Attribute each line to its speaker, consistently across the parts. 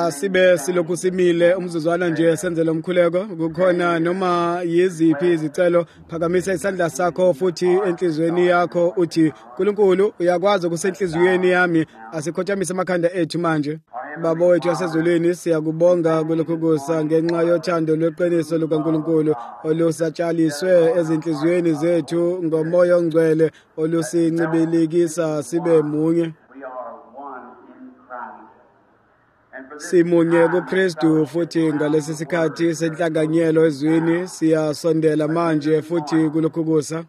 Speaker 1: Asibe silokhu simile umzuzwana nje senze lo mkhuleko. Kukhona noma yiziphi izicelo, phakamisa isandla sakho futhi enhlizweni yakho uthi uNkulunkulu uyakwazi ukusenhlizweni yami, asikhothamise amakhanda ethu manje. Baba wethu wasezulwini, siyakubonga kulokhu kusa ngenxa yothando lweqiniso lukaNkulunkulu olusatshaliswe ezinhlizweni zethu ngomoya ongcwele olusincibilikisa sibe munye. Simunye kuKristu futhi ngalesi sikhathi senhlanganyelo ezwini siyasondela manje futhi kulokhu kusa.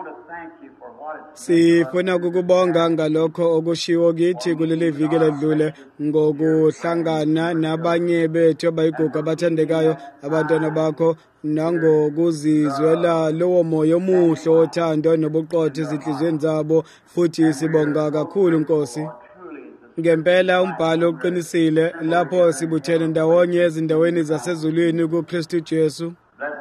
Speaker 1: Sifuna ukukubonga ngalokho okushiwo kithi kuleli viki ledlule ngokuhlangana nabanye bethu abayigugu abathandekayo, abantwana bakho, nangokuzizwela lowo moya omuhle wothando nobuqotho ezinhlizweni zabo, futhi sibonga kakhulu Nkosi. Ngempela umbhalo uqinisile lapho sibuthene ndawonye ezindaweni zasezulwini kuKristu Jesu.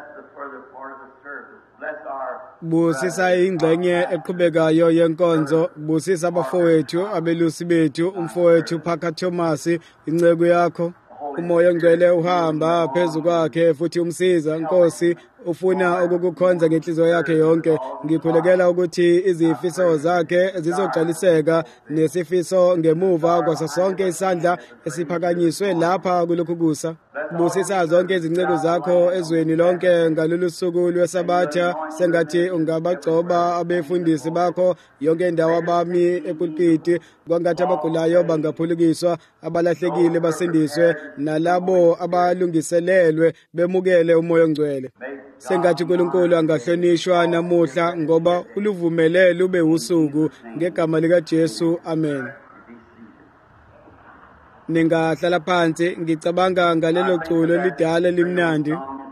Speaker 1: Busisa ingxenye eqhubekayo yenkonzo, busisa abafowethu abelusi bethu, umfowethu Parker Thomas, inceku yakho. Umoya ongcwele uhamba phezu kwakhe futhi umsiza Nkosi, ufuna ukukukhonza ngenhliziyo yakhe yonke. Ngikhulekela ukuthi izifiso zakhe zizogcwaliseka nesifiso ngemuva kwaso sonke isandla esiphakanyiswe lapha kulokhu kusa. Busisa zonke izinceku zakho ezweni lonke ngalolu suku lweSabatha, sengathi ungabagcoba abefundisi bakho yonke indawo abami epulpiti, kwangathi abagulayo bangaphulukiswa, abalahlekile basindiswe, nalabo abalungiselelwe bemukele umoya ongcwele. Sengathi uNkulunkulu angahlonishwa namuhla ngoba uluvumele lube usuku, ngegama likaJesu, amen. Ningahlala phansi, ngicabanga ngalelo culo lidala limnandi.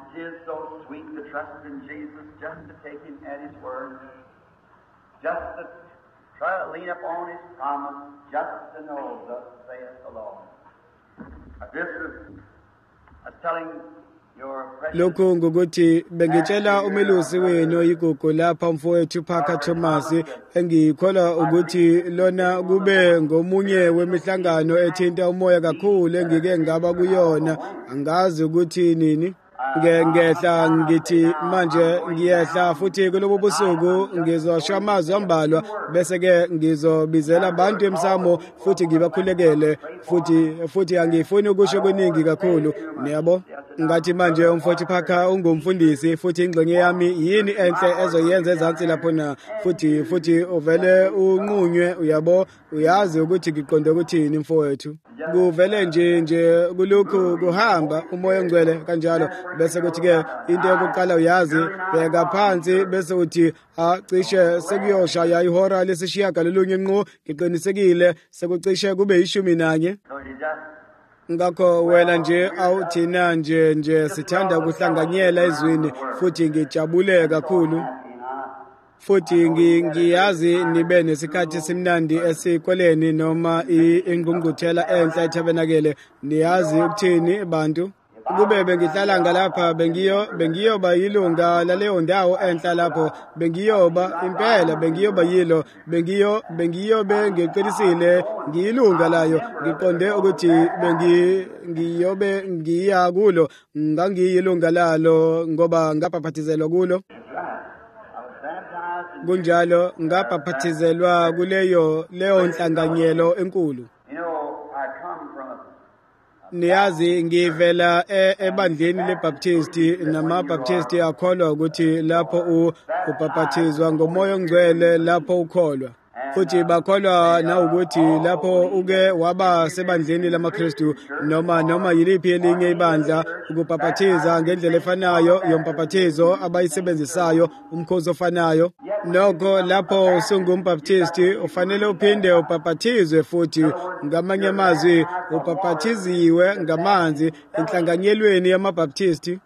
Speaker 1: Lokhu ngukuthi bengitshela umelusi wenu igugu lapha umfowethu Parker Thomas, engikholwa ukuthi lona kube ngomunye wemihlangano ethinta umoya kakhulu engike ngaba kuyona, angazi ukuthi nini. Ngehla ngithi manje ngiyehla futhi kulobo busuku ngizosho amazwi ambalwa, bese ke ngizobizela abantu emsamo futhi ngibakhulekele futhi angifuni ukusho kuningi kakhulu, niyabo. Ngathi manje umfowethu Parker ungumfundisi futhi ingxenye yami yini enhle ezoyenza ezansi lapho na, futhi uvele unqunywe, uyabo, uyazi ukuthi ngiqonde ukuthini mfowethu. Kuvele nje kulokhu kuhamba umoya ongcwele kanjalo, bese kuthi ke into yokuqala uyazi, bheka phansi bese uthi cishe sekuyoshaya ihora lesishiyagalolunye ngqo, ngiqinisekile sekucishe kube 11. Ngakho wena nje awuthina nje sithanda ukuhlanganyela ezwini futhi ngijabule kakhulu. Futhi ngiyazi nibe nesikhathi simnandi esikoleni noma ingqungquthela enhla eTabenakele. Niyazi ukuthini bantu? Kube bengihlala ngalapha bengiyoba yilunga laleyo ndawo enhla lapho, bengiyoba impela bengiyoba yilo, bengiyobe ngiqinisile ngiyilunga layo, ngiqonde ukuthi ngiya kulo, ngangiyilunga lalo ngoba ngabhaphathizelwa kulo. Kunjalo ngabhaphathizelwa kuleyo nhlanganyelo enkulu. Niyazi ngivela ebandleni leBaptisti, namabaptisti akholwa ukuthi lapho ubhaphathizwa ngomoya ongcwele lapho ukholwa. Futhi bakholwa na ukuthi lapho uke waba sebandleni lamaKristu noma yiliphi elinye ibandla, ukubhaphathiza ngendlela efanayo yombhaphathizo abayisebenzisayo, umkhosi ofanayo. Nokho lapho usungumbaptisti ufanele uphinde ubhaphathizwe futhi, ngamanye amazwi ubhaphathiziwe ngamanzi enhlanganyelweni yamabaptisti.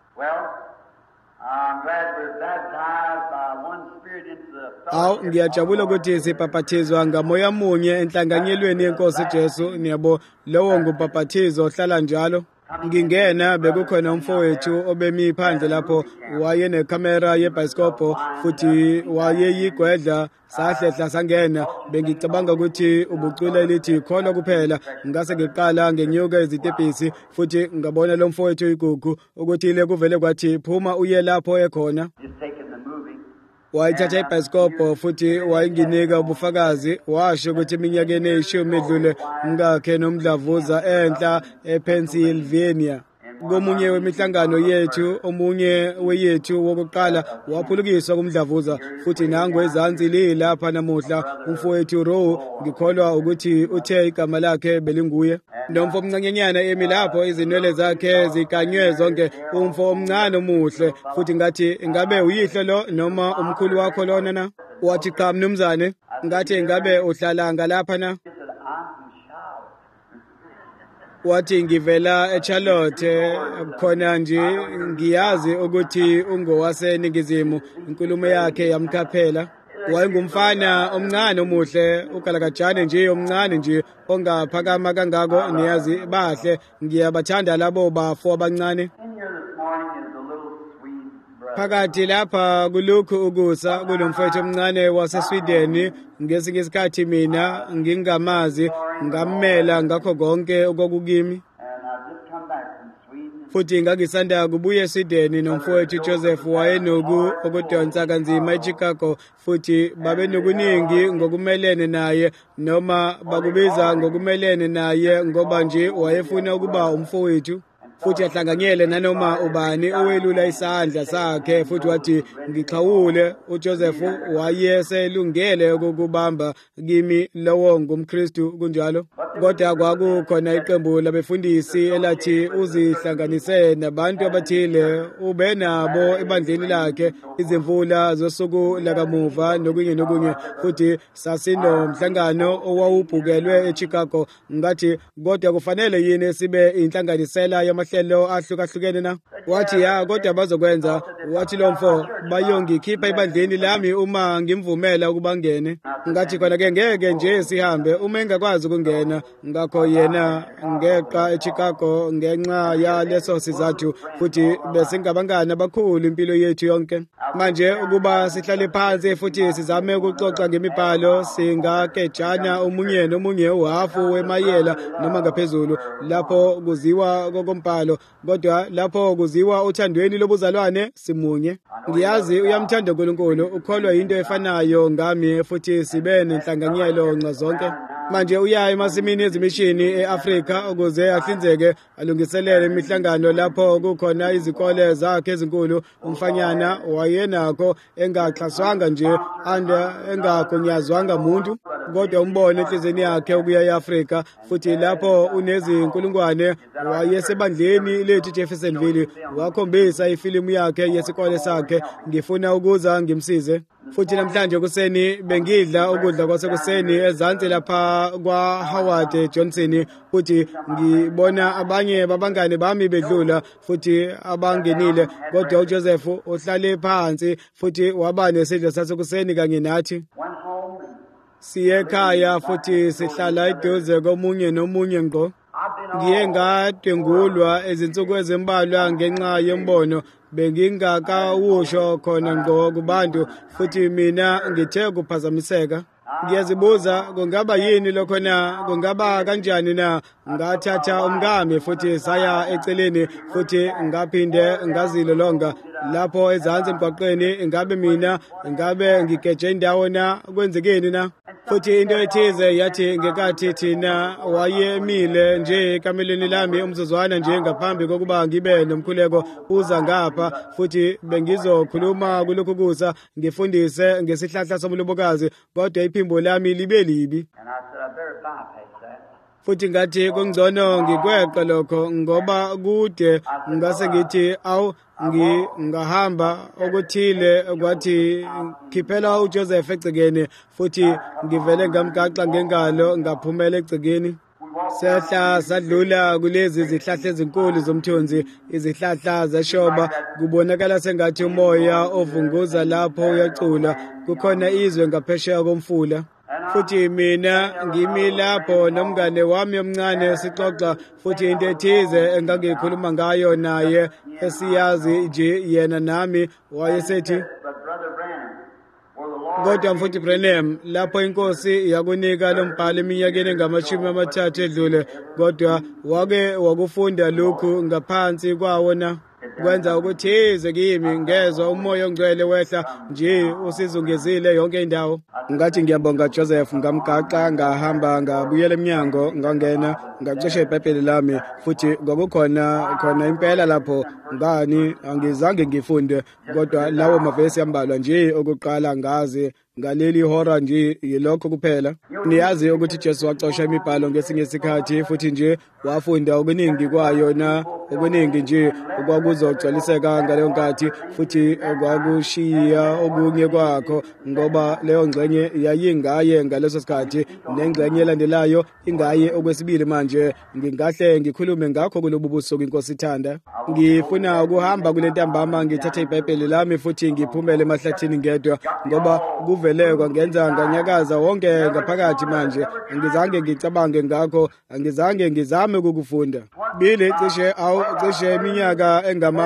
Speaker 1: Ngiyajabula ukuthi sibhaphathizwa ngamoya munye enhlanganyelweni yeNkosi Jesu, niyabo, lowo ngubhaphathizo ohlala njalo. ngingena bekukhona umfowethu obemi phandle lapho wayenekhamera yebhayisikobho futhi wayeyigwedla sahlehla sangena bengicabanga ukuthi ubucula elithi khona kuphela ngase ngiqala ngenyuka izitebhisi futhi ngabona lo mfowethu igugu ukuthi ile kuvele kwathi phuma uye lapho ekhona wayithatha ibhayisikobho futhi wayinginika ubufakazi washo ukuthi eminyakeni eyishumi edlule ngakhe nomdlavuza enhla ePennsylvania komunye wemihlangano yethu omunye weyethu wokuqala waphulukiswa kumdlavuza futhi nangu ezansi lilapha namuhla umfowethu Rowe ngikholwa ukuthi uthe igama lakhe belinguye nomfo omncanyenyana emi lapho izinwele zakhe zikanywe zonke umfo omncane omuhle futhi ngathi ingabe uyihlo lo noma umkhulu wakho lona na wathi cha mnumzane ngathi ingabe uhlala ngalapha na wathi ngivela eCharlotte khona nje ngiyazi ukuthi ungowaseningizimu inkulumo yakhe yamkhaphela wayengumfana omncane omuhle ugalakajane nje omncane nje ongaphakama kangako niyazi bahle ngiyabathanda labo bafo abancane phakathi lapha kulokhu ukusa kulomfowethu omncane waseSweden ngesinye isikhathi mina ngingamazi ngammela ngakho konke okukimi futhi ngangisanda kubuye eSweden nomfowethu Joseph wayenoku okudonsa kanzima eChicago futhi babenokuningi ngokumelene naye noma bakubiza ngokumelene naye ngoba nje wayefuna ukuba umfowethu futhi ahlanganyele nanoma ubani owelula isandla sakhe futhi wathi ngiqhawule uJoseph wayeselungele ukubamba kimi lowo ngumKristu kunjalo kodwa kwakukhona iqembu labefundisi elathi uzihlanganise nabantu abathile ube nabo ebandleni lakhe izimvula zosuku lakamuva nokunye futhi sasinomhlangano owawubhukelwe eChicago ngathi kodwa kufanele yini sibe inhlanganisela yamahlelo ahlukahlukene na wathi ya kodwa bazokwenza wathi lo mfo bayongikhipha ibandleni lami uma ngimvumela ukuba ngene ngathi khona ke ngeke nje sihambe uma engakwazi ukungena ngakho yena ngeqa eChicago ngenxa ya leso sizathu futhi besingabangana abakhulu impilo yethu yonke manje ukuba sihlale phansi futhi sizame ukuxoxa ngemibhalo singakejana omunye nomunye uhafu wemayela noma ngaphezulu lapho kuziwa kokombhalo kodwa lapho kuziwa uthandweni lobuzalwane simunye ngiyazi uyamthanda uNkulunkulu ukholwa into efanayo ngami futhi sibe nenhlanganyelo nxazonke manje uya emasimini ezimishini eAfrika ukuze ahlinzeke alungiselele imihlangano lapho kukhona izikole zakhe ezinkulu umfanyana wayenakho engaxhaswanga nje engagunyazwanga umuntu kodwa umbone enhlizweni yakhe ukuya eAfrika futhi lapho unezinkulungwane wayesebandleni lethu Jeffersonville wakhombisa ifilimu yakhe yesikole sakhe ngifuna ukuza ngimsize futhi namhlanje kuseni bengidla ukudla kwasekuseni ezansi lapha kwa Howard Johnson futhi ngibona abanye babangane bami bedlula futhi abangenile kodwa uJoseph uhlale phansi futhi waba nesidlo sasekuseni kanye nathi siye ekhaya futhi sihlala eduze komunye nomunye ngqo ngiye ngadengulwa ezinsuku ezimbalwa ngenxa yembono bengingakawusho khona ngqo kubantu futhi mina ngithe kuphazamiseka ngiyazibuza kungaba yini lokho na kungaba kanjani na ngathatha umngame futhi saya eceleni futhi ngaphinde ngazilolonga lapho ezansi emgwaqeni ingabe mina ingabe ngigeje indawo na kwenzekeni na futhi into ethize yathi ngekathi thina wayemile nje ekamelweni lami umzuzwana nje ngaphambi kokuba ngibe nomkhuleko uza ngapha futhi bengizokhuluma kulokhu kusa ngifundise ngesihlahla somlobokazi kodwa iphimbo lami libe libi futhi ngathi kungcono ngikweqa lokho ngoba kude ngase ngithi awu ngahamba okuthile kwathi khiphela uJoseph egcekeni futhi ngivele ngamgaxa ngengalo ngaphumela egcekeni sehla sadlula kulezi zihlahla ezinkulu zomthunzi izihlahla zashoba kubonakala sengathi umoya ovunguza lapho uyacula kukhona izwe ngaphesheya komfula futhi mina ngimi lapho nomngane wami omncane sixoxa futhi into ethize engangikhuluma ngayo naye esiyazi nje yena nami wayesethi kodwa mfuthi Branham lapho inkosi yakunika lo mbhalo eminyakeni engama-30 edlule kodwa wake wakufunda lokhu ngaphansi kwawona kwenza ukuthize kimi ngezwa umoya ongcwele wehla nje usizungezile yonke indawo ngathi ngiyabonga Joseph ngamgaxa ngahamba ngabuyela eminyango ngangena ngacosha iBhayibheli lami futhi kwakukhona impela lapho ngani angizange ngifunde kodwa lawo mavesi ambalwa nje okuqala ngazi ngaleli hora nje yilokho kuphela niyazi ukuthi Jesu wacosha imibhalo ngesinye isikhathi futhi nje wafunda okuningi kwayo na okuningi nje okwakuzogcwaliseka ngaleyo nkathi futhi kwakushiya okunye kwakho ngoba leyo ngxenye yayingaye ngaleso sikhathi nengxenye elandelayo ingaye okwesibili manje ngingahle ngikhulume ngakho kulobu busuku inkosi ithanda ngifuna ukuhamba kule ntambama ngithathe iBhayibheli lami futhi ngiphumele emahlathini ngedwa ngoba kuvele kwangenza nganyakaza wonke ngaphakathi manje angizange ngicabange ngakho angizange ngizame ukukufunda bili cishe iminyaka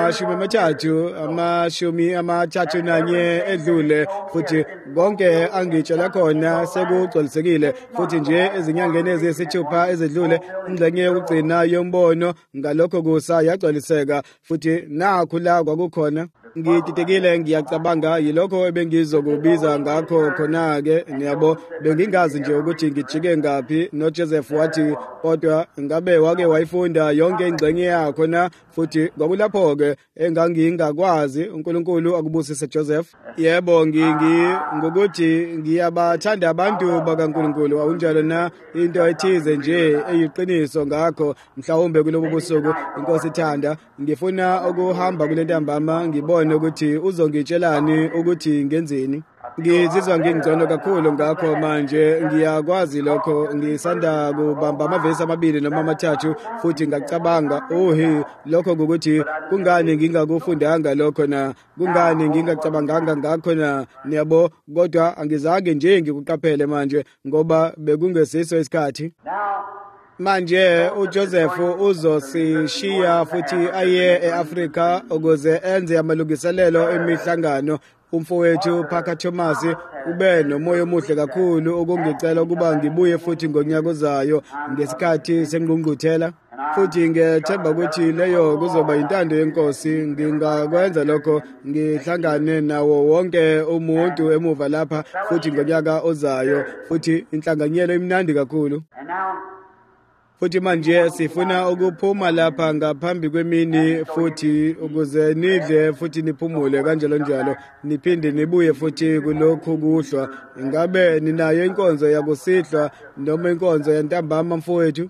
Speaker 1: engama-30 edlule futhi konke angitshela khona sekugcwalisekile futhi nje ezinyangeni eziyisithupha ezedlule ingxenye yokugcina yombono ngalokho kusa yagcwaliseka futhi nakho la kwakukhona ngididekile ngiyacabanga yilokho ebengizokubiza ngakho khona-ke niyabo bengingazi nje ukuthi ngijike ngaphi noJoseph wathi kodwa ngabe wake wayifunda yonke ingxenye yakho na futhi kwakulapho-ke engangingakwazi uNkulunkulu akubusise Joseph yebo ngokuthi ngiyabathanda abantu bakaNkulunkulu awunjalo na into ethize nje eyiqiniso ngakho mhlawumbe kulobu busuku inkosi ithanda ngifuna ukuhamba kule ntambama ngibone ukuthi uzongitshelani ukuthi ngenzeni ngizizwa ngingcono kakhulu ngakho manje ngiyakwazi lokho ngisanda kubamba amavesi amabili noma amathathu futhi ngacabanga lokho ukuthi kungani ngingakufundanga lokho na kungani ngingacabanganga ngakho na niyabo kodwa angizange nje ngikuqaphele manje ngoba bekungesiso isikhathi manje uJoseph uzosishiya futhi aye eAfrika ukuze enze amalungiselelo emihlangano umfowethu Parker Thomas ube nomoya omuhle kakhulu ukungicela ukuba ngibuye futhi ngonyaka ozayo ngesikhathi sengqungquthela futhi ngethemba ukuthi leyo kuzoba intando yenkosi ngingakwenza lokho ngihlangane nawo wonke umuntu emuva lapha futhi ngonyaka ozayo futhi inhlanganyelo imnandi kakhulu futhi manje sifuna ukuphuma lapha ngaphambi kwemini futhi ukuze nidle futhi niphumule kanjalo njalo niphinde nibuye futhi kulokhu kuhlwa ingabe ninayo inkonzo yakusihlwa noma inkonzo yantambama mfowethu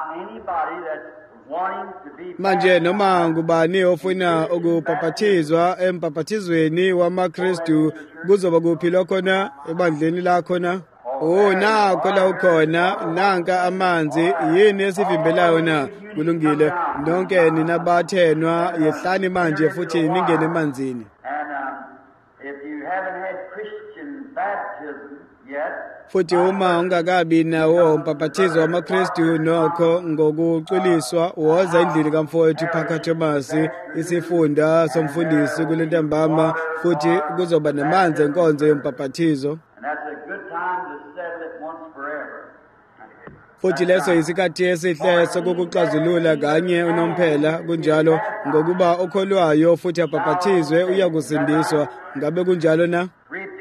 Speaker 1: manje noma ngubani ofuna ukubhaphathizwa embhaphathizweni wamaKristu kuzoba kuphi lokho na ebandleni lakho na nakho la ukhona nanka amanzi yini esivimbelayo na kulungile nonke ninabathenwa yehlani manje futhi ningene emanzini futhi uma ungakabi nawo umbhaphathizo wamaKristu nokho ngokucwiliswa woza endlini kamfowethu Parker Thomas isifunda somfundisi kule ntambama futhi kuzoba namanzi enkonzo yombhaphathizo futhi leso isikhathi esihle sokukuxazulula kanye unomphela kunjalo ngokuba okholwayo futhi abhaphathizwe uyakusindiswa ngabe kunjalo na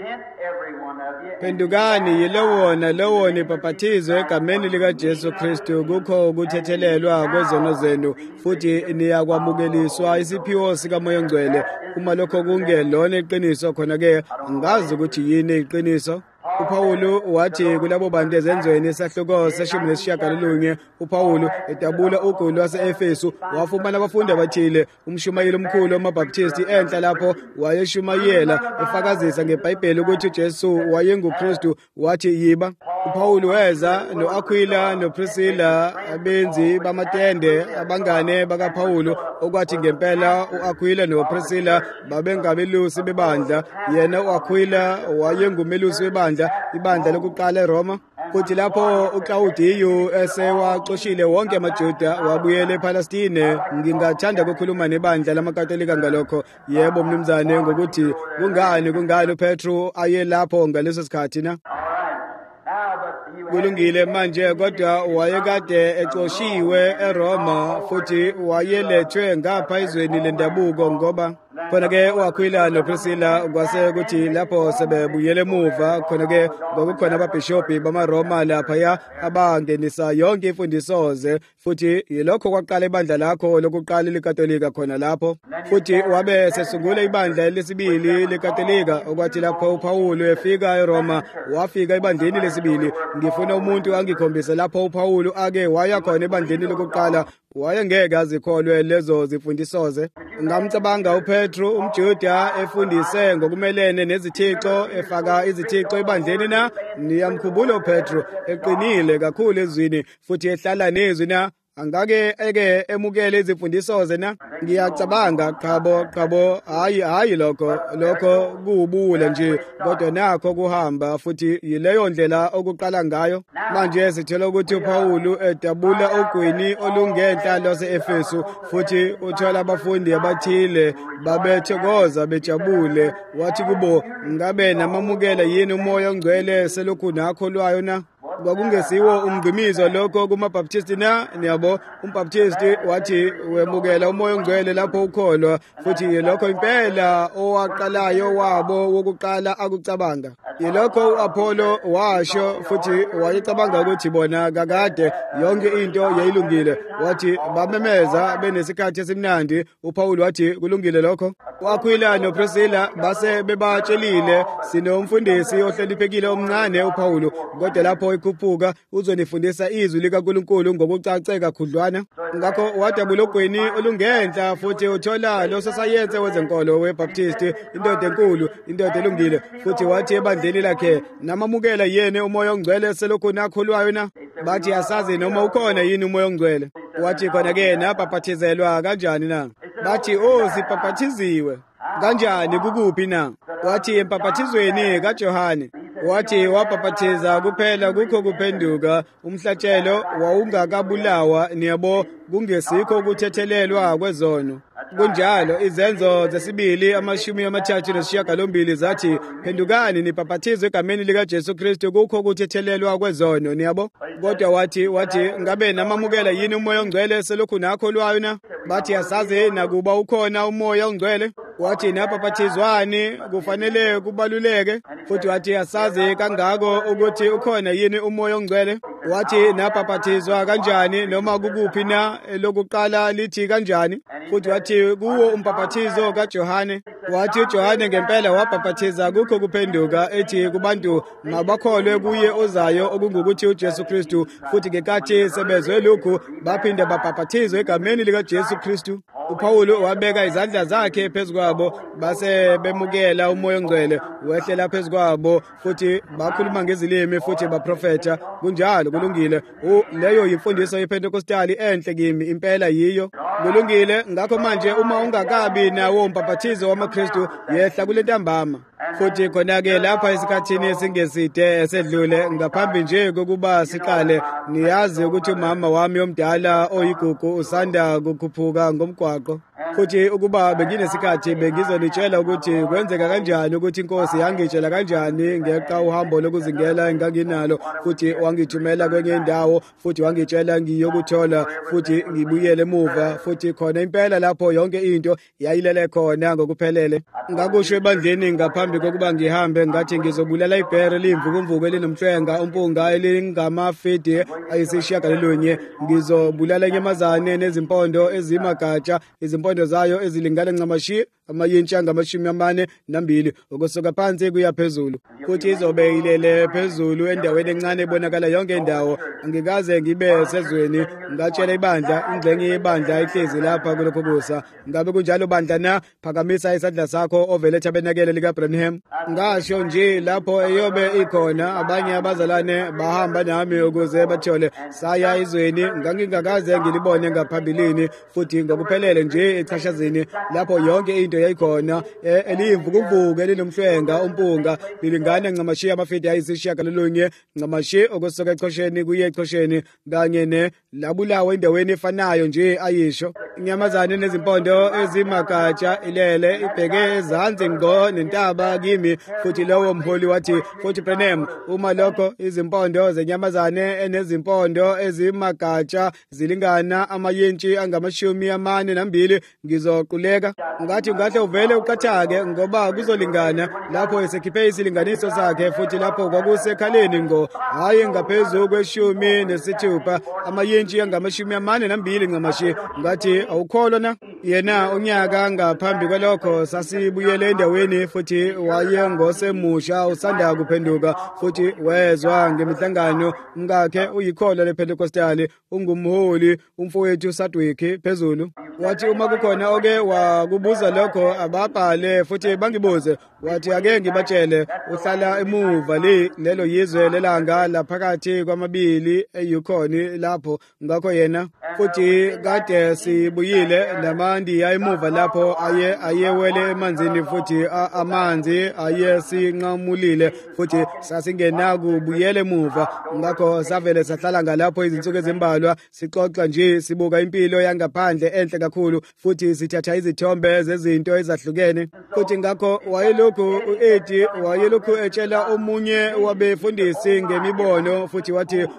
Speaker 1: phendukani yilowona lowona ibhaphathizwe egameni likaJesu Kristu kukho ukuthethelelwa kwezono zenu futhi niyakwamukeliswa isiphiwo sikaMoya Ongcwele uma lokho kungelona iqiniso khona-ke angazi ukuthi yini iqiniso uPawulu wathi kulabo bantu ezenzweni isahluko se-19 uPawulu edabula ugulu wase-Efesu wafumana abafundi abathile umshumayeli omkhulu wamabhaptisti enhla lapho wayeshumayela efakazisa ngeBhayibheli ukuthi uJesu wayenguKristu wathi yiba uPaul weza noAquila noPriscilla abenzi bamatende abangane bakaPaul okwathi ngempela uAquila noPriscilla babengabelusi bebandla yena uAquila wayengumelusi webandla ibandla lokuqala eRoma futhi lapho uClaudius esewaxoshile wonke amaJuda wabuyela ePalestine. Ngingathanda ukukhuluma nebandla lamaKatolika ngalokho. Yebo mnumzane, ngokuthi kungani uPetru aye lapho ngaleso sikhathi na kulungile manje, kodwa wayekade exoshiwe eRoma futhi wayelethwe ngapha ezweni lendabuko ngoba khona-ke uAquila noPriscilla kwase kuthi lapho sebebuyele emuva khona-ke kwakukhona ababhishobhi bamaRoma laphaya abangenisa yonke imfundisoze futhi yilokho kwaqala ibandla lakho lokuqala likatolika khona lapho futhi wabe sesungula ibandla lesibili likatolika okwathi lapho uPaul efika eRoma wafika ebandleni lesibili. Ngifuna umuntu angikhombise lapho uPaul ake waya khona ebandleni lokuqala wayengeke azikholwe lezo zifundisoze. Ngamcabanga uPetru umJuda efundise ngokumelene nezithixo efaka izithixo ebandleni na. Niyamkhumbula uPetru eqinile kakhulu ezwini futhi ehlala nezwi na. Angake eke emukele izifundisoze na. Ngiyacabanga qhabo hayi lokho kuwubule nje kodwa nakho kuhamba futhi yileyo ndlela okuqala ngayo. Manje sithola ukuthi uPaul edabula ogwini olungenhla lwase-Efesu futhi uthola abafundi abathile babethokoza bejabule wathi kubo, ngabe namamukela yini umoya ongcwele selokhu nakholwayo na. Kwakungesiwo umgqimizo lokho kumabhaptisti na. Niyabo, umbhaptisti wathi wemukela umoya ongcwele lapho ukholwa futhi yilokho impela owaqalayo wabo wokuqala akucabanga. Yilokho uApollo washo futhi wayecabanga ukuthi bona kakade yonke into yayilungile. Wathi bamemeza benesikhathi esimnandi. uPaul wathi kulungile lokho. uAquila noPriscilla base bebatshelile, sinomfundisi ohloniphekile omncane uPaul, kodwa lapho ikhuphuka uzonifundisa izwi likaNkulunkulu ngokucace kakhudlwana. Ngakho wadabula ogwini olungenhla futhi uthola lososayense wezenkolo weBaptisti, indoda enkulu, indoda elungile futhi wathi ebandleni lakhe, namamukela yena umoya ongcwele selokhu nakholwayo na. Bathi asazi noma ukhona yini umoya ongcwele. Wathi khona-ke nabhaphathizelwa kanjani na. Bathi sibhaphathiziwe kanjani kukuphi na. Wathi embhaphathizweni kaJohane. Wathi wabhaphathiza kuphela kukho kuphenduka, umhlatshelo wawungakabulawa. Niyabo, kungesikho ukuthethelelwa kwezono. Kunjalo izenzo zesibili 38 zathi, phendukani nibhaphathizwe egameni likaJesu Kristu kukho ukuthethelelwa kwezono. Niyabo, kodwa wathi ngabe namamukela yini umoya ongcwele selokhu nakholwayo na. Bathi asazi nakuba ukhona umoya ongcwele. Wathi nabhaphathizwani kufanele kubaluleke futhi wathi asazi kangako ukuthi ukhona yini umoya ongcwele. Wathi nabhaphathizwa kanjani noma kukuphi na lokuqala lithi kanjani. Futhi wathi kuwo umbhaphathizo kaJohane. Wathi uJohane ngempela wabhaphathiza kukho kuphenduka ethi kubantu mabakholwe kuye ozayo okungukuthi uJesu Kristu futhi ngenkathi sebezwe lokhu baphinde babhaphathizwe egameni likaJesu Kristu. uPaul wabeka izandla zakhe phezu kwabo base bemukela umoya ongcwele wehlela phezu kwabo futhi bakhuluma ngezilimi futhi baprofetha. Kunjalo kulungile. Leyo yimfundiso yePentekostali enhle kimi impela yiyo. Kulungile. Ngakho manje uma ungakabi nawo umbhaphathizo wamaKristu yehla kule ntambama. Futhi khona-ke lapha esikhathini esingeside esedlule ngaphambi nje kokuba siqale, niyazi ukuthi umama wami omdala oyigugu usanda kukhuphuka ngomgwaqo. Futhi ukuba benginesikhathi bengizonitshela ukuthi kwenzeka kanjani ukuthi inkosi yangitshela kanjani ngeqa uhambo lokuzingela enganginalo futhi wangithumela kwenye indawo futhi wangitshela ngiyokuthola futhi ngibuyele emuva futhi khona impela lapho yonke into yayilele khona ngokuphelele. Ngakusho ebandleni ngaphambi kokuba ngihambe ngathi ngizobulala ibhere limvukumvuku elinomhlwenga umpunga elingamafidi ayisishiyagalolunye. Ngizobulala inyamazane nezimpondo ezimagatsha, izimpondo zayo ezilingana ncamashi amayintshi angama42 ukusuka phansi kuya phezulu. Futhi izobe ilele phezulu endaweni encane ebonakala yonke indawo. Angikaze ngibe sezweni ngatshela ibandla, ingxenye yebandla ehlezi lapha kulokho kusa. Ngabe kunjalo bandla na? Phakamisa isandla sakho ovele eTabernacle likaBranham. Ngasho nje lapho eyobe ikhona abanye abazalwane bahamba nami ukuze bathole saya izweni ngangingakaze ngilibone ngaphambilini futhi ngokuphelele nje echashazini lapho yonke into yayikhona eliyimvukuvuku elinomhlwenga umpunga lilingana ngamashi amafidi ayisishiyagalolunye ngamashi okusuka echosheni kuye echosheni kanye ne labulawa endaweni efanayo nje ayisho inyamazane nezimpondo ezimagatsha ilele ibheke ezansi ngo nentaba kimi futhi lowo mholi wathi futhi Branham uma lokho izimpondo zenyamazane enezimpondo ezimagatsha zilingana amayintshi angama42 ngizoquleka ngathi ngahle uvele uqathake ngoba kuzolingana lapho esekhiphe isilinganiso sakhe futhi lapho kwakusekhaleni ngo hayi ngaphezulu kwe16 amayintshi angama42 ngamashi ngathi awukholwa na yena unyaka ngaphambi kwalokho sasibuyele endaweni futhi wayengosemusha usanda kuphenduka futhi wezwa ngemihlangano umkakhe uyikholwa lePentecostali ungumholi umfowethu Sadwick phezulu wathi uma kukhona oke wakubuza lokho ababhale futhi bangibuze wathi ake ngibatshele uhlala emuva lelo yizwe lelanga laphakathi kwamabili eYukon lapho ngakho yena futhi kade sibuyile namandi ayemuva lapho ayewele emanzini futhi amanzi ayesinqamulile futhi sasingena kubuyele emuva ngakho savele sahlala ngalapho izinsuku ezimbalwa sixoxa nje sibuka impilo yangaphandle enhle kakhulu futhi sithatha izithombe zezinto ezahlukene futhi ngakho u-Eddie wayelokhu etshela omunye wabefundisi ngemibono futhi wathi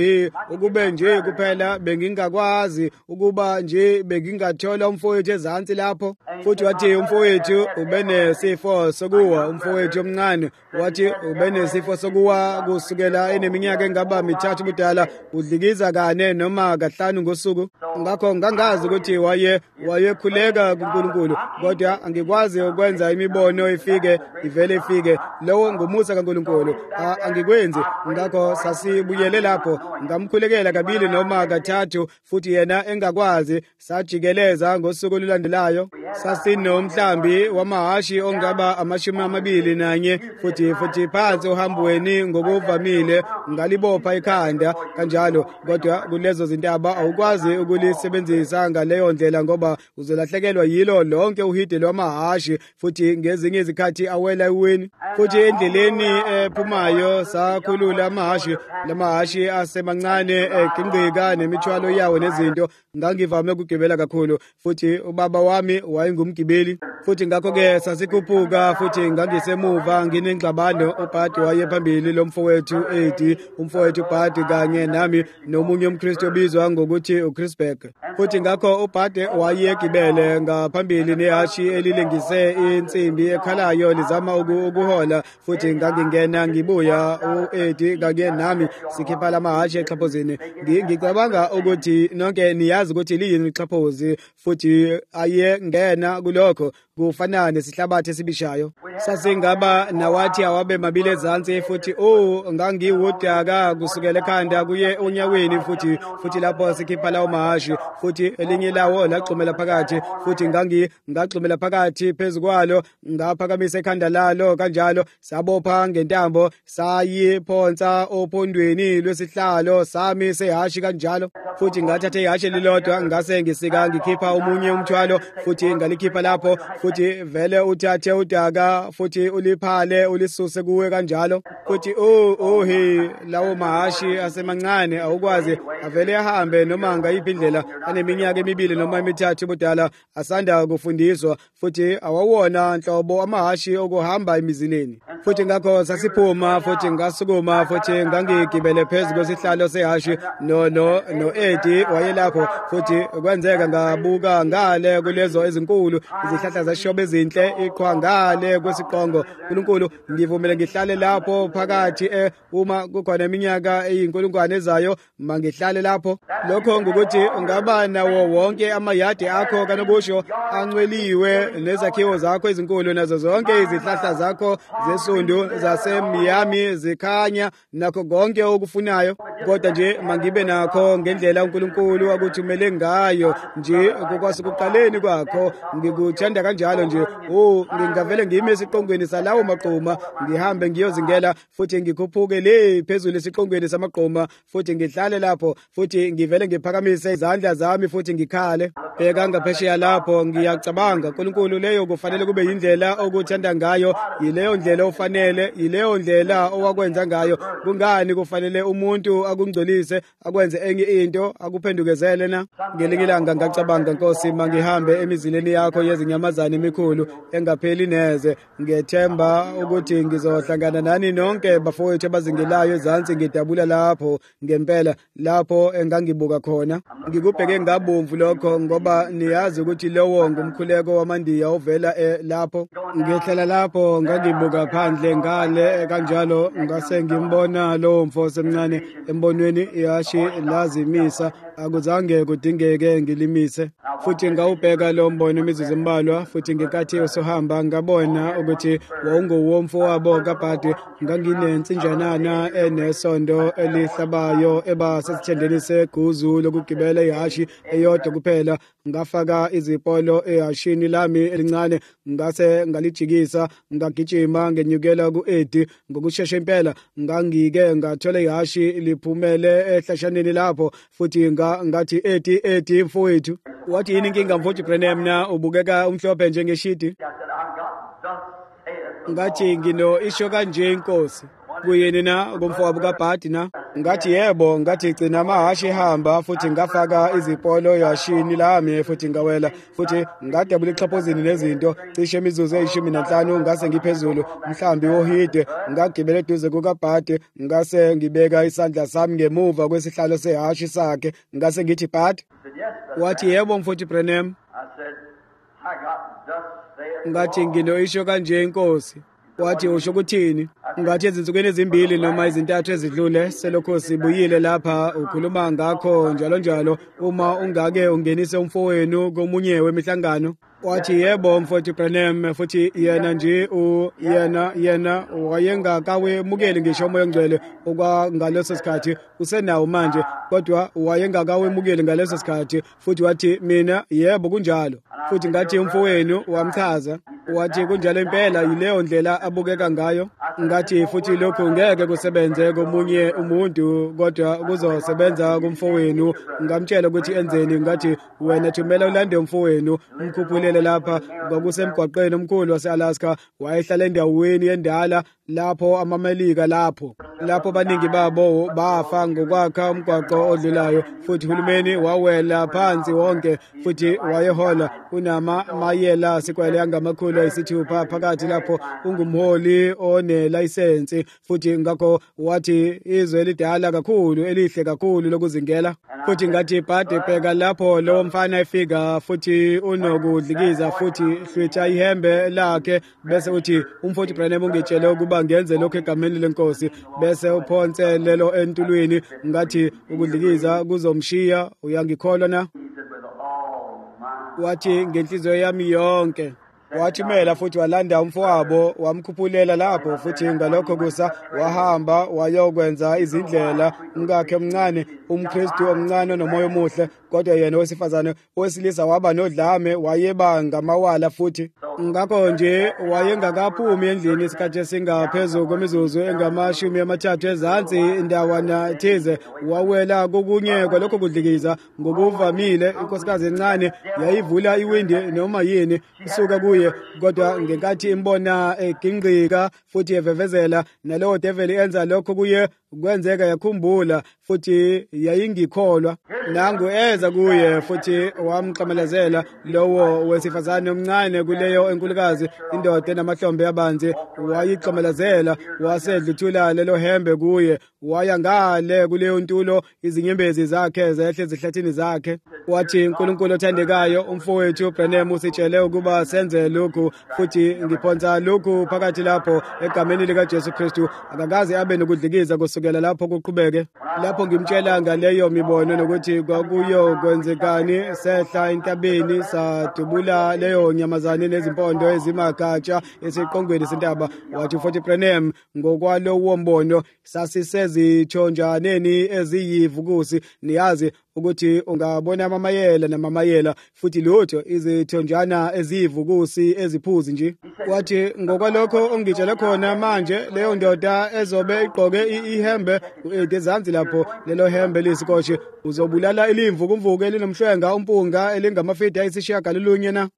Speaker 1: ukube nje kuphela bengingakwazi ukuba nje bengingathola umfowethu ezansi lapho futhi wathi umfowethu ubenesifo sokuwa umfowethu omncane wathi ubenesifo sokuwa kusukela eneminyaka engaba 3 budala udlikiza kane noma kahlanu ngosuku ngakho ngangazi ukuthi wayekhuleka kuNkulunkulu kodwa angikwazi ukwenza imibono ivele ifike lowo ngumusa kaNkulunkulu angikwenzi ngakho sasibuyele lapho ngamkhulekela kabili noma kathathu futhi yena engakwazi sajikeleza ngosuku olulandelayo sasinomhlambi wamahashi ongaba 21 futhi phansi ohambweni ngokuvamile ngalibopha ikhanda kanjalo kodwa kulezo zintaba awukwazi ukulisebenzisa ngaleyo ndlela ngoba uzolahlekelwa yilo lonke uhide lwamahashi futhi ngezinye izikhathi awela eweni futhi endleleni ephumayo sakhulula lamahashi asemancane egingqika nemithwalo yawo nezinto ngangivame ukugibela kakhulu futhi ubaba wami wayengumgibeli futhi ngakho-ke sasikhuphuka futhi ngangisemuva nginengxabano uBhadi wayephambili lomfowethu Eddie umfowethu Bhadi kanye nami nomunye umKristu obizwa ngokuthi uChrisbeck futhi ngakho uBhadi wayegibele ngaphambili nehashi elilengise insimbi ekhalayo lizama ukuhola futhi ngangingena ngibuya uEddie kanye nami sikhipha lamahashi exhaphozini ngicabanga ukuthi nonke niyazi ukuthi liyini ixhaphozi futhi ayengena kulokho kufana nesihlabathi esibishayo sasingaba nawathi awabe mabili ezansi futhi ngangiwudaka kusukela ekhanda kuye onyaweni futhi lapho sikhipha lawo mahashi futhi elinye lawo lagxumela phakathi futhi ngagxumela phakathi phezukwalo ngaphakamisa ekhanda lalo kanjalo sabopha ngentambo sayiphonsa ophondweni lwesihlalo sami sehashi kanjalo futhi ngathatha ihashi lilodwa ngase ngisika ngikhipha omunye umthwalo futhi ngalikhipha lapho futhi vele uthathe udaka futhi uliphale ulisuse kuwe kanjalo futhi lawo mahashi asemancane awukwazi avele ahambe noma ngayiphi indlela aneminyaka 2 noma 3 budala asanda kufundiswa futhi awawona nhlobo amahashi okuhamba emizileni futhi ngakho sasiphuma futhi ngasukuma futhi ngangigibele phezulu kwesihlalo sehashi no Eddie wayelapho futhi kwenzeka ngabuka ngale kulezo ezinkulu izihlahla zeshobe ezinhle iqhwangale kwesiqongo. uNkulunkulu ngivumele ngihlale lapho phakathi uma kukhona iminyaka eyinkulungwane ezayo mangihlale lapho. Lokho ngokuthi ungaba nawo wonke amayadi akho kanobusho angcweliwe nezakhiwo zakho ezinkulu nazo zonke izihlahla zakho zesundu zaseMiami zikhanya nakho konke okufunayo, kodwa nje mangibe nakho ngendlela uNkulunkulu akuthumele ngayo nje kokwasekuqaleni kwakho. Ngikuthanda kanjalo nje. Ngingavele ngime esiqongweni salawo maqoma, ngihambe ngiyozingela futhi ngikhuphuke le phezulu esiqongweni samaqoma futhi ngihlale lapho futhi ngivele ngiphakamise izandla zami futhi ngikhale. Bheka ngaphesheya lapho ngiyacabanga uNkulunkulu leyo kufanele kube yindlela okuthanda ngayo, yileyo ndlela ofanele, yileyo ndlela owakwenza ngayo. Kungani kufanele umuntu akungcolise akwenze enye into akuphendukezele na? Ngelinye ilanga ngacabanga, Nkosi, mangihambe emizileni yakho yezinyamazane emikhulu engapheli neze, ngethemba ukuthi ngizohlangana nani nonke bafowethu abazingelayo ezansi ngidabula lapho ngempela lapho engangibuka khona. Ngikubheke ngabomvu lokho ngoba niyazi ukuthi lowo ngumkhuleko wamandiya ovela lapho. Ngihlala lapho ngangibuka phandle ngale kanjalo ngase ngimbona lowo mfosi emncane embonweni ihashi lazimisa, akuzange kudingeke ngilimise. Futhi ngawubheka lo mbono imizuzu embalwa futhi ngenkathi usohamba ngabona ukuthi wawunguwomfo wabo kaBhadi. Nganginensinjanana enesondo elihlabayo ebasesithendeni seguzu lokugibela ihashi eyodwa kuphela. Ngafaka izipolo ehashini lami elincane, ngase ngalijikisa, ngagijima ngenyukela ku-Edi ngokushesha impela. Ngangike ngathola ihashi liphumele ehlashaneni lapho futhi ngathi Edi mfowethu, wathi yini inkinga mfowethu Branham, na ubukeka umhlophe njengeshidi? Ngathi ngino isho kanje inkosi. Kuyini na kumfowabo kaBhadi na? Ngathi yebo. Ngathi gcina amahashi ehamba futhi ngafaka izipolo ehashini lami futhi ngawela futhi ngadabula exhaphozini nezinto cishe imizuzu eyi-15 ngase ngiphezulu mhlambi wohide. Ngagibela eduze kukaBhadi ngase ngibeka isandla sami ngemuva kwesihlalo sehashi sakhe ngase ngithi, Bhadi? Wathi yebo mfowethu Branham. Ngathi ngino isho kanje inkosi. Wathi usho ukuthini? Ngathi ezinsukwini ezimbili noma ezintathu ezidlule selokho sibuyile lapha ukhuluma ngakho njalo njalo uma ungake ungenise umfowenu komunye wemihlangano. Wathi yebo mfowethu Branham, futhi yena nje yena wayengakawemukeli ngisho umoya ongcwele okwangaleso sikhathi. Usenawo manje kodwa wayengakawemukeli ngaleso sikhathi futhi wathi mina yebo kunjalo. Futhi ngathi umfowenu wamchaza, wathi kunjalo impela yileyo ndlela abukeka ngayo. Ngathi futhi lokho ngeke kusebenze komunye umuntu kodwa kuzosebenza kumfowenu. Ngamtshela ukuthi enzeni. Ngathi wena thumela ulande umfowenu umkhuphulele lapha. Kwakusemgwaqeni omkhulu wase-Alaska, wayehlala endaweni endala lapho amamelika lapho baningi babo bafa ngokwakha umgwaqo odlulayo futhi uhulumeni wawela phansi wonke futhi wayehola mayela sikwele angamakhulu ayisithupha phakathi lapho ungumholi onelayisensi futhi ngakho wathi izwe lidala kakhulu elihle kakhulu lokuzingela. Futhi ngathi Bhadi, bheka lapho lowo mfana efika futhi unokudlikiza futhi hlwitha ihembe lakhe bese uthi umfowethu Branham ungitshele ukuba ngenze lokho egameni lenkosi bese uphonse lelo entulwini. Ngathi ukudlikiza kuzomshiya, uyangikholwa na? Wathi ngenhliziyo yami yonke. Wathumela futhi walanda umfowabo wamkhuphulela lapho futhi ngalokho kusa wahamba wayokwenza izindlela. Ngakhe omncane, umKristu omncane nomoya omuhle, kodwa yena wesifazane wesilisa waba nodlame, wayeba ngamawala futhi. Ngakho nje wayengakaphumi endlini isikhathi esingaphezu kwemizuzu engama-30 ezansi indawana thize. Wawela kokunye kwalokho kudlikiza. Ngokuvamile inkosikazi encane yayivula iwindi noma yini isuka kuye, kodwa ngenkathi imbona egingqika futhi evevezela, nalowo devil enza lokho kuye kwenzeka yakhumbula futhi yayingikholwa. Nangu eza kuye futhi wamxamelezela lowo wesifazane omncane kuleyo enkulukazi, indoda enamahlombe abanzi. Wayixamelezela wasedluthula lelo hembe kuye, waya ngale kuleyo ntulo, izinyembezi zakhe zehle zihlathini zakhe. Wathi, uNkulunkulu othandekayo, umfowethu Branham usitshele ukuba senze lokhu, futhi ngiphonsa lokhu phakathi lapho egameni lika Jesu Kristu. Akakaze abe nokudlikiza kusukela lapho kuqhubeke. Lapho ngimtshela ngaleyo mibono nokuthi kwakuyo kwenzekani, sehla entabeni sadubula leyo nyamazane nezimpondo ezimagatsha esiqongweni sentaba. Wathi futhi Branham, ngokwalowo mbono sasisezithonjaneni eziyivukusi, niyazi ukuthi ungabona amamayela namamayela futhi lutho izithonjana eziyivukusi eziphuzi nje. Wathi ngokwalokho ongitshela khona manje, leyo ndoda ezobe igqoke ihembe ezansi lapho, lelo hembe lisikoshe, uzobulala ilimvukumvuku elinomhlwenga umpunga elingamafidi ayisishiyagalolunye na?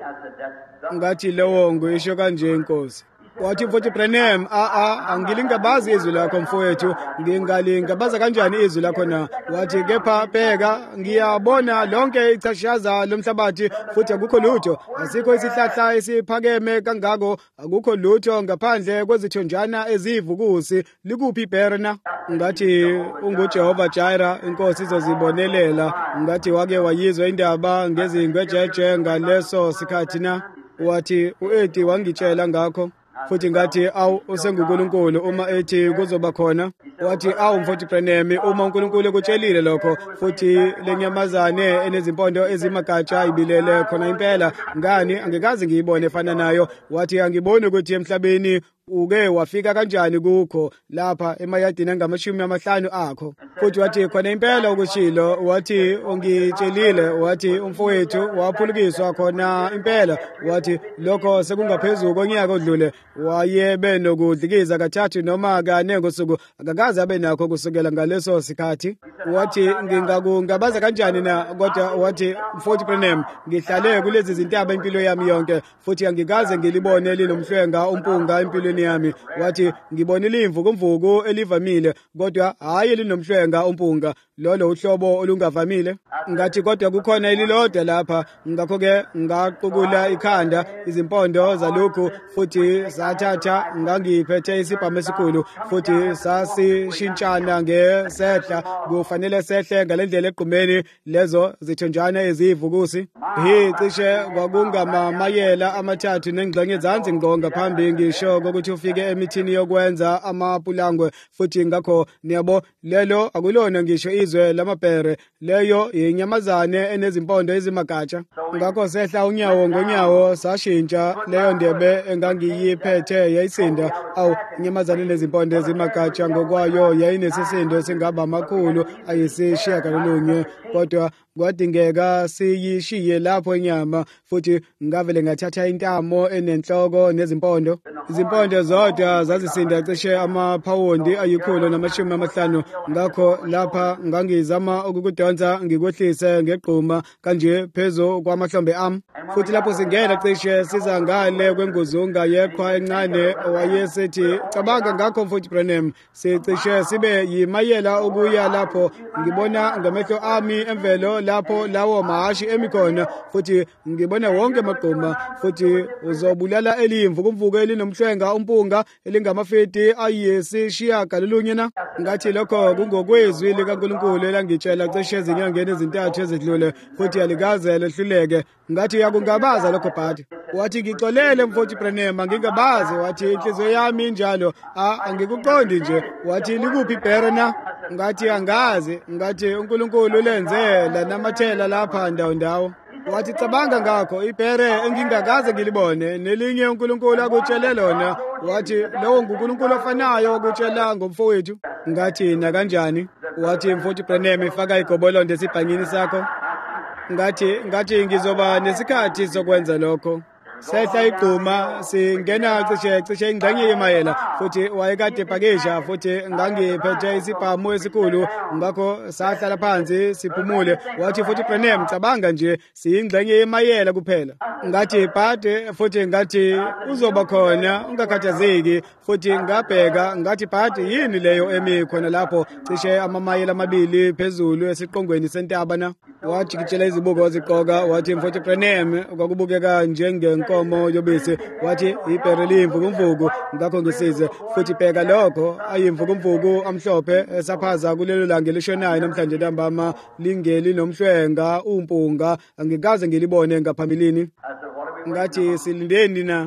Speaker 1: Ngathi lewo nguyisho kanje Nkosi. Wathi futhi Branham, angilingabazi izwi lakho mfowethu, ngingalingabaza kanjani izwi lakho na? Wathi kepha bheka, ngiyabona lonke ichashaza lomhlabathi futhi akukho lutho, asikho isihlahla esiphakeme kangako, akukho lutho ngaphandle kwezithonjana eziyivukusi. Likuphi ibhere na? Ngathi unguJehova Jireh, Inkosi izozibonelela. Ngathi wake wayizwa indaba ngezingwejeje ngaleso sikhathi na? Wathi u-Edi wangitshela ngakho. Futhi ngathi usenguNkulunkulu uma ethi kuzoba khona. Wathi mfowethu Branham, uma uNkulunkulu kutshelile lokho futhi lenyamazane enezimpondo ezimagatsha ibilele khona impela, ngani angikaze ngiyibone efana nayo? Wathi angiboni ukuthi emhlabeni uke wafika kanjani kukho lapha emayadini angama-50 akho. Futhi wathi khona impela ukushilo. Wathi ungitshelile, wathi umfowethu waphulukiswa khona impela. Wathi lokho sekungaphezulu konyaka odlule wayebe nokudlikiza kathathu noma kane ngosuku, akakaze abe nakho kusukela ngaleso sikhathi. Wathi ngingakungabaza kanjani na? Kodwa wathi mfowethu Branham, ngihlale kulezi zintaba impilo yami yonke futhi angikaze ngilibone linomhlwenga umpunga empilweni yami. Wathi ngibonile imvukumvuku elivamile kodwa hayi linomhlwenga umpunga, lolo uhlobo olungavamile. Ngathi kodwa kukhona elilodwa lapha. Ngakho-ke ngaqukula ikhanda, izimpondo zalokhu futhi sathatha, ngangiphethe isibhamu esikhulu futhi sasishintshana ngesehla. Kufanele sehle ngalendlela egqumeni lezo zithonjana eziyivukusi. Cishe kwakungamamayela amathathu nengxenye ezansi ngqo ngaphambi ngisho kokuthi ufike emithini yokwenza amapulangwe. Futhi ngakho niyabo, lelo akulona ngisho izwe lamabhere, leyo inyamazane enezimpondo ezimagatsha. Ngakho sehla unyawo ngonyawo, sashintsha leyo ndebe engangiyiphethe yayisinda. Inyamazane enezimpondo ezimagatsha ngokwayo yayinesisindo singaba amakhulu ayisishiyagalolunye, kodwa kwadingeka siyishiye lapho inyama. Futhi ngavele ngathatha intamo enenhloko nezimpondo. Izimpondo zodwa zazisinda cishe amaphawundi 150. Ngakho lapha ngangizama ukukudonsa ngikwehlise ngegquma kanje phezu kwamahlombe ami. Futhi lapho singena cishe siza ngale kwenguzunga yeqhwa encane wayesithi, cabanga ngakho mfowethu Branham, sicishe sibe yimayela ukuya lapho. Ngibona ngamehlo ami emvelo lapho lawo mahashi emikhona, futhi ngibona wonke amagquma. Futhi uzobulala elimvukumvuku elinomhlwenga umpunga elingamafidi ayisishiyagalolunye na? Ngathi lokho kungokwezwi likaNkulunkulu elangitshela cishe ezinyangeni ezintathu ezidlule, futhi alikaze lehluleke. Ngathi uyakungabaza lokho bhadi? Wathi ngixolele mfowethu Branham, angingabazi. Wathi inhliziyo yami injalo, angikuqondi nje. Wathi likuphi ibhere na? Ngathi angazi. Ngathi uNkulunkulu ulenzela namathela lapha ndawo. Wathi cabanga ngakho, ibhere engingakaze ngilibone nelinye uNkulunkulu akutshele lona. Wathi lowo nguNkulunkulu ofanayo okutshela ngomfowethu. Ngathi na kanjani? Wathi mfowethu Branham, ifaka igobolondo esibhangini sakho. Ngathi ngizoba nesikhathi sokwenza lokho. sehla igquma singena cishe ingxenye yemayela futhi wayekade epakisha futhi ngangiphethe isibhamu esikhulu ngakho sahlala phansi siphumule wathi futhi Branham cabanga nje siyingxenye yemayela kuphela ngathi bhade futhi ngathi uzoba khona ungakhathazeki futhi ngabheka ngathi bhade yini leyo emi khona lapho cishe amamayela amabili phezulu esiqongweni sentaba na wathi kitshela izibuko waziqoka wathi mfowethu Branham kwakubukeka njengenkomo yobisi wathi ibhere limvukumvuku ngakho ngisize futhi bheka lokho ayimvukumvuku amhlophe esaphaza kulelo langa elishonayo namhlanje ntambama lingeli nomhlwenga umpunga angikaze ngilibone ngaphambilini ngathi silindeni na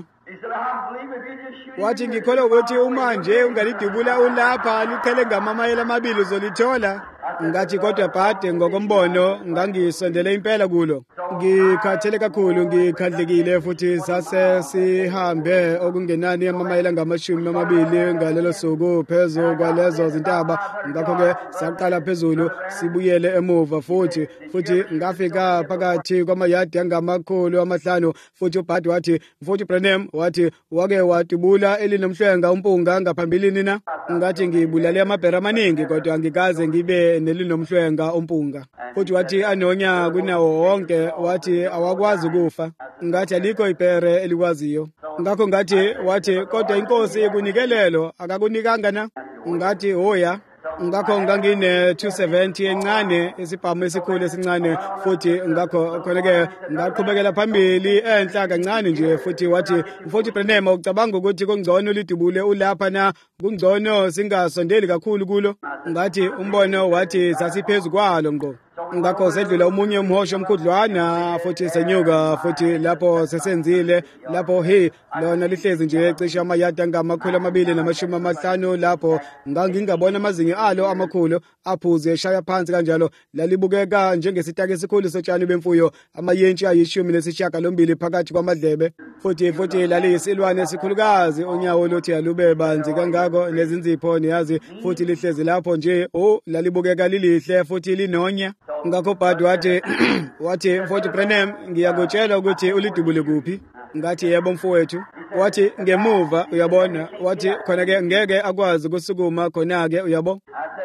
Speaker 1: wathi ngikholwa ukuthi uma nje ungalidubula ulapha liqhele ngamamayela amabili uzolithola ngathi kodwa bhade ngokombono ngangisondele impela kulo ngikhathele kakhulu ngikhandlekile futhi sase sihambe okungenani amamayela ngama-20 ngalelo suku phezu kwalezo zintaba ngakho-ke saqala phezulu sibuyele emuva futhi ngafika phakathi kwamayadi angama-500 futhi ubhade wathi mfowethu Branham wathi wake wadubula elinomhlwenga umpunga ngaphambilini na ngathi ngibulale amabhere amaningi kodwa angikaze ngibe nelinomhlwenga umpunga futhi wathi anonya kunawo wonke wathi awakwazi ukufa ngathi alikho ibhere elikwaziyo ngakho wathi kodwa inkosi ikunikelelo akakunikanga na ngathi hoya ngakho ngangine 270 encane isibhamu esikhulu esincane futhi ngakho khoneke ngaqhubekela phambili enhla kancane nje futhi wathi mfowethu Branham ucabanga ukuthi kungcono lidubule ulapha na kungcono singasondeli kakhulu kulo ngathi umbono wathi sasiphezulu kwalo ngqo ngakho sedlula umunye umhosha omkhudlwana futhi senyuka futhi lapho sesenzile lapho lona lihlezi nje cishe amayadi angama-250 lapho ngangingabona amazinyo alo amakhulu aphuze eshaya phansi kanjalo lalibukeka njengesitaki esikhulu sotshani bemfuyo amayentshi 18 phakathi kwamadlebe futhi laliyisilwane esikhulukazi unyawo lothi alube banzi kangako nezinzipho niyazi futhi lihlezi lapho nje lalibukeka lilihle futhi linonya ngakho bhade wathi mfowethu Branham ngiyakutshela ukuthi ulidubule kuphi ngathi yebo mfowethu wathi ngemuva uyabona wathi khona-ke ngeke akwazi ukusukuma khona-ke uyabo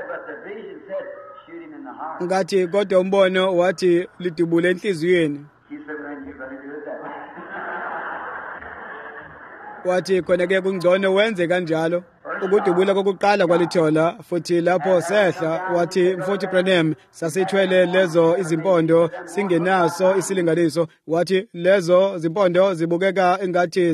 Speaker 1: ngathi kodwa umbono wathi lidubule enhliziyweni wathi khona-ke kungcono wenze kanjalo ukudubula kokuqala kwalithola futhi lapho sehla wathi mfowethu Branham sasithwele lezo izimpondo singenaso isilinganiso wathi lezo zimpondo zibukeka engathi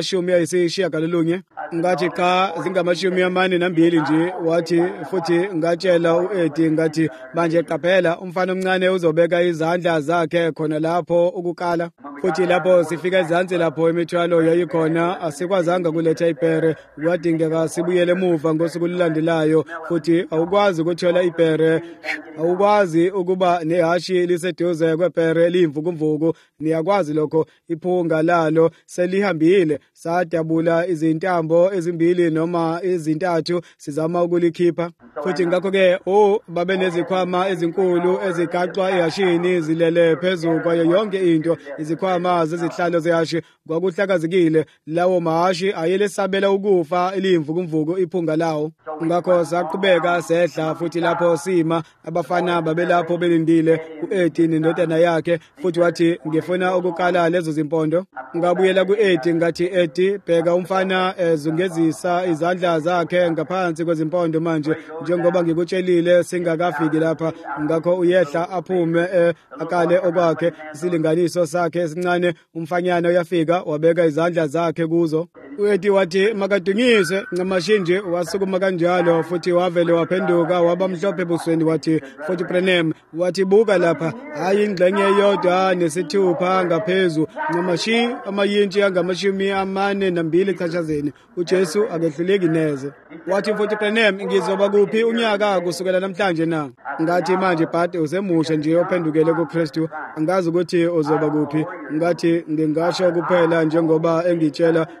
Speaker 1: zingama-80 ngathi cha zingama-42 nje wathi futhi ngatshela u-Eddie ngathi manje qaphela umfana omncane uzobeka izandla zakhe khona lapho ukukala futhi lapho sifika ezansi lapho imithwalo yayikhona asikwazanga kuletha ibhere kwadingeka sibuyele emuva ngosuku lulandelayo futhi awukwazi ukuthola ibhere awukwazi ukuba nehashi liseduze kwebhere eliyimvukumvuku niyakwazi lokho iphunga lalo selihambile sadabula izintambo ezimbili noma ezintathu sizama ukulikhipha futhi ngakho-ke babe nezikhwama ezinkulu ezigaxwa ehashini zilele phezu kwayo yonke into izikhwama zezihlalo zehashi kwakuhlakazekile lawo mahashi ayelesabela ukufa eliyimvukumvuku iphunga lawo ngakho saqhubeka sehla futhi lapho sima abafana babelapho belindile u-Eddie nendodana yakhe futhi wathi ngifuna ukukala lezo zimpondo ngabuyela ku-Eddie ngathi Eddie bheka umfana ezungezisa izandla zakhe ngaphansi kwezimpondo manje njengoba ngikutshelile singakafiki lapha ngakho uyehla aphume akale okwakhe isilinganiso sakhe esincane umfanyana uyafika wabeka izandla zakhe kuzo u-Eddie wathi makadunyise ncamashinje wasukuma kanjalo futhi wavele waphenduka waba mhlophe ebusweni wathi futhi Branham wathi buka lapha hayi ingxenye eyodwa nesithupha ngaphezu ncamashi amayintshi angama-42 echashazeni uJesu akehluleki neze wathi futhi Branham ngizoba kuphi unyaka kusukela namhlanje na ngathi manje bhade usemusha nje ophendukele kuKristu angazi ukuthi uzoba kuphi ngathi ngingasho kuphela njengoba engitshela yilokho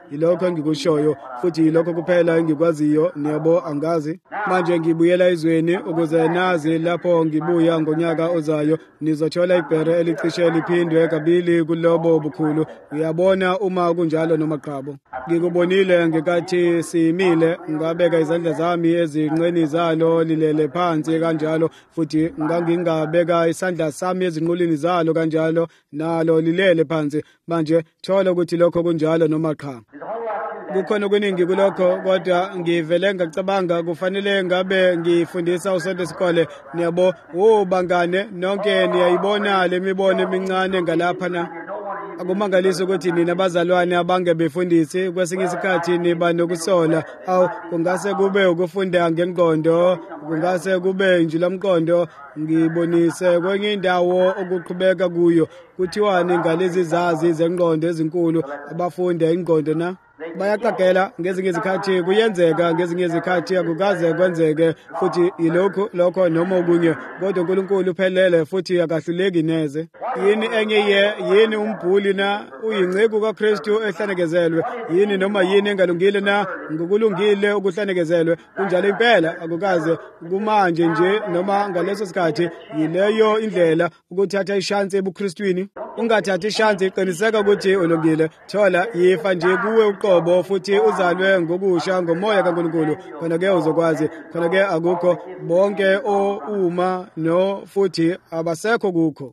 Speaker 1: lokho engikushoyo futhi lokho kuphela engikwaziyo niyabo angazi manje ngibuyela izweni ukuze nazi lapho ngibuya ngonyaka ozayo nizothola ibhere elicishe liphindwe kabili kulobo bukhulu uyabona uma kunjalo noma qhabo ngikubonile ngekathi simile ngabeka izandla zami ezinqeni zalo lilele phansi kanjalo futhi ngangingabeka isandla sami ezinqulini zalo kanjalo nalo lilele phansi manje thola ukuthi lokho kunjalo noma cha kukhona okuningi kulokho kodwa ngivele ngacabanga kufanele ngabe ngifundisa usonto isikole niyabo bangane nonke niyayibona lemibono emincane ngalapha na akumangalisi ukuthi nina abazalwane abange befundisi kwesinye isikhathi niba nokusola awu kungase kube ukufunda ngengqondo kungase kube injilomqondo ngibonise kwenye indawo okuqhubeka kuyo kuthiwani ngalezi zazi zengqondo ezinkulu abafunda ingqondo na bayaqagela ngezinye izikhathi kuyenzeka ngezinye izikhathi akukaze kwenzeke futhi lokho noma okunye kodwa uNkulunkulu uphelele futhi akahluleki neze yini enye yini umbhuli na uyinceku kaKristu ehlanekezelwe yini noma yini engalungile na ngokulungile ukuhlanekezelwe kunjalo impela akukaze kumanje nje noma ngaleso sikhathi yileyo indlela ukuthatha ishansi ebuKristwini ungathathi ishansi qiniseka ukuthi ulungile thola yifa nje kuwe uqobo futhi uzalwe ngokusha ngomoya kaNkulunkulu khona ke uzokwazi khona ke akukho bonke uma no futhi abasekho kukho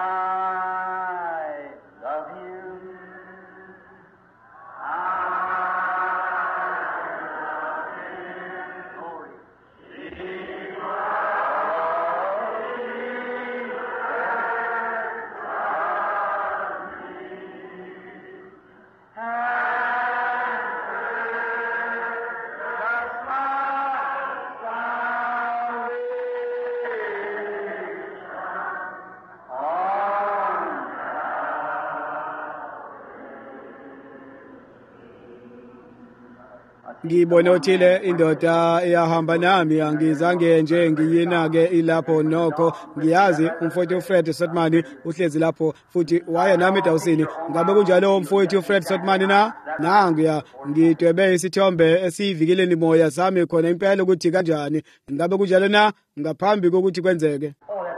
Speaker 1: ngibone othile indoda eyahamba nami angizange nje ngiyinake ilapho nokho ngiyazi umfowethu uFred Sotmani uhlezi lapho futhi waya nami edawusini ngabe kunjalo umfowethu uFred Sotmani na nangu ngidwebe isithombe esiyivikeleni moya sami khona impela ukuthi kanjani ngabe kunjalo na ngaphambi kokuthi kwenzeke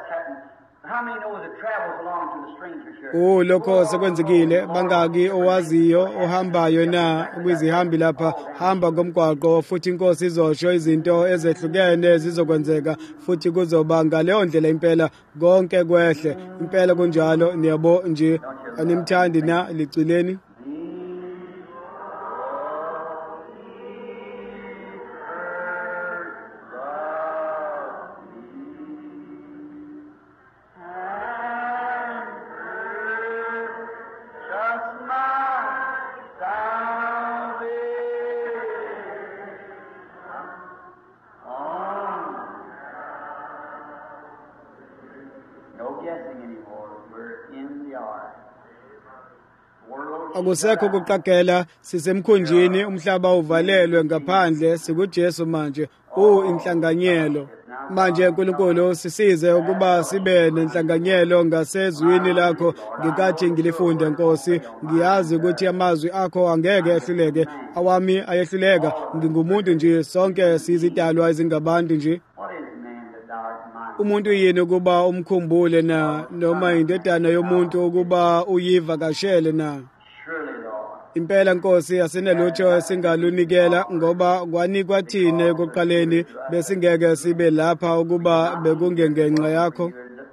Speaker 1: lokho sekwenzekile bangaki owaziyo ohambayo na kwizihambi lapha hamba ngomgwaqo futhi inkosi izosho izinto ezehlukene zizokwenzeka futhi kuzoba ngaleyo ndlela impela konke kwehle impela kunjalo niyabo nje animthandi na licileni akusekho kuqagela sisemkhunjini umhlaba uvalelwe ngaphandle sikuJesu manje inhlanganyelo manje uNkulunkulu sisize ukuba sibe nenhlanganyelo ngasezwini lakho ngikathi ngilifunde Nkosi ngiyazi ukuthi amazwi akho angeke ehluleke awami ayehluleka ngingumuntu nje sonke sizidalwa ezingabantu nje umuntu yini ukuba umkhumbule na noma indodana yomuntu ukuba uyivakashele na impela Nkosi asinelutho esingalunikela ngoba kwanikwa thina ekuqaleni besingeke sibe lapha ukuba bekungengenxa yakho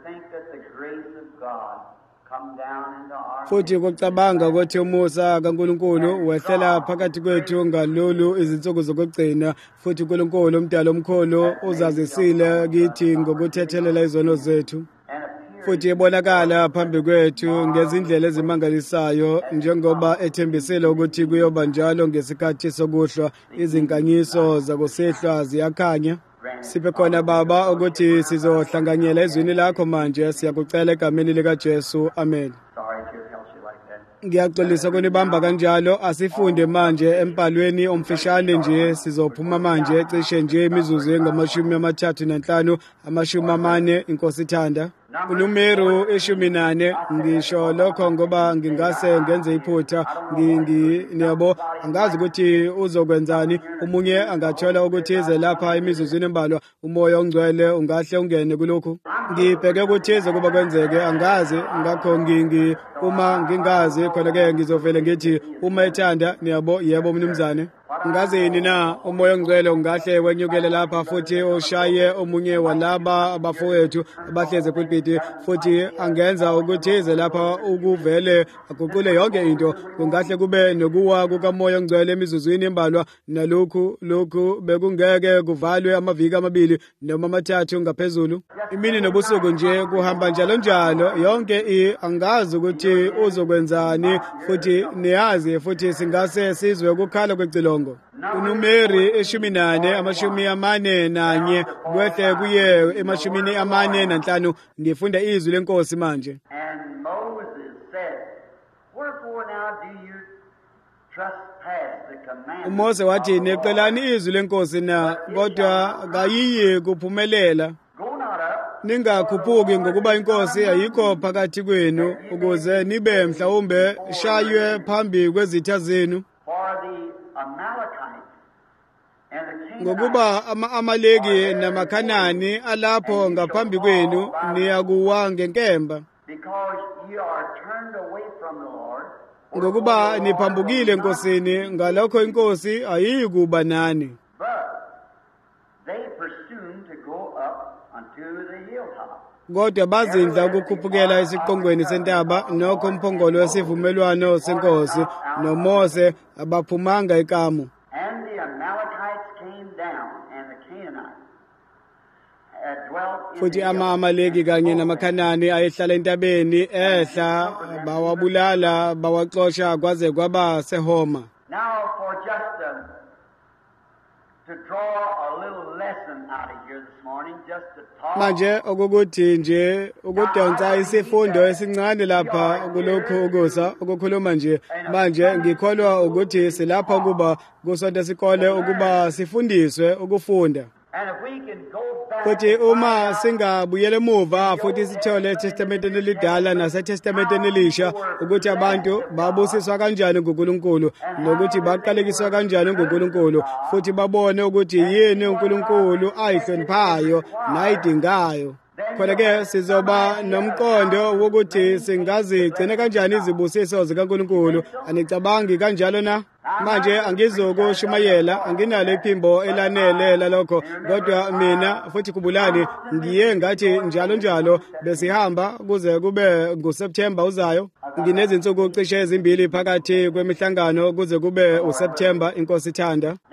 Speaker 1: futhi ukucabanga ukuthi umusa kaNkulunkulu wehlela phakathi kwethu ngalolu izinsuku zokugcina futhi uNkulunkulu umdalo omkhulu uzazisile kithi ngokuthethelela izono zethu futhi ebonakala phambi kwethu ngezindlela ezimangalisayo njengoba ethembisile ukuthi kuyoba njalo ngesikhathi sokuhlwa izinkanyiso zakusihlwa ziyakhanya siphe khona baba ukuthi sizohlanganyela ezwini lakho manje siyakucela egameni likaJesu amen Ngiyaxolisa kunibamba kanjalo, asifunde manje embhalweni omfishane nje. Sizophuma manje cishe nje imizuzu engama-35 40 Inkosi ithanda. UNumeri 14. Ngisho lokho ngoba ngingase ngenze iphutha, ngiyabo angazi ukuthi uzokwenzani. Umunye angathola ukuthi ize lapha imizuzwini embalwa umoya ongcwele ungahle ungene kulokhu. Ngibheke ukuthi ize kuba kwenzeke, angazi. Ngakho uma ngingazi khona-ke ngizovele ngithi uma ethanda, niyabo, yebo mnumzane. Ngazini na umoya ongcwele ungahle wenyukele lapha futhi ushaye omunye walaba abafowethu abahleze pulpiti, futhi angenza ukuthi ize lapha ukuvele aguqule yonke into. Kungahle kube nokuwa kukamoya ongcwele emizuzwini embalwa, nalokhu bekungeke kuvalwe amaviki 2 noma 3 ngaphezulu. Imini nobusuku nje kuhamba njalo yonke angazi ukuthi uzokwenzani, futhi niyazi futhi singase sizwe ukukhala kwecilongo. UNumeri 14:41 kwehle kuye 45. Ngifunda izwi lenkosi manje.
Speaker 2: And Moses said, "Wherefore now do you trespass the commandment?"
Speaker 1: uMose wathi, "Neqelani izwi lenkosi na, kodwa kayiyi kuphumelela.
Speaker 2: Go not up,
Speaker 1: Ningakhuphuki ngokuba inkosi ayikho phakathi kwenu, ukuze nibe mhlawumbe shaywe phambi kwezitha zenu.
Speaker 2: for the Amalekites and the Canaanites
Speaker 1: Ngokuba ama-Amaleki namaKhanani alapho ngaphambi kwenu, niyakuwa ngenkemba.
Speaker 2: because ye are turned away from the Lord,
Speaker 1: Ngokuba niphambukile enkosini, ngalokho inkosi ayikuba nani."
Speaker 2: but they presume to go up unto the hilltop.
Speaker 1: Kodwa bazindla ukukhuphukela esiqongweni sentaba, nokho umphongolo wesivumelwano senkosi noMose abaphumanga ekamu.
Speaker 2: And the Amalekites came down, and the Canaanites dwelt in
Speaker 1: Futhi
Speaker 2: the
Speaker 1: ama-Amaleki kanye namaKhanani ayehlala entabeni ehla, bawabulala bawaxosha kwaze kwaba seHoma.
Speaker 2: Now, for just to draw a little lesson out of here this morning, just to talk.
Speaker 1: Manje okukuthi nje ukudonsa isifundo esincane lapha kulokhu ukusa ukukhuluma nje. Manje ngikholwa ukuthi silapha ukuba kusonto sikole ukuba sifundiswe ukufunda.
Speaker 2: And if we can go back
Speaker 1: Futhi uma singabuyele emuva futhi sithole eTestamenteni elidala naseTestamenteni elisha ukuthi abantu babusiswa kanjani nguNkulunkulu, nokuthi baqalekiswa kanjani nguNkulunkulu, futhi babone ukuthi yini uNkulunkulu ayihloniphayo nayidingayo. Khona-ke sizoba nomqondo wokuthi singazigcina kanjani izibusiso zikaNkulunkulu. Anicabangi kanjalo na? Manje angizokushumayela, anginalo iphimbo elanele lalokho, kodwa mina futhi kubulani ngiye ngathi njalo besihamba kuze kube nguSeptember uzayo. Nginezinsuku cishe 2 phakathi kwemihlangano kuze kube uSeptember, inkosi ithanda.
Speaker 2: now,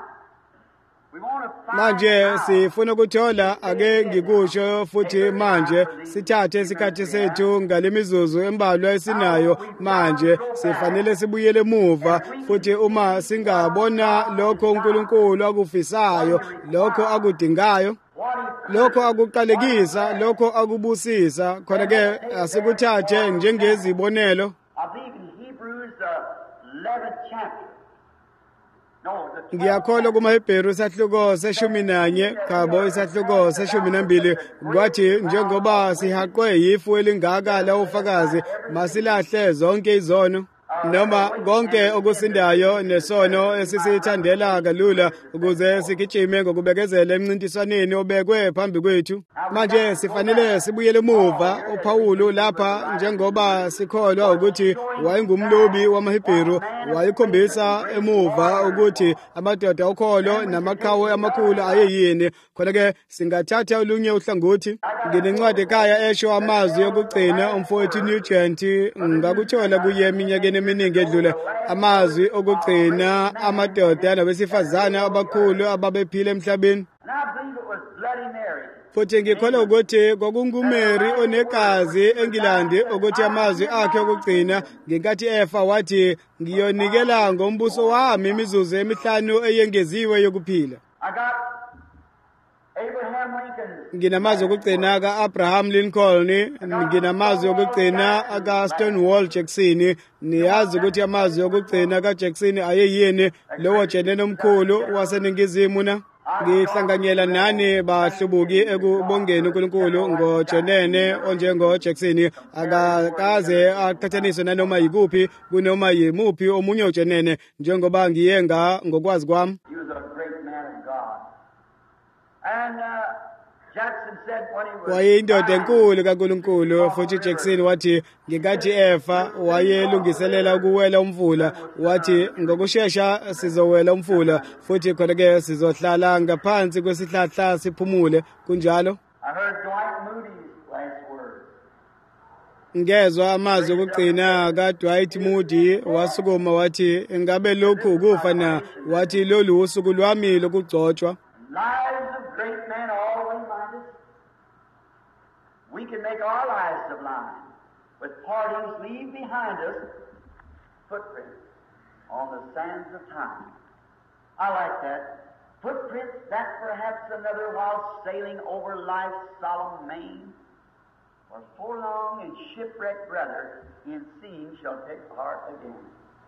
Speaker 2: we want to find
Speaker 1: Manje
Speaker 2: out
Speaker 1: sifuna ukuthola, ake ngikusho futhi manje sithathe isikhathi sethu ngalemizuzu embalwa esinayo manje. Sifanele sibuyele emuva futhi uma singabona lokho uNkulunkulu akufisayo, lokho akudingayo, lokho akuqalekisa, lokho akubusisa, khona-ke asikuthathe njengezibonelo.
Speaker 2: I believe in Hebrews the 11th chapter. No, the 12th
Speaker 1: Ngiyakholwa kumaHebheru isahluko 11 khabo isahluko 12 kwathi njengoba sihaqwe yifu elingaka la ufakazi, masilahle zonke izono noma konke okusindayo nesono esisithandela kalula, ukuze sigijime ngokubekezela emncintiswaneni obekwe phambi kwethu. Manje sifanele sibuyele emuva. uPawulu lapha, njengoba sikholwa ukuthi wayengumlobi wamaHebheru, wayekhombisa emuva ukuthi amadoda okholo namaqhawe amakhulu ayeyini. Khona-ke singathatha olunye uhlangothi. Nginencwadi ekhaya esho amazwi okugcina umfowethu Nugent ngakuthola kuye eminyakeni eminingi edlule, amazwi okugcina amadoda nabesifazane abakhulu ababephila emhlabeni.
Speaker 2: And I believe it was Bloody Mary.
Speaker 1: Futhi ngikholwa ukuthi kwakunguMary onegazi eNgilandi, ukuthi amazwi akhe okugcina ngenkathi efa wathi, "Ngiyonikela ngombuso wami imizuzu 5 eyengeziwe yokuphila."
Speaker 2: I got Abraham Lincoln.
Speaker 1: nginamazwi okugcina ka-Abraham Lincoln, nginamazwi okugcina aka-Stonewall Jackson. Niyazi ukuthi amazwi okugcina ka-Jackson ayeyini lowo jenene omkhulu waseningizimu na? Ngihlanganyela nani bahlubuki ekubongeni uNkulunkulu ngojenene onjengo-Jackson. Akakaze aqhathaniswe nanoma yikuphi kunoma yimuphi omunye ujenene njengoba ngiyenga ngokwazi kwami.
Speaker 2: He was a great man of God. And Jackson said when he was
Speaker 1: Wayeyindoda enkulu kaNkulunkulu, futhi Jackson wathi ngekathi efa wayelungiselela ukuwela umfula, wathi ngokusheshsha sizowela umfula futhi khona-ke sizohlala ngaphansi kwesihlahla siphumule kunjalo.
Speaker 2: I heard Dwight Moody's last words.
Speaker 1: Ngezwa amazwi okugcina kaDwight Moody wasukuma wathi ngabe lokhu ukufa na, wathi lolu usuku lwami lokugcotshwa.
Speaker 2: Lives of great men always remind us. We can make our lives sublime. With partings leave behind us footprints on the sands of time. I like that. Footprints that perhaps another while sailing over life's solemn main, for so long and shipwrecked brother in seeing shall take heart again.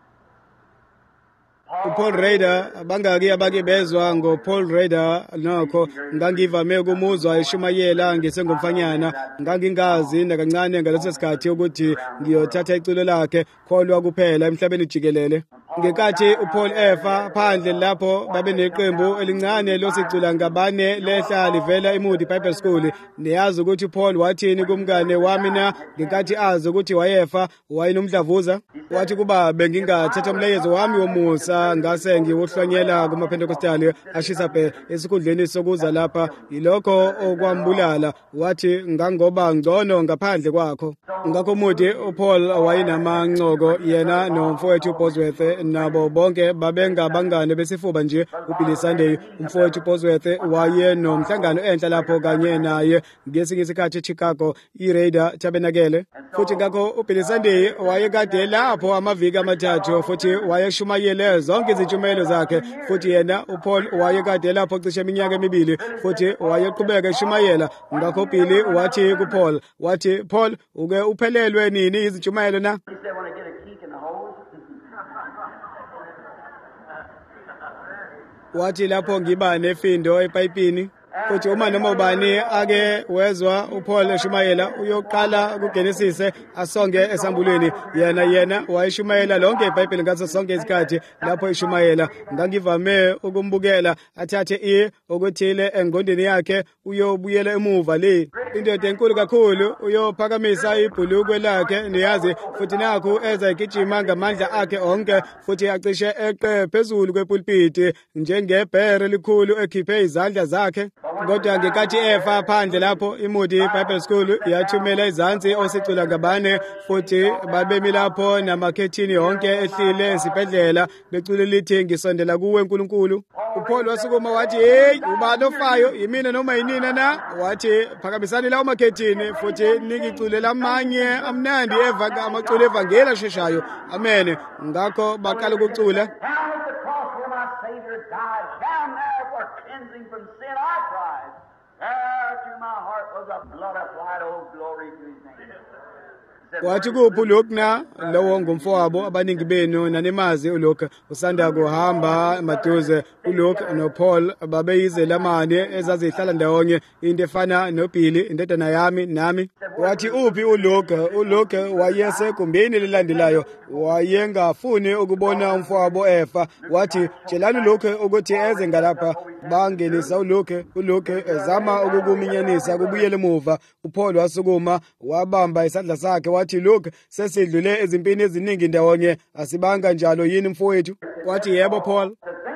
Speaker 1: uPaul Rader bangaki abake bezwa ngoPaul Rader nokho ngangivame ukumuzwa eshumayela ngisengumfanyana, ngangingazi nakancane ngaleso sikhathi ukuthi ngiyothatha iculo lakhe kholwa kuphela emhlabeni jikelele. Ngekathi uPaul efa phandle lapho babe neqembu elincane losicula ngabane lehla livela eMoody Bible School. Niyazi ukuthi uPaul wathini kumngane wami na ngekathi azi ukuthi wayefa wayenomdlavuza? Wathi kuba bengingathatha umlayezo wami womusa ngase ngiwuhlonyela kumaPentecostal ashisa phe esikhundleni sokuza lapha, yilokho okwambulala. Wathi ngangoba ngcono ngaphandle kwakho. Ngakho Moody uPaul wayinamanqoko yena nomfowethu Bosworth nabo bonke babengabangane besifuba nje. uBilly Sunday umfowethu Bosworth waye nomhlangano enhla lapho kanye naye ngesinye isikhathi eChicago iRader Tabernacle. Futhi ngakho uBilly Sunday wayekade lapho amaviki amathathu futhi wayeshumayele zonke izintshumayelo zakhe. Futhi yena uPaul wayekade lapho cishe iminyaka emibili futhi wayeqhubeka eshumayela. Ngakho uBilly wathi kuPaul, wathi Paul, uke uphelelwe nini izintshumayelo na?
Speaker 2: He said, when I get a kink in the hose.
Speaker 1: Wathi lapho ngiba nefindo epayipini. Futhi uma noma ubani ake wezwa uPaul eshumayela uyoqala kuGenesis asonge esambulweni. Yena wayeshumayela lonke iBhayibheli ngaso sonke isikhathi lapho eshumayela. Ngangivame ukumbukela athathe okuthile engqondweni yakhe uyobuyela emuva le. Indoda enkulu kakhulu uyophakamisa ibhulukwe lakhe niyazi, futhi nakho eza igijima ngamandla akhe onke futhi acishe eqe phezulu kwepulpiti njengebhere elikhulu ekhiphe izandla zakhe. Kodwa ngekathi efa phandle lapho iMoody Bible School yathumela izansi osicula ngabane futhi babemi lapho namakhethini yonke ehlile esibhedlela becule lithi ngisondela kuwe Nkulunkulu. uPaul wasukuma wathi, hey, ubani ofayo, yimina noma yinina na? Wathi phakamisani lawo makhethini futhi nikiculela amanye amnandi amaculo evangeli asheshayo. Amen. Ngakho baqala ukucula.
Speaker 2: Down at the cross where my Savior died, down there for cleansing from sin I cried. There to my heart was a blood applied, oh glory to his name.
Speaker 1: Wathi kuphi lokhu na? Lowo ngumfowabo abaningi benu nanemazi ulokhu usanda kuhamba maduze. uLuke noPaul babeyizelamane ezazihlala ndawonye, into efana noBilly indodana yami nami. Wathi uphi uLuke? uLuke wayesegumbini elilandelayo, wayengafuni ukubona umfowabo efa. Wathi tshelani uLuke ukuthi eze ngalapha. Bangenisa uLuke ezama ukukuminyanisa kubuyele emuva. uPaul wasukuma wabamba isandla sakhe wathi, Luke, sesidlule ezimpini eziningi ndawonye, asibanga njalo yini mfowethu? Wathi yebo Paul.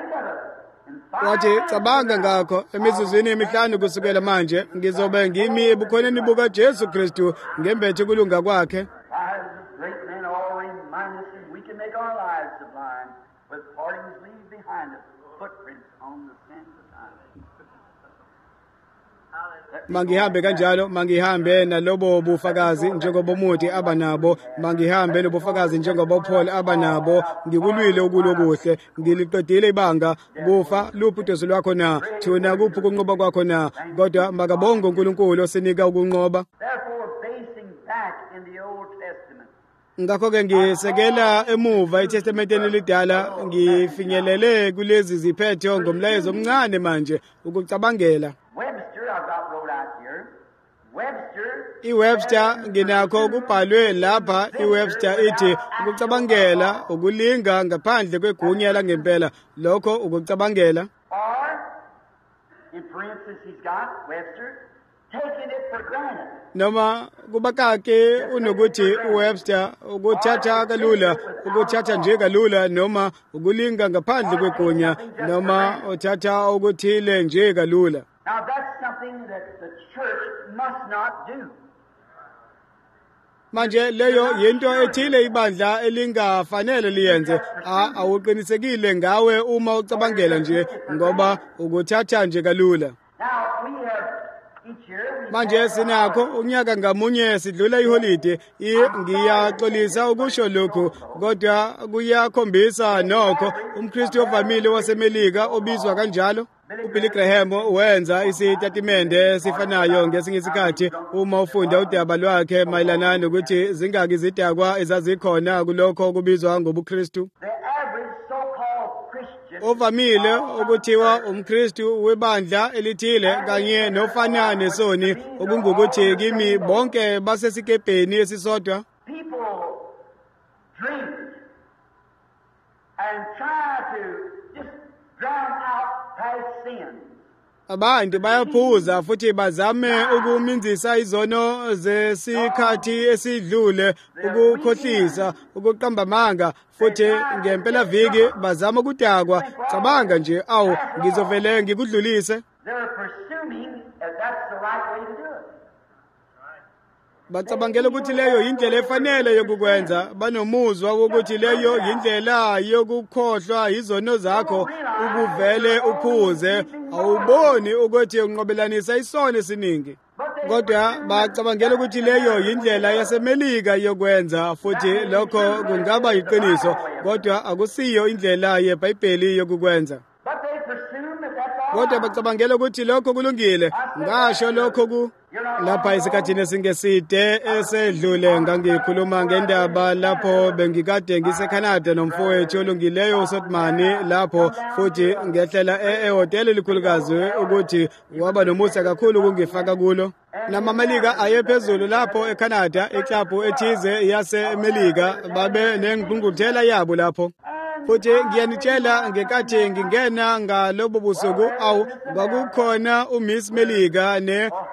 Speaker 1: Wathi cabanga ngakho, emizuzwini emihlanu kusukela manje ngizobe ngimi ebukhoneni buka Jesu Kristu ngembethe kulunga kwakhe.
Speaker 2: Lives of great men all remind us that we can make our lives sublime with partings leave behind us footprints on the sands of time.
Speaker 1: mangihambe kanjalo, mangihambe nalobo bufakazi njengoba umuthi abanabo, mangihambe nobufakazi njengoba uPaul abanabo, ngikulwile ukulokuhle, ngiliqedile ibanga, kufa luphi udezo lwakho na, thuna kuphi ukunqoba kwakho na, kodwa makabonge uNkulunkulu osinika ukunqoba. Ngakho-ke ngisekela emuva eTestamenteni elidala, ngifinyelele kulezi ziphetho ngomlayezo omncane manje ukucabangela. iWebster nginakho kubhalwe lapha. iWebster ithi ukucabangela ukulinga ngaphandle kwegunya langempela, lokho ukucabangela. Noma kubakake unokuthi uWebster ukuthatha kalula, ukuthatha nje kalula, noma ukulinga ngaphandle kwegunya, noma uthatha ukuthile nje kalula.
Speaker 2: Now that's something that the church must not do.
Speaker 1: Manje leyo yinto ethile ibandla elingafanele liyenze. Awuqinisekile ngawe uma ucabangela nje, ngoba ukuthatha nje kalula.
Speaker 2: Now we have each year
Speaker 1: Manje sinakho unyaka ngamunye sidlula iholide. Ngiyaxolisa ukusho lokhu, kodwa kuyakhombisa nokho umKristu ovamile waseMelika obizwa kanjalo. uBilly Graham wenza isitatimende esifanayo ngesinye isikhathi uma ufunda udaba lwakhe mayelana nokuthi zingaki izidakwa ezazikhona kulokho okubizwa ngobuKristu. Ovamile ukuthiwa umKristu webandla elithile kanye nofana nesoni, okungukuthi kimi bonke basesikepeni esisodwa.
Speaker 2: people drink and try to just drown out past sin.
Speaker 1: Abantu bayaphuza futhi bazame ukuminzisa izono zesikhathi esidlule, ukukhohlisa, ukuqamba amanga, futhi ngempela viki bazama ukudakwa. Cabanga nje, awu ngizovele ngikudlulise.
Speaker 2: They're presuming that that's the right way to do it.
Speaker 1: Bacabangela ukuthi leyo indlela efanele yokukwenza, banomuzwa wokuthi leyo indlela yokukhohlwa izono zakho, ukuvele uphuze, awuboni ukuthi unqobelanisa isono esiningi. Kodwa bacabangela ukuthi leyo indlela yaseMelika yokwenza, futhi lokho kungaba yiqiniso, kodwa akusiyo indlela yeBhayibheli yokukwenza.
Speaker 2: But they presume that that's all
Speaker 1: Kodwa
Speaker 2: right.
Speaker 1: bacabangela ukuthi lokho kulungile. Ngasho lokho lapha isikhathini esingeside esedlule ngangikhuluma ngendaba lapho bengikade ngiseCanada nomfowethu olungileyo uSotmani lapho, futhi ngehlela ehotela elikhulukazi ukuthi waba nomusa kakhulu ukungifaka kulo. Namamelika ayephezulu lapho eCanada, eklabhu ethize yaseMelika babe nengqungquthela yabo lapho. Futhi ngiyanitshela ngekathi ngingena ngalobo busuku, awu kwakukhona uMiss Melika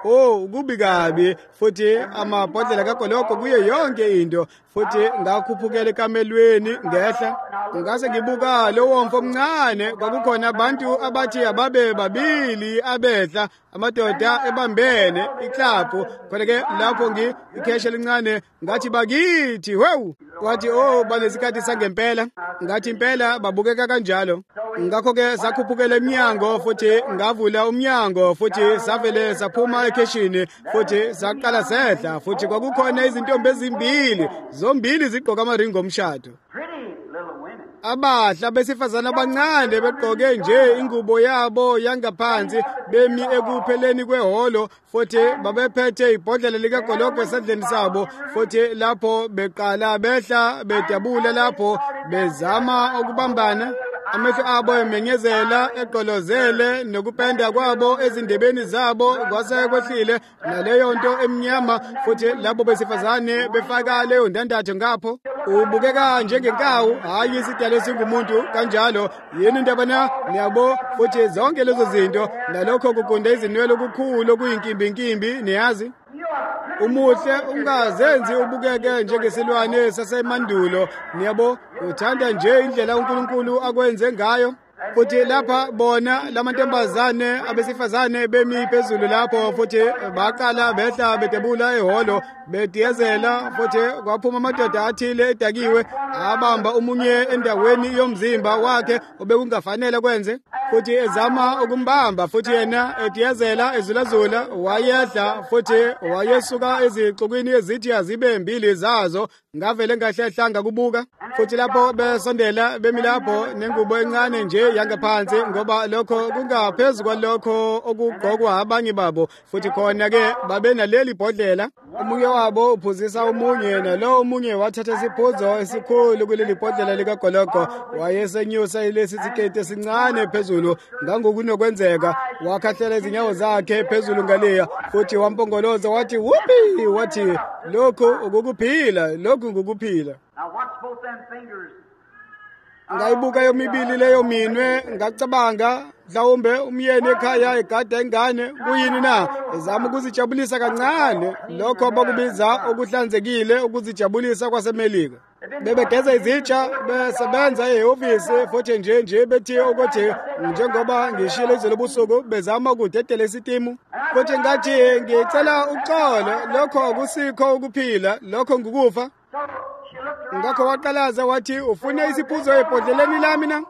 Speaker 1: kubi kabi, futhi amabhodlela kagoloko kuye yonke into, futhi ngakhuphukela ekamelweni ngehla. Ngase ngibuka lowo mfo omncane, kwakukhona abantu abathi ababe babili abehla, amadoda ebambene iklabhu. Khona-ke lapho ikheshe elincane ngathi bakithi, wewu, wathi banesikhathi sangempela. Ngathi impela babukeka kanjalo. Ngakho-ke sakhuphukela eminyango, futhi ngavula umnyango, futhi savele saphuma ekheshini, futhi saqala sehla, futhi kwakukhona izintombi ezimbili, zombili zigqoka amaringo omshado.
Speaker 2: Pretty little women.
Speaker 1: Abahla besifazana abancane begqoke nje ingubo yabo yangaphansi, bemi ekupheleni kweholo, futhi babephethe ibhodlela likagoloko esandleni sabo, futhi lapho beqala behla bedabula, lapho bezama ukubambana, amehlo abo emenyezela, eqolozele, nokupenda kwabo ezindebeni zabo kwase kwehlile naleyo nto emnyama, futhi labo besifazane befaka leyo ndandatho ngapho. Ubukeka njengenkawu, hayi isidalwa esingumuntu kanjalo. Yini indaba na? Niyabo, futhi zonke lezo zinto nalokho kuqonda izinwele okukhulu okuyinkimbinkimbi, niyazi. Umuhle ungazenzi ubukeke njengesilwane sasemandulo, niyabo, uthanda nje indlela uNkulunkulu akwenze ngayo. futhi lapha bona lamantombazane abesifazane bemi phezulu lapho futhi baqala behla bedebula ehholo bediyezela futhi kwaphuma amadoda athile edakiwe abamba umunye endaweni yomzimba wakhe obekungafanele kwenze futhi ezama ukumbamba futhi yena ediyezela ezulazula wayedla futhi wayesuka ezixukwini ezithi azibe mbili zazo ngavele ngahlehlanga kubuka futhi lapho besondela bemi lapho nengubo encane nje yangaphansi ngoba lokho kungaphezulu kwalokho okugqokwa abanye babo futhi khona-ke babenaleli bhodlela omunye wabo uphuzisa omunye nalo omunye wathatha isiphuzo esikhulu kuleli bhodlela likagologo wayesenyusa ilesi siketi esincane phezulu ngangokunokwenzeka wakhahlela izinyawo zakhe phezulu ngaleya futhi wampongoloza wathi wuphi wathi lokhu ukukuphila lokhu ngukuphila ngayibuka yomibili leyo minwe ngacabanga mhlawumbe umyeni ekhaya egada ingane kuyini na ezama ukuzijabulisa kancane lokho abakubiza okuhlanzekile ukuzijabulisa kwasemelika bebegeza izitsha besebenza ehhovisi futhi nje bethi ukuthi njengoba ngishilo izolo busuku bezama ukudedela isitimu futhi ngathi ngicela uxolo lokho akusikho ukuphila lokho ngukufa ngakho waqalaza wathi ufune isiphuzo ebhodleleni lami na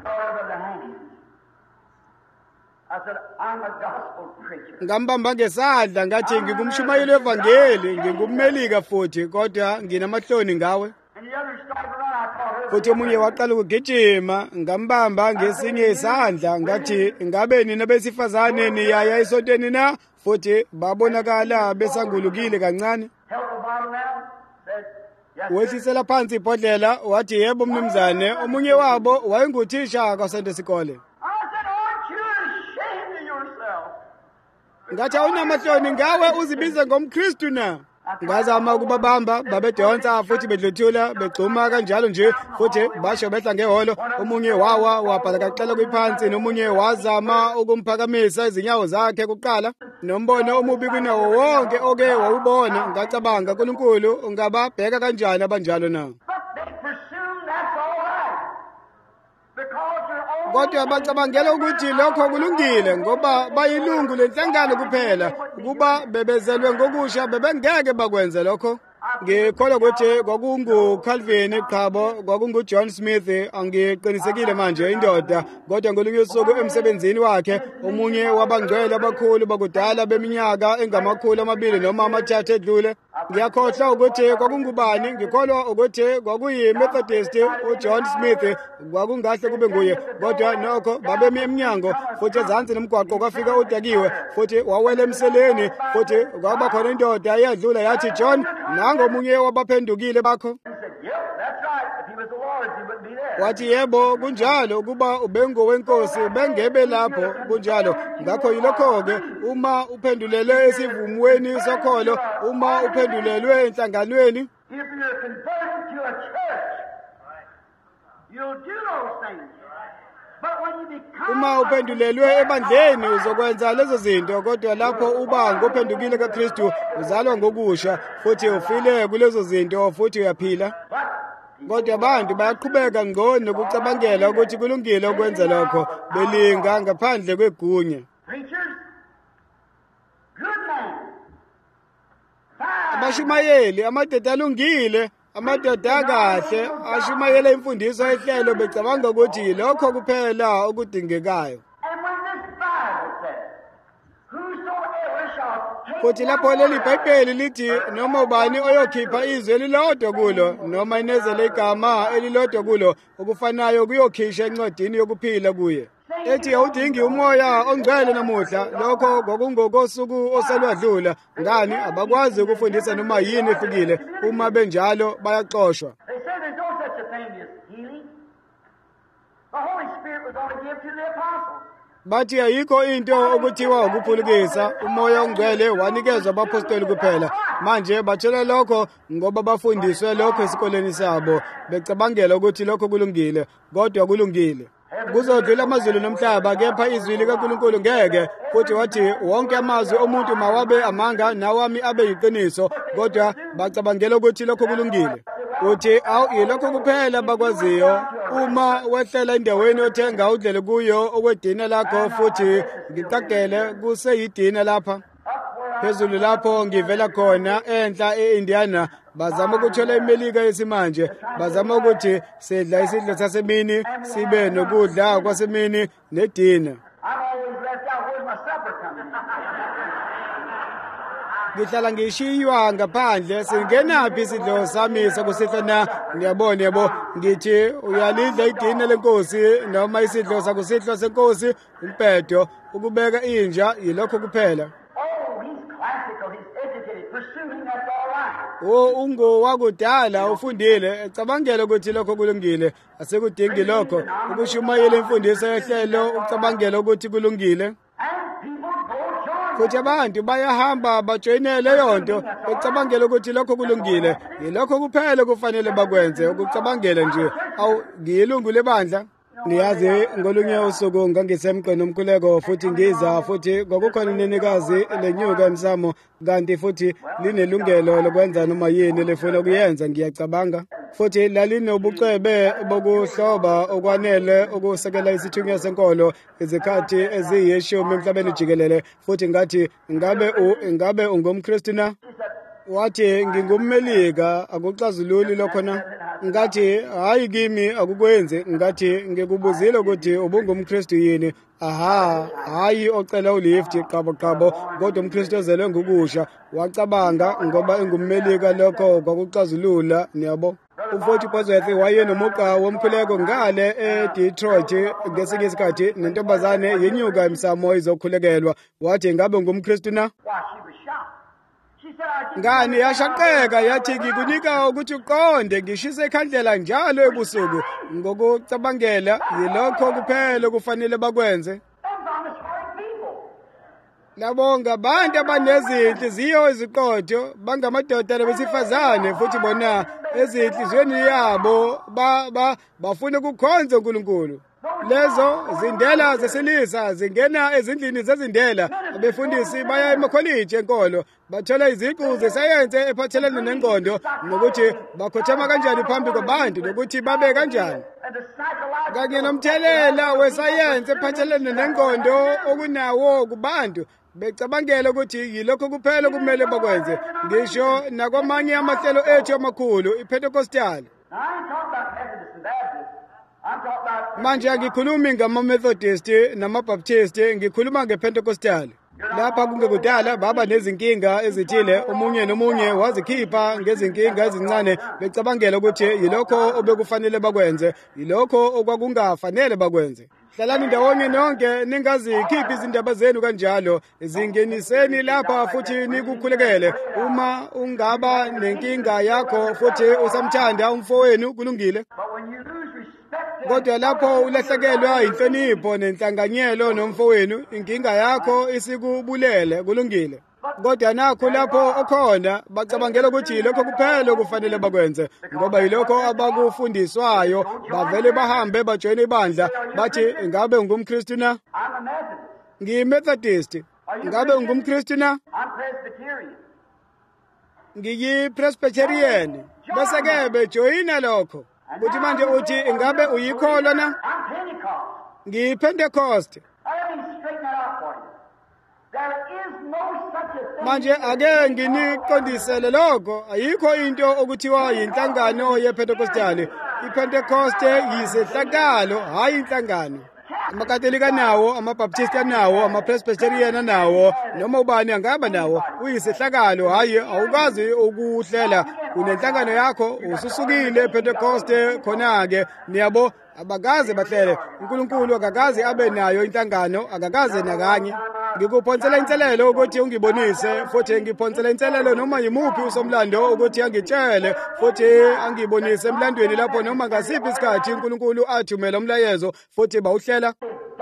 Speaker 1: ngambamba ngesandla ngathi ngingumshumayeli wevangeli ngingummelika futhi kodwa nginamahloni ngawe futhi omunye waqala ukugijima ngambamba ngesinye isandla ngathi ngabe nina besifazane niyaya esontweni na futhi babonakala besangulukile kancane wehlisela phansi ibhodlela wathi yebo mnumzane omunye wabo wayenguthisha kwasonto sikole ngathi awunamahloni ngawe uzibize ngomKristu na ngazama ukubabamba babedonsa futhi bedluthula begcuma kanjalo nje futhi basho behla ngehholo omunye wawa wabhala kaqala kwiphansi nomunye wazama ukumphakamisa izinyawo zakhe kuqala nombono omubi kunawo wonke oke wawubona ngacabanga uNkulunkulu ungababheka kanjani abanjalo na kodwa bacabangela ukuthi lokho kulungile ngoba bayilungu lenhlangano kuphela ukuba bebezelwe ngokusha bebengeke bakwenze lokho ngikholwa ukuthi kwakunguCalvin Qhabo kwakunguJohn Smith angiqinisekile manje indoda kodwa ngolunye usuku emsebenzini wakhe omunye wabangcwele abakhulu bakudala beminyaka engamakhulu 2 noma 3 edlule ngiyakhohlwa ukuthi kwakungubani ngikholwa ukuthi kwakuyiMethodist uJohn Smith kwakungahle kube nguye kodwa nokho babemi eminyango futhi ezansi nomgwaqo kwafika udakiwe futhi wawela emseleni futhi kwaba khona indoda eyadlula yathi John nangomunye wabaphendukile bakho wathi yebo kunjalo ukuba ubengowenkosi bengebe lapho kunjalo ngakho yilokho-ke uma uphendulelwe esivumweni sokholo uma uphendulelwe enhlanganweni uma uphendulelwe ebandleni uzokwenza lezo zinto kodwa lapho uba ngophendukile kaKristu uzalwa ngokusha futhi ufile kulezo zinto futhi uyaphila kodwa abantu bayaqhubeka ngqo nokucabangela ukuthi kulungile ukwenza lokho belinga ngaphandle kwegunya abashumayeli amadoda alungile amadoda akahle ashumayela imfundiso ehlelo becabanga ukuthi lokho kuphela okudingekayo futhi lapho leli Bhayibheli lithi noma ubani oyokhipha izwi elilodwa kulo noma inezele igama elilodwa kulo okufanayo kuyokhisha encwadini yokuphila kuye ethi awudingi umoya ongcwele namuhla lokho kwakungokosuku oselwadlula ngani abakwazi ukufundisa noma yini ehlukile uma benjalo bayaxoshwa bathi ayikho into okuthiwa ukuphulukisa umoya ongcwele wanikezwa abapostoli kuphela manje batshela lokho ngoba bafundiswe lokho esikoleni sabo becabangela ukuthi lokho kulungile kodwa kulungile kuzodlula amazulu nomhlaba kepha izwi likaNkulunkulu ngeke futhi wathi wonke amazwi omuntu mawabe amanga nawami abe yiqiniso kodwa bacabangela ukuthi lokho kulungile uthi awu yilokho kuphela bakwaziyo uma wehlela endaweni othenga udlele kuyo okwedina lakho futhi ngicagele kuseyidina lapha phezulu lapho ngivela khona enhla eIndiana bazama ukuthola imelika yesimanje bazama ukuthi sidla isidlo sasemini sibe nokudla kwasemini nedina ngihlala ngishiywa ngaphandle singenaphi isidlo sami sakusihla na ngiyabona yebo ngithi uyalidla idina lenkosi noma isidlo sakusihla senkosi umpedo ukubeka inja yilokho kuphela ungowakudala ufundile ecabangela ukuthi lokho kulungile asekudingi lokho ukushumayela imfundiso yehlelo ucabangela ukuthi kulungile futhi abantu bayahamba bajoyine leyo nto becabangela ukuthi lokho kulungile yilokho kuphela kufanele bakwenze ukucabangela nje awu ngiyilungu lebandla niyazi ngolunye usuku ngangisemqeni omkhuleko futhi ngiza futhi kwakukhona inenekazi lenyuka emsamo kanti futhi linelungelo lokwenza noma yini lefuna ukuyenza ngiyacabanga futhi lalinobucebe bokuhloba okwanele ukusekela isithunywa senkolo izikhathi eziyishumi emhlabeni jikelele futhi ngathi ingabe ungumKristu na wathi ngingummelika akuxazululi lokho na ngathi hayi kimi akukwenzi ngathi ngikubuzile ukuthi ubungumKristu yini hayi ocela ulift qabo kodwa umKristu ozelwe ngokusha wacabanga ngoba ingummelika lokho kwakuxazulula niyabo uForty Bosworth wayenomuqa womkhuleko ngale eDetroit ngesinye isikhathi nentombazane yenyuka emsamo izokhulekelwa wathi ngabe ungumKristu na ngani yashaqeka yathi ngikunika ukuthi uqonde ngishise ikhandlela njalo ebusuku ngokucabangela yilokho kuphela kufanele bakwenze labo ngabantu abanezinhliziyo eziqotho bangamadoda besifazane futhi bona ezinhliziyweni yabo bafuna ukukhonza uNkulunkulu lezo zindela zesilisa zingena ezindlini zezindela abefundisi baya emakholiji enkolo bathola iziqu zesayense ephathelene nengqondo nokuthi bakhothama kanjani phambi kwabantu nokuthi babe kanjani kanye nomthelela wesayense ephathelene nengqondo okunawo kubantu becabangela ukuthi yilokho kuphela kumele bakwenze ngisho nakwamanye amahlelo ethu amakhulu iPentecostal manje angikhulumi ngama-Methodist nama-Baptist ngikhuluma ngePentecostal lapha kungekudala baba nezinkinga ezithile omunye nomunye wazikhipha ngezinkinga ezincane becabangela ukuthi yilokho obekufanele bakwenze yilokho okwakungafanele bakwenze hlalani ndawonye nonke ningazikhiphi izindaba zenu kanjalo zingeniseni lapha futhi nikukhulekele uma ungaba nenkinga yakho futhi usamthanda umfowenu kulungile kodwa lapho ulahlekelwa inhlonipho nenhlanganyelo nomfowenu inkinga yakho isikubulele kulungile kodwa nakho lapho okhona bacabangela ukuthi lokho kuphela kufanele bakwenze ngoba yilokho abakufundiswayo bavele bahambe bajoyine ibandla bathi ingabe ungumKristu na ngiyi-Methodist ingabe ungumKristu na ngiyi-Presbyterian bese-ke bejoyina lokho kuthi manje uthi ingabe uyikholwa na ngiyi-Pentecost manje ake nginiqondisele lokho ayikho into okuthiwa yinhlangano yePentecostal iPentecost yisehlakalo hayi inhlangano amakatolika nawo amabaptist anawo amapresbyterian anawo noma ubani angaba nawo uyisehlakalo hayi awukazi ukuhlela kunenhlangano yakho ususukile ePentecost khona-ke niyabo abakaze bahlele uNkulunkulu akakaze abe nayo inhlangano akakaze nakanye ngikuphonsela inselelo ukuthi ungibonise futhi ngiphonsela inselelo noma yimuphi usomlando ukuthi angitshele futhi angibonise emlandweni lapho noma ngasiphi isikhathi uNkulunkulu athumela umlayezo futhi bawuhlela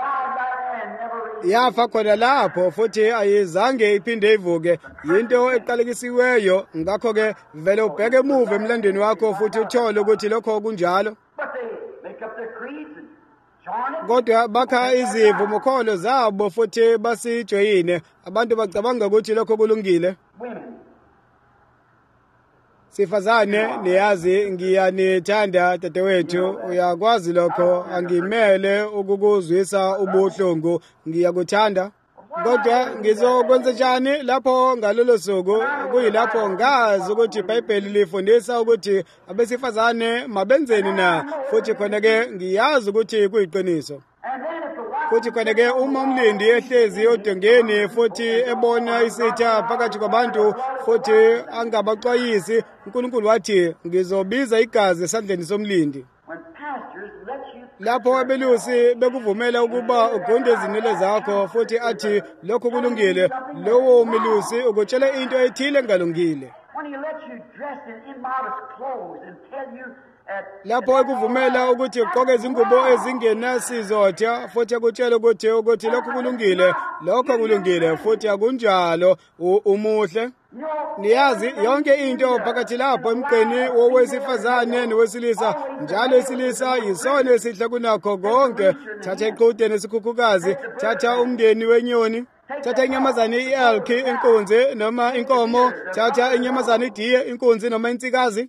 Speaker 1: yafa khona lapho futhi ayizange iphinde ivuke yinto eqalekisiweyo ngakho-ke vele ubheke emuva emlandweni wakho futhi uthole ukuthi lokho kunjalo kodwa bakha izivumokholo zabo futhi basijoyine abantu bacabanga ukuthi lokho kulungile sifazane niyazi ngiyanithanda dadewethu uyakwazi lokho angimele ukukuzwisa ubuhlungu ngiyakuthanda kodwa ngizokwenza njani lapho ngalolo suku kuyilapho ngazi ukuthi iBhayibheli lifundisa ukuthi abesifazane mabenzeni na futhi khona ke ngiyazi ukuthi kuyiqiniso futhi khona ke uma umlindi ehlezi odongeni futhi ebona isitha phakathi kwabantu futhi angabaxwayisi uNkulunkulu wathi ngizobiza igazi esandleni somlindi lapho abelusi bekuvumela ukuba ugunde izinwele zakho futhi athi lokho kulungile lowo melusi ukutshela into ethile engalungile lapho ekuvumela ukuthi ugqoke izingubo ezingenasizotha futhi akutshela ukuthi lokho kulungile futhi akunjalo umuhle niyazi yonke into phakathi lapho emqeni wowesifazane nowesilisa njalo isilisa yisona esihle kunakho konke thatha iqhude nesikhukhukazi thatha umndeni wenyoni thatha inyamazane i-elk inkunzi noma inkomo thatha inyamazane idiye inkunzi noma insikazi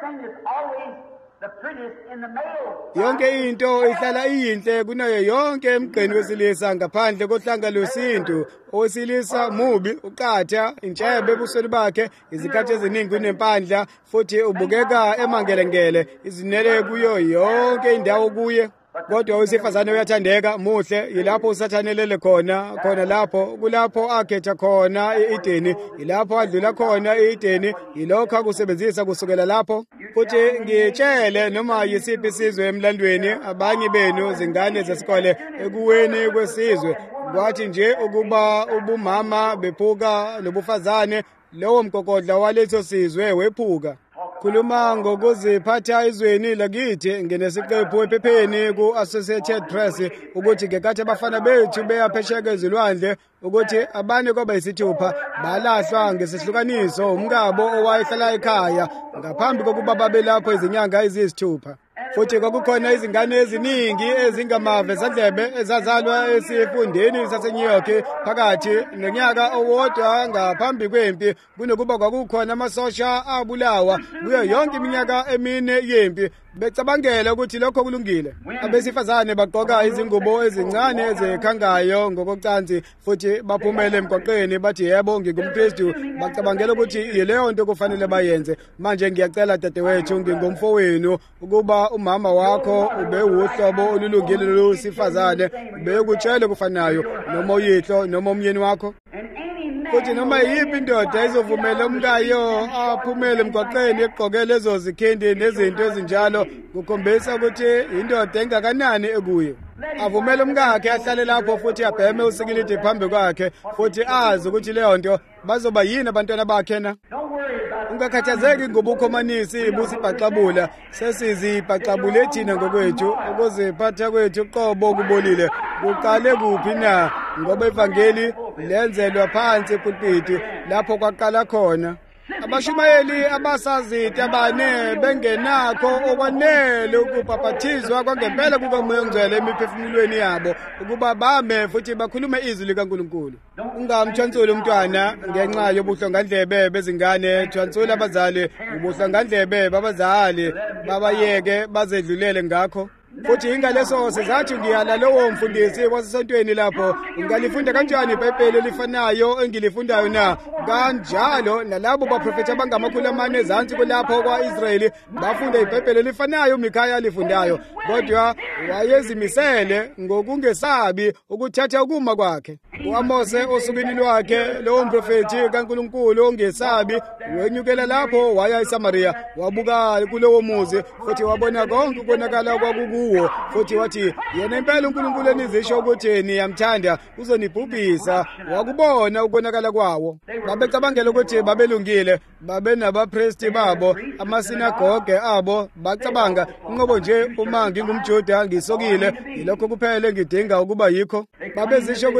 Speaker 1: yonke into ihlala iyinhle kunayo yonke emqeni wesilisa ngaphandle kohlanga lwesintu owesilisa mubi uqatha intshebe ebusweni bakhe izikhathi eziningi kunempandla futhi ubukeka emangelengele izinwele kuyo yonke indawo kuye kodwa owesifazane uyathandeka muhle yilapho usathanelele khona lapho kulapho akhetha khona i-Edeni yilapho adlula khona i-Edeni yilokho akusebenzisa kusukela lapho futhi ngitshele noma yisiphi isizwe emlandweni abanye benu zingane zesikole ekuweni kwesizwe kwathi nje ukuba ubumama bephuka nobufazane lowo mgogodla waleso sizwe wephuka khuluma ngokuziphatha izweni lakithi ngenesiqephu ephepheni ku-Associated Press ukuthi ngekathi abafana bethu beyaphesheka ezilwandle ukuthi abane kwaba yisithupha balahlwa ngesihlukaniso umkabo owayehlala ekhaya ngaphambi kokuba babe lapho izinyanga eziyisithupha futhi kwakukhona izingane eziningi ezingamave zandlebe ezazalwa esifundeni saseNew York phakathi nonyaka owodwa ngaphambi kwempi kunokuba kwakukhona amasosha abulawa kuyo yonke iminyaka emine yempi becabangela ukuthi lokho kulungile abesifazane bagqoka izingubo ezincane ezikhangayo ngokocansi futhi baphumele emgwaqeni bathi yebo ngingumKristu bacabangela ukuthi yileyo nto kufanele bayenze manje ngiyacela dadewethu ngingumfowenu ukuba umama wakho ube uhlobo olulungile losifazane ubekutshela kufanayo noma uyihlo noma umyeni wakho futhi noma yiphi indoda izovumela umkayo aphumele emgwaqeni egqoke lezo zikhindi nezinto ezinjalo kukhombisa ukuthi indoda engakanani ekuyo avumele umkakhe ahlale lapho futhi abheme usikilidi phambi kwakhe futhi azi ukuthi leyo nto bazoba yini abantwana bakhe na ungakhathazeki ngobukhomanisi ibusibhaxabula sesizibhaxabule thina ngokwethu ukuziphatha kwethu qobo kubolile kuqale kuphi na ngoba ivangeli lenzelwa phansi epulpiti lapho kwaqala khona abashumayeli abasaziti abane bengenakho okwanele ukubhaphathizwa kwangempela kukaMoya oNgcwele emiphefumulweni yabo ukuba bame futhi bakhulume izwi likaNkulunkulu ungamthwansuli umntwana ngenxa yobuhlongandlebe bezingane thwansula abazali ubuhlongandlebe babazali babayeke bazedlulele ngakho futhi ingaleso sizathi ngiyala lowo mfundisi wasesontweni lapho ngalifunda kanjani iBhayibheli elifanayo engilifundayo na kanjalo nalabo baprofeti abangamakhulu amane ezansi kulapho kwa-Israyeli bafunda iBhayibheli elifanayo uMikhaya alifundayo kodwa wayezimisele ngokungesabi ukuthatha ukuma kwakhe u-Amose osukwini lwakhe lowo mprofeti kaNkulunkulu ongesabi wenyukela lapho waya eSamariya wabuka kulowo muzi futhi wabona konke ukonakala kwakukuwo futhi wathi yena impela uNkulunkulu enizisho ukuthi niyamthanda uzonibhubhisa wakubona ukonakala kwawo babecabangela ukuthi babelungile babe nabapristi babo amasinagoge abo bacabanga inqobo nje uma ngingumJuda ngisokile yilokho kuphela engidinga ukuba yikho babezisho ukuthi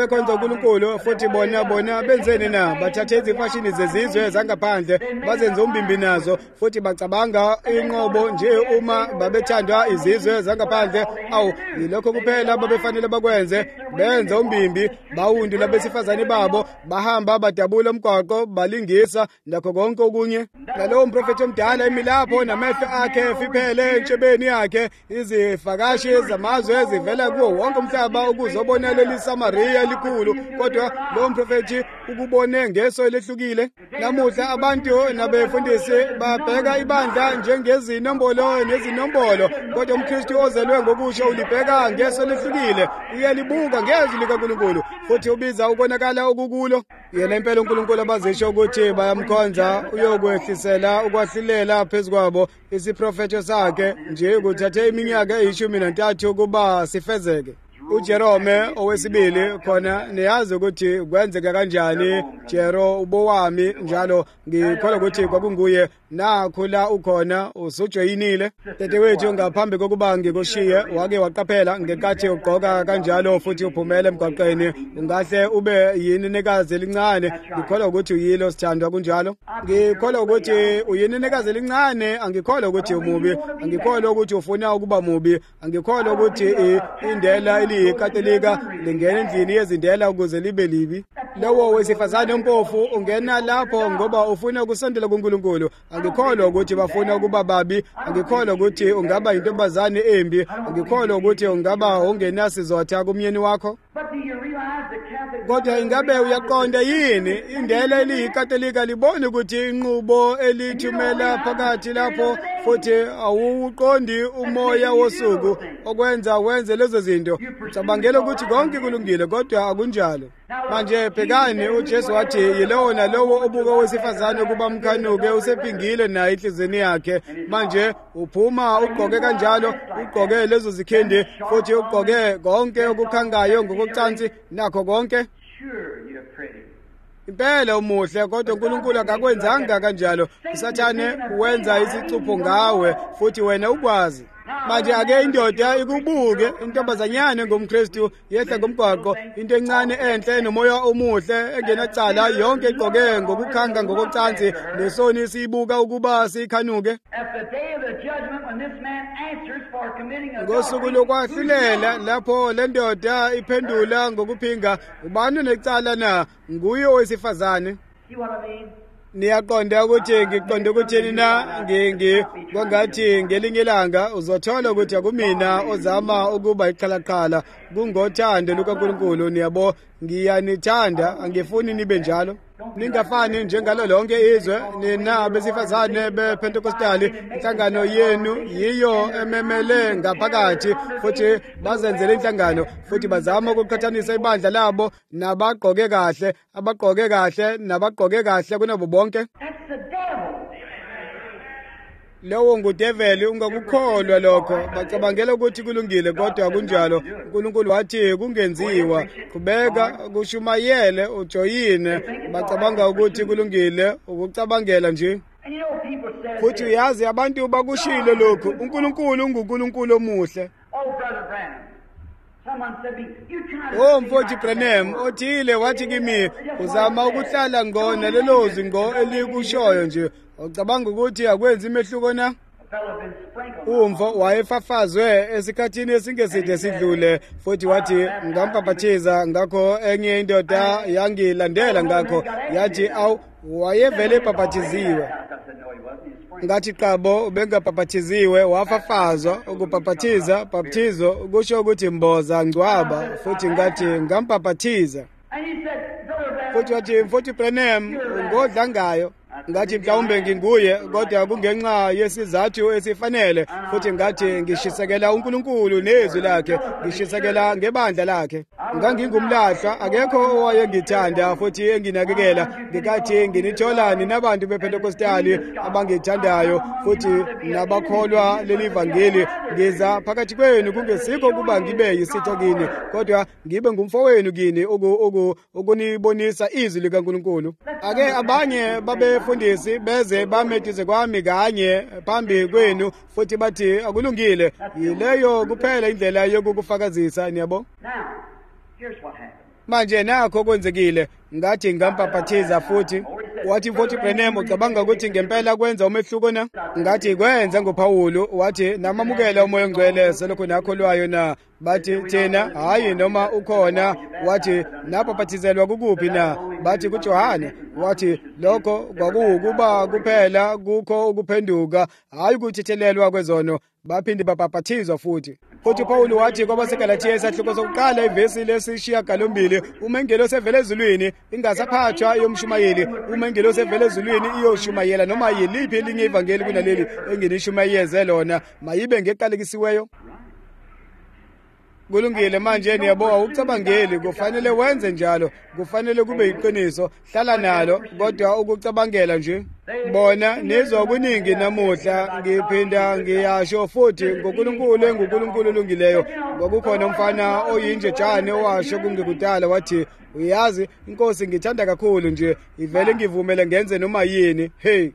Speaker 1: bekhonza uNkulunkulu futhi bona benzeni na bathathe izifashini zezizwe zangaphandle bazenze umbimbi nazo futhi bacabanga inqobo nje uma babethandwa izizwe zangaphandle awu yilokho kuphela babefanele bakwenze benze umbimbi bawundula besifazane babo bahamba badabula umgwaqo balingisa nakho konke okunye nalowo mprofeti omdala emilapho namehlo akhe fiphele entshebeni yakhe izivakashi zamazwe zivela kuwo wonke umhlaba ukuzobona leli Samariya elikhulu kodwa lo mprofeti ukubone ngeso elehlukile namuhla abantu nabefundisi babheka ibandla njengezinombolo nezinombolo kodwa umKristu ozelwe ngokusho ulibheka ngeso elehlukile uyalibuka ngezwi likaNkulunkulu futhi ubiza ukubonakala okukulo yena impela uNkulunkulu abazisho ukuthi bayamkhonza uyokwehlisela ukwahlilela phezukwabo isiprofeto sakhe nje kuthathe iminyaka eyi13 kuba sifezeke uJerome owesibili khona niyazi ukuthi kwenzeka kanjani Jero ubowami njalo ngikholwa ukuthi kwakunguye nakhula ukhona usujoyinile dadewethu ngaphambi kokuba ngikushiye wake waqaphela ngenkathi ugqoka kanjalo futhi uphumele emgwaqeni ungahle ube yinenekazi elincane ngikholwa ukuthi uyilo sithandwa kunjalo ngikholwa ukuthi uyinenekazi elincane angikholwa ukuthi umubi angikholwa ukuthi ufuna ukuba mubi angikholwa ukuthi indela eliyikatolika lingena endlini yezindela ukuze libe libi lowo wesifazane ompofu ungena lapho ngoba ufuna ukusondela kuNkulunkulu angikholwa ukuthi bafuna ukuba babi angikholwa ukuthi ungaba intombazane embi angikholwa ukuthi ungaba ungenasizotha kumyeni wakho kodwa ingabe uyaqonda yini indlela eliyikatolika libona ukuthi inqubo elithumela phakathi lapho futhi awuqondi umoya wosuku okwenza wenze lezo zinto ucabangela ukuthi konke kulungile kodwa akunjalo manje bhekani uJesu wathi yilowo nalowo obuka wesifazane kuba mkhanuke usephingile naye inhlizweni yakhe manje uphuma ugqoke kanjalo ugqoke lezo zikhindi futhi ugqoke konke okukhangayo ngokucansi nakho konke impela umuhle kodwa uNkulunkulu akakwenzanga kanjalo uSathane wenza isicupho ngawe futhi wena ukwazi manje ake indoda ikubuke intombazanyane ngomKristu yehla ngomgwaqo into encane enhle nomoya omuhle engenacala yonke igqoke ngokukhanga ngokucansi lesoni siyibuka ukuba sikhanuke ngosuku lokwahlilela lapho le ndoda iphendula ngokuphinga ubani necala na nguye owesifazane niyaqonda ukuthi ngiqonda ukuthi nina kwangathi ngelinye ilanga uzothola ukuthi akumina ozama ukuba iqhalaqhala kungothando lukaNkulunkulu niyabo ngiyanithanda angifuni nibe njalo ningafani njengalo lonke izwe nina besifazane bePentekostali inhlangano yenu yiyo ememele ngaphakathi futhi bazenzele inhlangano futhi bazama ukuqhathanisa ibandla labo nabagqoke kahle abagqoke kahle nabagqoke kahle kunabo bonke lowo ngudeveli ungakukholwa lokho bacabangela ukuthi kulungile kodwa akunjalo uNkulunkulu wathi kungenziwa qhubeka kushumayele ujoyine bacabanga ukuthi kulungile ukucabangela nje futhi uyazi abantu bakushilo lokho uNkulunkulu unguNkulunkulu omuhle mfowethu Branham othile wathi kimi uzama ukuhlala ngona lelo zingo elikushoyo nje ucabanga ukuthi akwenzi imehluko na umvo wayefafazwe esikhathini esingeside sidlule futhi wathi ngampaphathiza ngakho enye indoda yangilandela ngakho yathi awu wayevele epaphathiziwe ngathi qabo ubengapaphathiziwe wafafazwa ukupaphathiza baptizo kusho ukuthi mboza ngcwaba futhi ngathi ngampaphathiza futhi wathi mfowethu Branham ngodlangayo ngathi mhlawumbe nginguye kodwa kungenxa yesizathu esifanele futhi ngathi ngishisekela uNkulunkulu nezwi lakhe ngishisekela ngebandla lakhe ngangingumlahla akekho owayengithanda futhi enginakekela ngikathi nginitholani nabantu bePentekostali abangithandayo futhi nabakholwa leli vangeli ngiza phakathi kwenu kungesikho kuba ngibe yisitho kini kodwa ngibe ngumfowenu kini ukunibonisa izwi likaNkulunkulu ake abanye babefundisi beze bametize kwami kanye phambi kwenu futhi bathi akulungile yileyo kuphela indlela yokukufakazisa niyabo manje nakho kwenzekile ngathi ngampaphathiza futhi wathi mfowethu Branham ucabanga ukuthi ngempela kwenza umehluko na ngathi kwenza ngoPawulu wathi namamukela umoya ongcwele selokhu nakholwayo na bathi thina hayi noma ukhona wathi napaphathizelwa kukuphi na bathi kuJohane wathi lokho kwakuwukuba kuphela kukho ukuphenduka hayi ukuthethelelwa kwezono baphinde bapaphathizwa futhi Pawulu wathi kwabaseGalatiya isahluko sokuqala ivesi lesi-8 uma ingelosi evela ezulwini ingasaphathwa yomshumayeli uma ingelosi evela ezulwini iyoshumayela noma yiliphi elinye ivangeli kunaleli enginishumayeze lona mayibe ngeqalekisiweyo kulungile manje niyabo awucabangeli kufanele wenze njalo kufanele kube yiqiniso hlala nalo kodwa ukucabangela nje bona nizwa kuningi namuhla ngiphinda ngiyasho futhi ngoNkulunkulu olungileyo ngokukhona umfana oyinjejane owasho kungekudala wathi uyazi inkosi ngithanda kakhulu nje ivele ngivumele ngenze noma yini hey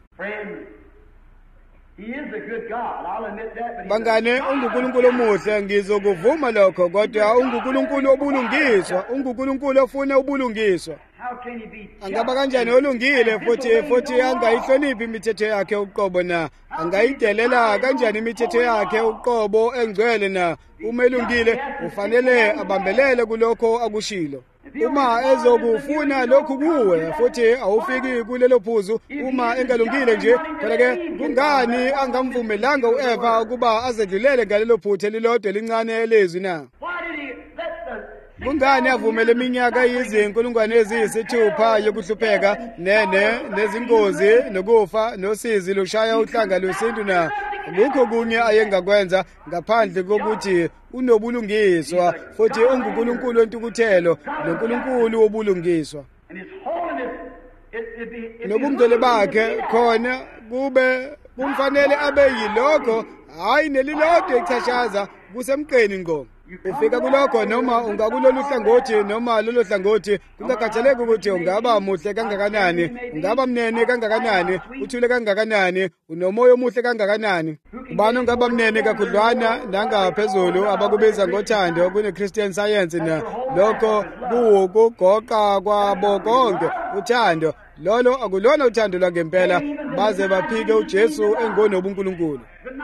Speaker 2: He is a good God. I'll admit that. But
Speaker 1: bangane unguNkulunkulu omuhle ngizokuvuma lokho kodwa unguNkulunkulu obulungiswa unguNkulunkulu ofuna ubulungiswa
Speaker 2: how can he be?
Speaker 1: angaba kanjani olungile futhi angayihloniphi imithetho yakhe uqobo na angayidelela kanjani imithetho yakhe uqobo engcwele na umelungile ufanele abambelele kulokho akushilo uma ezokufuna lokhu kuwe futhi awufiki kulelo phuzu uma engalungile nje phela ke kungani angamvumelanga uEva ukuba azedlulele ngalelo phuthe lilodwa lincane elezwi na
Speaker 2: Why did he let the
Speaker 1: kungani avumele iminyaka izinkulungwane eziyisithupha yokuhlupheka nezingozi nokufa nosizi lushaya uhlanga lwesintu na kukho kunye ayengakwenza ngaphandle kokuthi unobulungiswa futhi unguNkulunkulu wentukuthelo noNkulunkulu wobulungiswa
Speaker 2: and his holiness? It
Speaker 1: nobungcwele bakhe khona kumfanele abe yilokho hayi nelilodwa ichashaza kusemqeni ngqo ufika kulokho noma ungakulolu hlangothi noma lolo hlangothi kungakhathaleki ukuthi ungaba muhle kangakanani ungaba mnene kangakanani uthule kangakanani unomoya omuhle kangakanani ubani ongaba mnene kakhudlwana nangaphezulu abakubiza ngothando kune-Christian Science na lokho kuwukugoqa kwabo konke uthando lolo akulona uthando lwangempela baze baphike uJesu engonobuNkulunkulu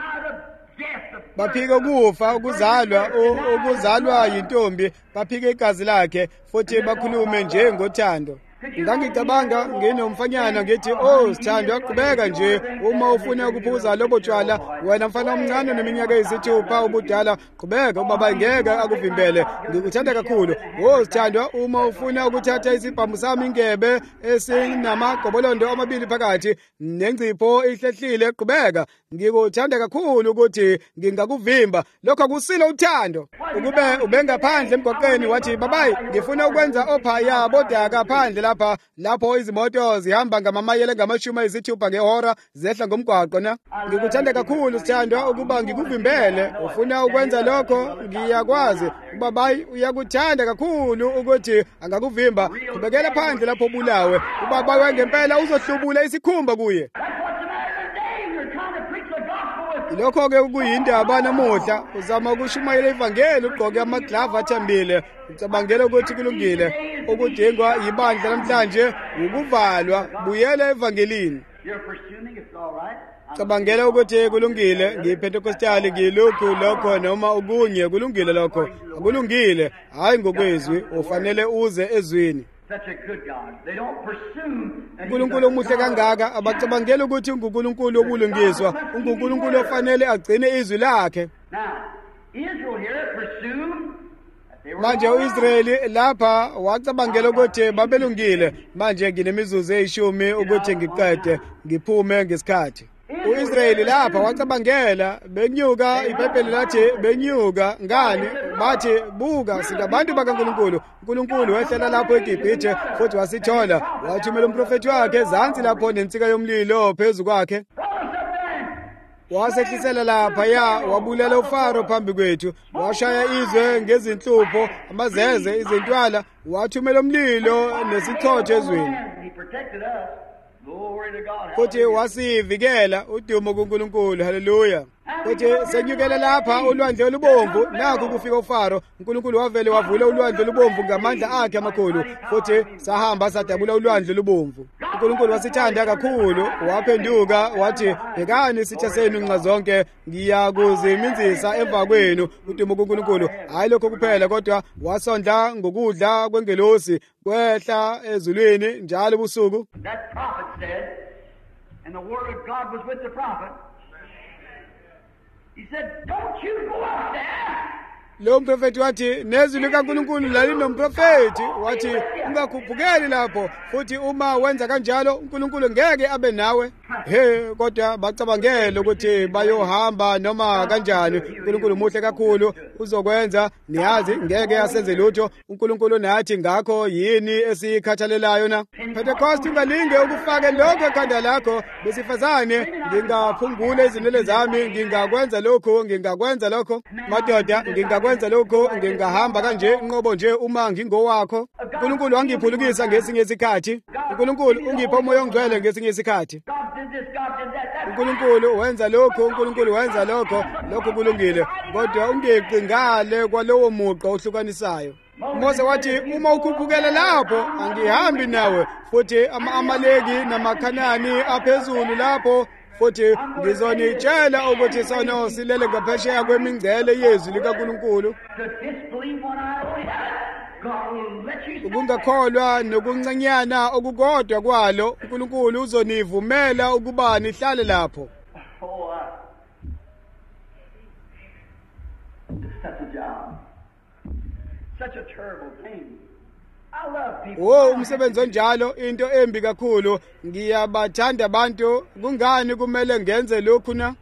Speaker 1: baphike ukufa ukuzalwa yintombi baphike igazi lakhe futhi bakhulume nje ngothando ngangicabanga nginomfanyana ngithi Sithandwa qhubeka nje uma ufuna ukuphuza lobo tshwala wena mfana omncane neminyaka eyisithupha ubudala qhubeka ubaba ngeke akuvimbele ngikuthanda kakhulu Sithandwa uma ufuna ukuthatha isibhamu sami ingebe esinamagobolondo amabili phakathi nengcipho ihlehlile qhubeka ngikuthanda kakhulu ukuthi ngingakuvimba lokho kusilo uthando ukube ubengaphandle emgoqweni wathi babayi ngifuna ukwenza ophaya bodaka phandle lapho izimoto zihamba ngamamayela ngama-60 ngehora zehla ngomgwaqo na ngikuthanda kakhulu Sithandwa ukuba ngikuvimbele ufuna ukwenza lokho ngiyakwazi ubabayi uyakuthanda kakhulu ukuthi angakuvimba qhubekela phandle lapho ubulawe ubabayi wangempela uzohlubula isikhumba kuye lokho-ke kuyindaba namuhla uzama ukushumayela ivangeli ugqoke amaglavu athambile ucabangela ukuthi kulungile okudingwa yibandla namhlanje ukuvalwa buyela evangelini cabangela ukuthi kulungile ngiyiphentekostali ngiyilokho noma ukunye kulungile lokho akulungile hayi ngokwezwi ufanele uze ezwini uNkulunkulu omuhle kangaka abacabangela ukuthi unguNkulunkulu wobulungiswa unguNkulunkulu ofanele agcine izwi lakhe manje u-Israyeli lapha wacabangela ukuthi babelungile manje nginemizuzu 10 ukuthi ngiqede ngiphume ngesikhathi u-Israyeli lapha wacabangela benyuka iBhayibheli lathi benyuka ngani bathi buka singabantu bakaNkulunkulu uNkulunkulu wehlela lapho eGibhithe futhi wasithola wathumela umprofethi wakhe ezansi lapho nensika yomlilo phezu kwakhe wasehlisela lapha wabulala uFaro phambi kwethu washaya izwe ngezinhlupho amazeze izintwala wathumela umlilo nesichotho ezweni
Speaker 2: Glory to God.
Speaker 1: futhi wasivikela udumo kuNkulunkulu. Haleluya. Futhi senyukela lapha ulwandle olubomvu, nakho kufika uFaro. uNkulunkulu wavele wavula ulwandle olubomvu ngamandla akhe amakhulu, futhi sahamba sadabula ulwandle olubomvu. uNkulunkulu wasithanda kakhulu, waphenduka wathi, "Bhekani isitha senu nxa zonke, ngiyakuziminzisa emva kwenu." Udumo kuNkulunkulu. Hayi lokho kuphela, kodwa wasondla ngokudla kwengelosi kwehla ezulwini njalo ubusuku.
Speaker 2: That prophet said, and the word of God was with the prophet. He said, "Don't you go up there."
Speaker 1: Lo mprofeti wathi, nezwi likaNkulunkulu lalinomprofeti wathi, "Ungakhuphukeli lapho, futhi uma wenza kanjalo uNkulunkulu ngeke abe nawe." Kodwa bacabangela ukuthi bayohamba noma kanjani. uNkulunkulu muhle kakhulu, uzokwenza, niyazi ngeke asenze lutho. uNkulunkulu nathi ngakho yini esikhathalelayo na? Pentecost ungalinge ukufake lokho ekhanda lakho, besifazane, ngingaphungula izinwele zami, ngingakwenza lokho, ngingakwenza lokho. Madoda, ngingakwenza lokho, ngingahamba kanje, inqobo nje uma ngingowakho. uNkulunkulu wangiphulukisa ngesinye isikhathi. uNkulunkulu ungipha umoya ongcwele ngesinye isikhathi. uNkulunkulu wenza lokho, uNkulunkulu wenza lokho, lokho kulungile. Kodwa ungeqi ngale kwalowo muqa ohlukanisayo. Mose wathi, uma ukhuphukela lapho angihambi nawe, futhi ama-Amaleki namakhanani aphezulu lapho, futhi ngizonitshela ukuthi sono silele ngaphesheya kwemingcele yezwi likaNkulunkulu. Ukungakholwa nokuncenyana okukodwa kwalo, uNkulunkulu uzonivumela ukuba nihlale lapho. Umsebenzi onjalo, into embi kakhulu. Ngiyabathanda abantu. Kungani kumele ngenze lokhu na?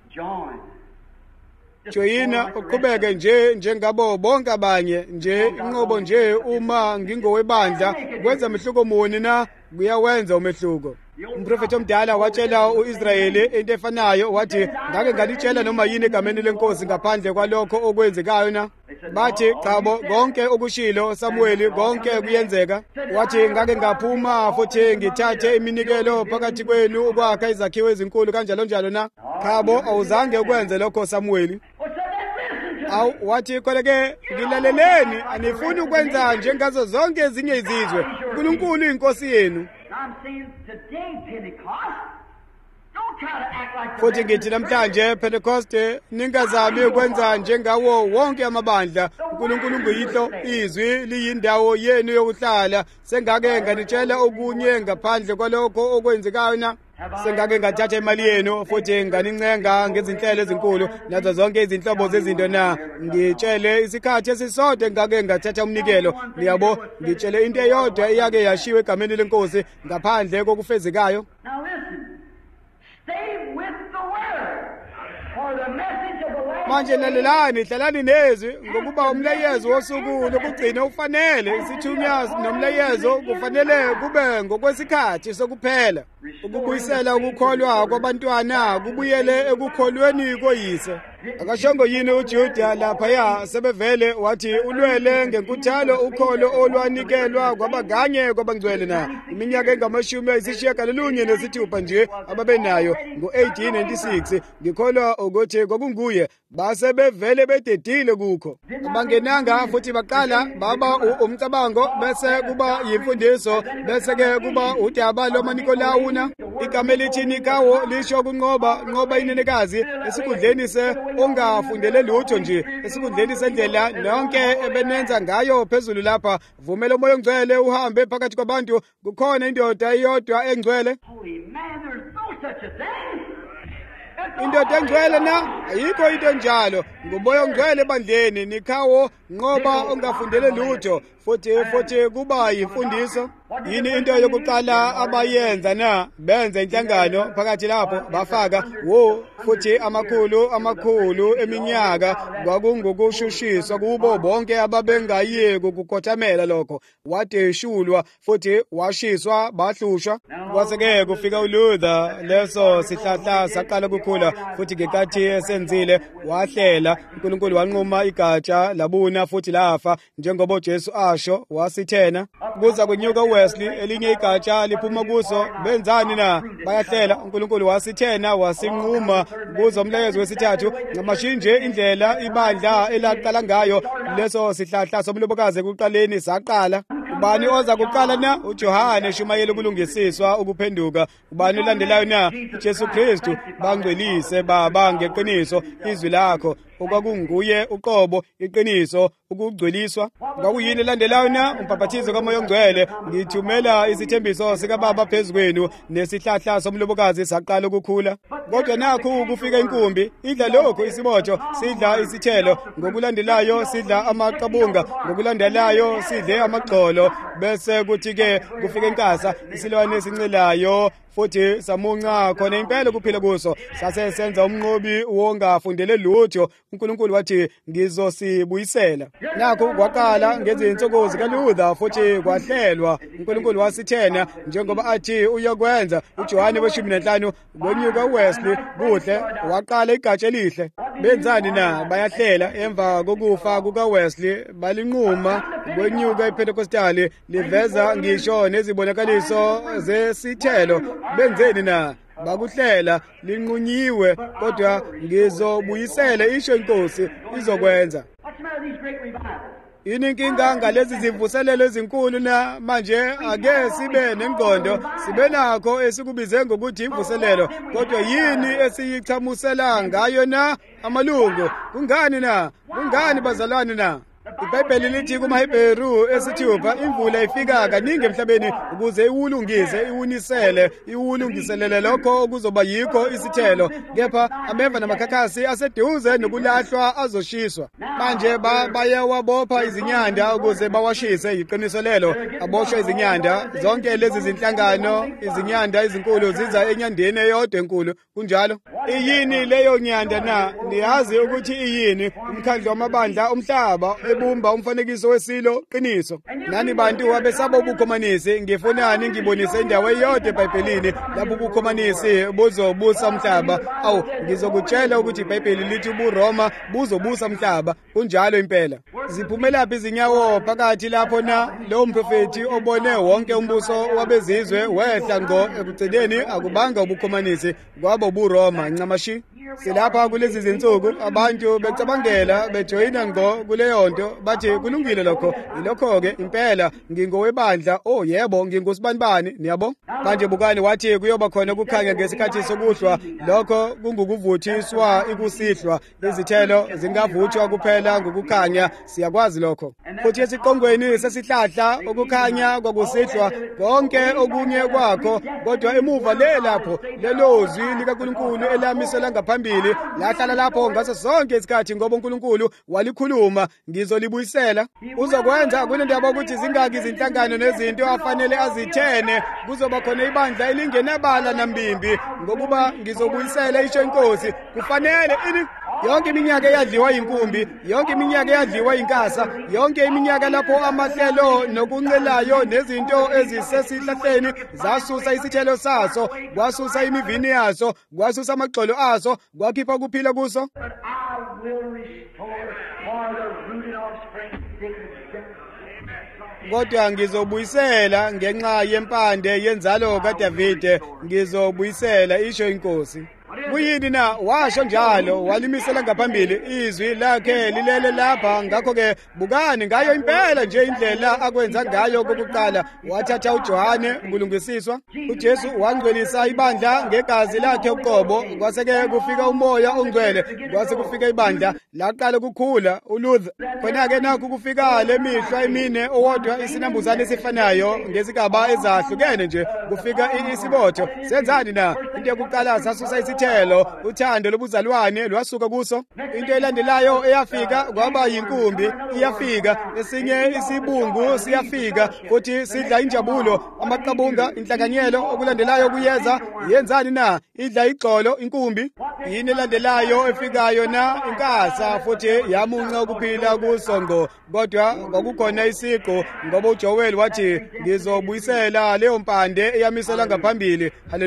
Speaker 1: Joyina, uqhubeke nje njengabo bonke abanye, nje inqobo nje uma ngingowebandla. Kwenza umehluko muni na? Kuyawenza umehluko. Umprofeti omdala watshela uIsrayeli into efanayo, wathi, "Ngake ngalitshela noma yini egameni lenkosi ngaphandle kwalokho okwenzekayo na?" Bathi, "Chabo, konke okushilo Samueli, konke kuyenzeka." Wathi, "Ngake ngaphuma futhi ngithathe iminikelo phakathi kwenu ukwakha izakhiwo ezinkulu kanjalo njalo na?" Chabo, awuzange ukwenze lokho Samueli. Wathi, "Koleke ngilaleleni, anifuni ukwenza njengazo zonke ezinye izizwe. uNkulunkulu inkosi yenu." Futhi ngithi namhlanje Pentecost, ningazami ukwenza njengawo wonke amabandla. uNkulunkulu nguyihlo, izwi liyindawo yenu yokuhlala. Sengake nganitshela okunye ngaphandle kwalokho okwenzekayo na? Sengake ngathatha imali yenu futhi nganincenga ngezinhlelo ezinkulu nazo zonke izinhlobo zezinto na? Ngitshele isikhathi esisodwa ngake ngathatha umnikelo. Ngiyabo, ngitshele into eyodwa eyake yashiwe egameni lenkosi ngaphandle kokufezekayo.
Speaker 2: Now listen, stay with the word, for the message of the last
Speaker 1: Manje lalelani, hlalani nezwi, ngokuba umlayezo wosuku lokugcina ufanele. Isithunywa nomlayezo kufanele kube ngokwesikhathi sokuphela. Ukubuyisela ukukholwa kwabantwana kubuyele ekukholweni koyise. Akashongo yini uJuda laphaya sebevele wathi ulwele ngenkuthalo ukholo olwanikelwa kwabaganye kwabangcwele na? Iminyaka engama-96 nje ababenayo ngo-1896. Ngikholwa ukuthi kwakunguye. Base bevele bededile kukho. Abangenanga futhi baqala baba umcabango, bese kuba yimfundiso, bese ke kuba udaba lomaNikolawu na? Igama elithi Nikawo lisho kunqoba inenekazi esikhundleni se ongafundele lutho nje, esikhundleni sendlela nonke ebenenza ngayo phezulu lapha. Vumela umoya ongcwele uhambe phakathi kwabantu. Kukhona indoda iyodwa engcwele.
Speaker 2: holy man, there's no such a thing.
Speaker 1: Indoda engcwele na? Ayikho into njalo. Ngumoya ongcwele ebandleni. Nikawo nqoba ongafundele lutho, futhi kuba yimfundiso. Yini into yokuqala abayenza na? Benza inhlangano phakathi lapho bafaka futhi amakhulu eminyaka kwakungokushushiswa kubo bonke ababengayeki ukukhothamela lokho. Wadeshulwa futhi washiswa bahlushwa. Kwaseke kufika uLuther, leso sihlahla saqala kukhula, futhi ngekathi esenzile wahlela. uNkulunkulu wanquma igatsha labuna futhi lafa njengoba uJesu asho. washo wasithena. Kuza kwenyuka uWesley, elinye igatsha liphuma kuso, benzani na? Bayahlela. uNkulunkulu wasithena, wasinquma kuzo umlayezo wesithathu. Ngamashini indlela ibandla elaqala ngayo leso sihlahla somlobokazi ekuqaleni saqala. Ubani oza kuqala na? uJohane eshumayela ukulungisiswa, ukuphenduka. Ubani olandelayo na? uJesu Kristu. Bangcwelise Baba ngeqiniso izwi lakho, okwakunguye uqobo, iqiniso, ukugcweliswa. Kwakuyini elandelayo na? Umbhaphathizo kaMoya oNgcwele. Ngithumela isithembiso sikaBaba phezu kwenu, nesihlahla somlobokazi saqala ukukhula. Kodwa nakhu kufika inkumbi, idla lokho isibotho, sidla isithelo, ngokulandelayo sidla amaqabunga, ngokulandelayo sidle amagxolo, bese kuthi-ke kufika inkasa, isilwane esincilayo, futhi samunca khona impela kuphila kuso. Sase senza umnqobi wongafundele lutho. uNkulunkulu wathi ngizosibuyisela. Nakho kwaqala ngezinsuku zikaLuther, futhi kwahlelwa. uNkulunkulu wasithena njengoba athi uyokwenza. uJohane we-15 kwenyuka uWesley, kuhle, waqala igatsha elihle. Benzani na? Bayahlela. Emva kokufa kukaWesley balinquma kwenyuka iPentecostali, liveza ngisho nezibonakaliso zesithelo. Benzeni na? Bakuhlela, linqunyiwe, kodwa ngizobuyisela isho inkosi izokwenza. Ininkinga ngalezi zivuselelo ezinkulu na manje ake sibe nengqondo, sibe nakho esikubize ngokuthi imvuselelo, kodwa yini esiyichamusela ngayo na amalungu? Kungani na? Kungani bazalwane na? iBhayibheli lithi kumaHebheru 6, imvula ifika kaningi emhlabeni ukuze iwulungise, iwunisele, iwulungiselele lokho okuzoba yikho isithelo, kepha ameva namakhakhasi aseduze nokulahlwa azoshiswa. Manje bayawabopha izinyanda ukuze bawashise. Iqiniso lelo, aboshwa izinyanda. Zonke lezi zinhlangano, izinyanda ezinkulu ziza enyandeni eyodwa enkulu. Kunjalo, iyini leyo nyanda na? Niyazi ukuthi iyini? Umkhandlu wamabandla omhlaba ebumba umfanekiso wesilo. Qiniso. Nani bantu abesaba ubukhomanisi, ngifunani ngibonise indawo eyodwa eBhayibhelini lapho ubukhomanisi buzobusa umhlaba. Awu, ngizokutshela ukuthi iBhayibheli lithi ubuRoma buzobusa umhlaba. Kunjalo impela. Ziphumelaphi izinyawo phakathi lapho na? Lo mprofeti obone wonke umbuso wabezizwe wehla ngo ekugcineni akubanga ubukhomanisi, kwaba ubuRoma. Ncamashi silapha kulezi zinsuku abantu becabangela bejoyina ngo kuleyo nto, bathi kulungile lokho. Ilokho-ke impela ngingowebandla. Oh yebo, ngingosibanibani. Niyabo? Manje bukani wathi kuyoba khona ukukhanya ngesikhathi sokuhlwa. Lokho kungukuvuthiswa ikusihlwa. Izithelo zingavuthwa kuphela ngokukhanya. Siyakwazi lokho. Futhi esiqongweni sesihlahla ukukhanya kwakusihlwa konke okunye kwakho, kodwa emuva lapho lelo zwi likaNkulunkulu elamisela ngaphambili lahlala lapho ngaso sonke isikhathi, ngoba uNkulunkulu walikhuluma. Ngizolibuyisela. Uzokwenza kunendaba ukuthi zingaki izinhlangano nezinto afanele azithene. Kuzoba khona ibandla elingenabala nambimbi, ngokuba ngizobuyisela isho inkosi. Kufanele yonke iminyaka eyadliwa inkumbi, yonke iminyaka eyadliwa inkasa, yonke iminyaka lapho amahlelo nokuncelayo nezinto ezisesihlahleni zasusa isithelo saso, kwasusa imivini yaso, kwasusa amagxolo aso, kwakhipha ukuphila kuso. Kodwa ngizobuyisela ngenxa yempande yenzalo kaDavide, ngizobuyisela isho inkosi. Kuyini na? Washo njalo, walimisela ngaphambili. Izwi lakhe lilele lapha. Ngakho-ke bukani ngayo impela nje indlela akwenza ngayo kokuqala. Wathatha uJohane ukulungisiswa. uJesu wangcwelisa ibandla ngegazi lakhe uqobo. Kwase-ke kufika uMoya oNgcwele, kwase kufika ibandla laqala ukukhula. uLuther khona-ke nakho kufika le mihla emine owodwa isinambuzane esifanayo ngezigaba ezahlukene nje. Kufika isibotho. Senzani na? Into yokuqala sasusa isithelo, uthando lobuzalwane lwasuka kuso. Into elandelayo eyafika kwaba yinkumbi, iyafika. Esinye isibungu siyafika, futhi sidla injabulo, amaqabunga, inhlanganyelo. Okulandelayo kuyeza. Yenzani na? Idla igxolo inkumbi. Yini elandelayo efikayo na? Inkasa, futhi yamunca ukuphila kuso ngo. Kodwa kwakukhona isiqo, ngoba uJoel wathi ngizobuyisela leyo mpande eyamisela ngaphambili. Haleluya.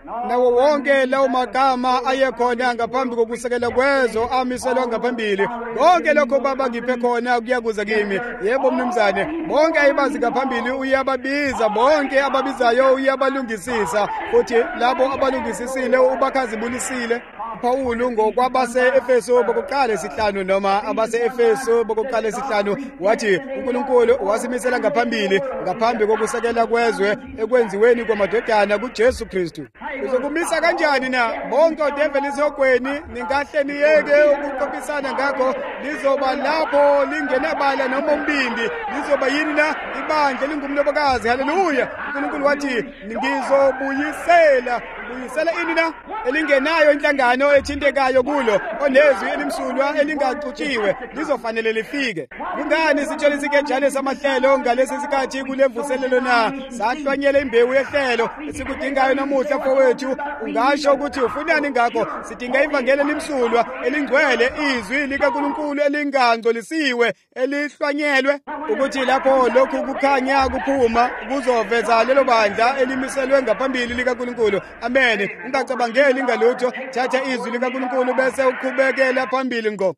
Speaker 1: nawo wonke lawo magama ayekhona ngaphambi kokusekela kwezo amiselwa ngaphambili. Konke lokho Baba ngiphe khona kuyakuza kimi. Yebo mnumzane, bonke ayibazi ngaphambili uyababiza, bonke ababizayo uyabalungisisa, futhi labo abalungisisile ubakhazibulisile. Pawulu ngokwabase Efeso bokuqala 5 noma abase Efeso bokuqala 5 wathi uNkulunkulu wasimisela ngaphambili ngaphambi kokusekela kwezwe ekwenziweni kwamadodana kuJesu Kristu. Uzokumisa kanjani na bonke odeveli sokweni ningahle niyeke ukuqophisana ngakho lizoba lapho lingenabala noma umbindi lizoba yini na ibandla lingumlobokazi. Haleluya. uNkulunkulu wathi ngizobuyisela ini na elingenayo inhlangano ethintekayo kulo onezwi elimsulwa elingaxutshiwe lizofanele lifike. Kungani sitshela isikejane samahlelo ngalesi sikhathi kulemvuselelo na sahlwanyela imbewu yehlelo esikudingayo namuhla fowethu? Ungasho ukuthi ufunani ngakho? Sidinga ivangeli elimsulwa elingcwele, izwi likaNkulunkulu elingangcolisiwe elihlwanyelwe, ukuthi lapho lokhu kukhanya kuphuma kuzoveza lelo bandla elimiselwe ngaphambili likaNkulunkulu. Amen. Ungacabangeli ngalutho, thatha izwi likaNkulunkulu bese uqhubekela phambili ngo.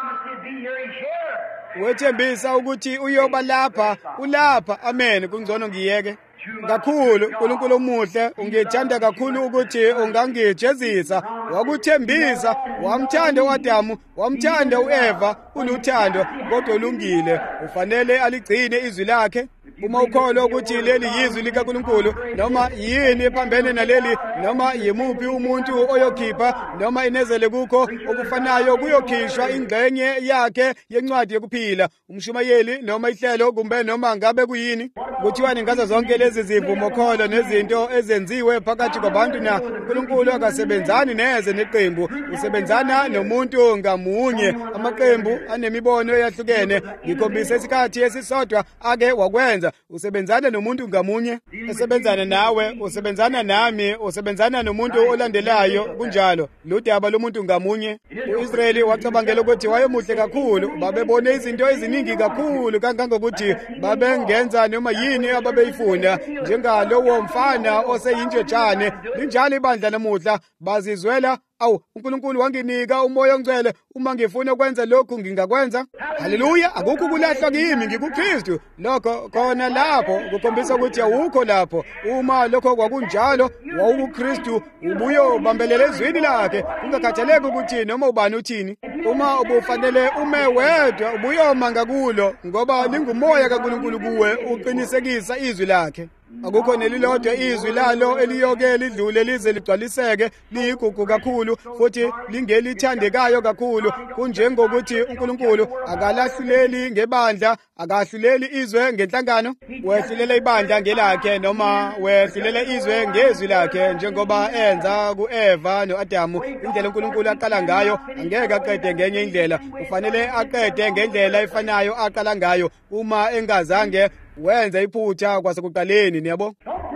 Speaker 1: Wethembisa ukuthi uyoba lapha, ulapha. Amen. Kungcono ngiyeke kakhulu. uNkulunkulu omuhle, ungithanda kakhulu ukuthi ungangijezisa. Wakuthembisa, wamthanda uAdamu, wamthanda uEva. Unothando kodwa ulungile, ufanele aligcine izwi lakhe. Uma ukholwa ukuthi leli yizwi likaNkulunkulu noma yini ephambene naleli, noma yimuphi umuntu oyokhipha noma inezele kukho okufanayo kuyokhishwa ingxenye yakhe yencwadi yokuphila, umshumayeli noma ihlelo kumbe noma ngabe kuyini. Kuthiwani ngazo zonke lezi zivumo kholo nezinto ezenziwe phakathi kwabantu na uNkulunkulu akasebenzani neze neqembu, usebenzana nomuntu ngamunye. Amaqembu anemibono eyahlukene, ngikhombisa isikhathi esisodwa ake wakwenza. Usebenzana nomuntu ngamunye, usebenzana nawe, usebenzana nami, usebenzana nomuntu olandelayo, kunjalo ludaba lomuntu ngamunye. uIsrayeli wacabangela ukuthi wayemuhle kakhulu, babebone izinto eziningi kakhulu kangangokuthi babengenza noma yini ababeyifuna, njengalowo mfana oseyinjejane. Linjalo ibandla namuhla, bazizwela uNkulunkulu wanginika umoya ongcwele, uma ngifuna ukwenza lokhu ngingakwenza. Haleluya. Akukho kulahlwa kimi, ngikuKristu. Lokho khona lapho kukhombisa ukuthi awukho lapho. Uma lokho kwakunjalo, wawuKristu, ubuye ubambelele ezwini lakhe, kungakhathaleki ukuthi noma ubani uthini. Uma ubufanele ume wedwa, ubuyoma ngakulo, ngoba lingumoya kaNkulunkulu kuwe uqinisekisa izwi lakhe. Akukho nelilodwa izwi lalo eliyoke lidlule lize ligcwaliseke, liyigugu kakhulu futhi lingelithandekayo kakhulu, kunjengokuthi uNkulunkulu akalahluleli ngebandla, akahluleli izwe ngenhlangano. Wehlulela ibandla ngelakhe noma wehlulela izwe ngezwi lakhe, njengoba enza kuEva noAdamu. Indlela uNkulunkulu aqala ngayo angeke aqede ngenye indlela, ufanele aqede ngendlela efanayo aqala ngayo. Uma engazange wenza iphutha kwasekuqaleni, niyabo.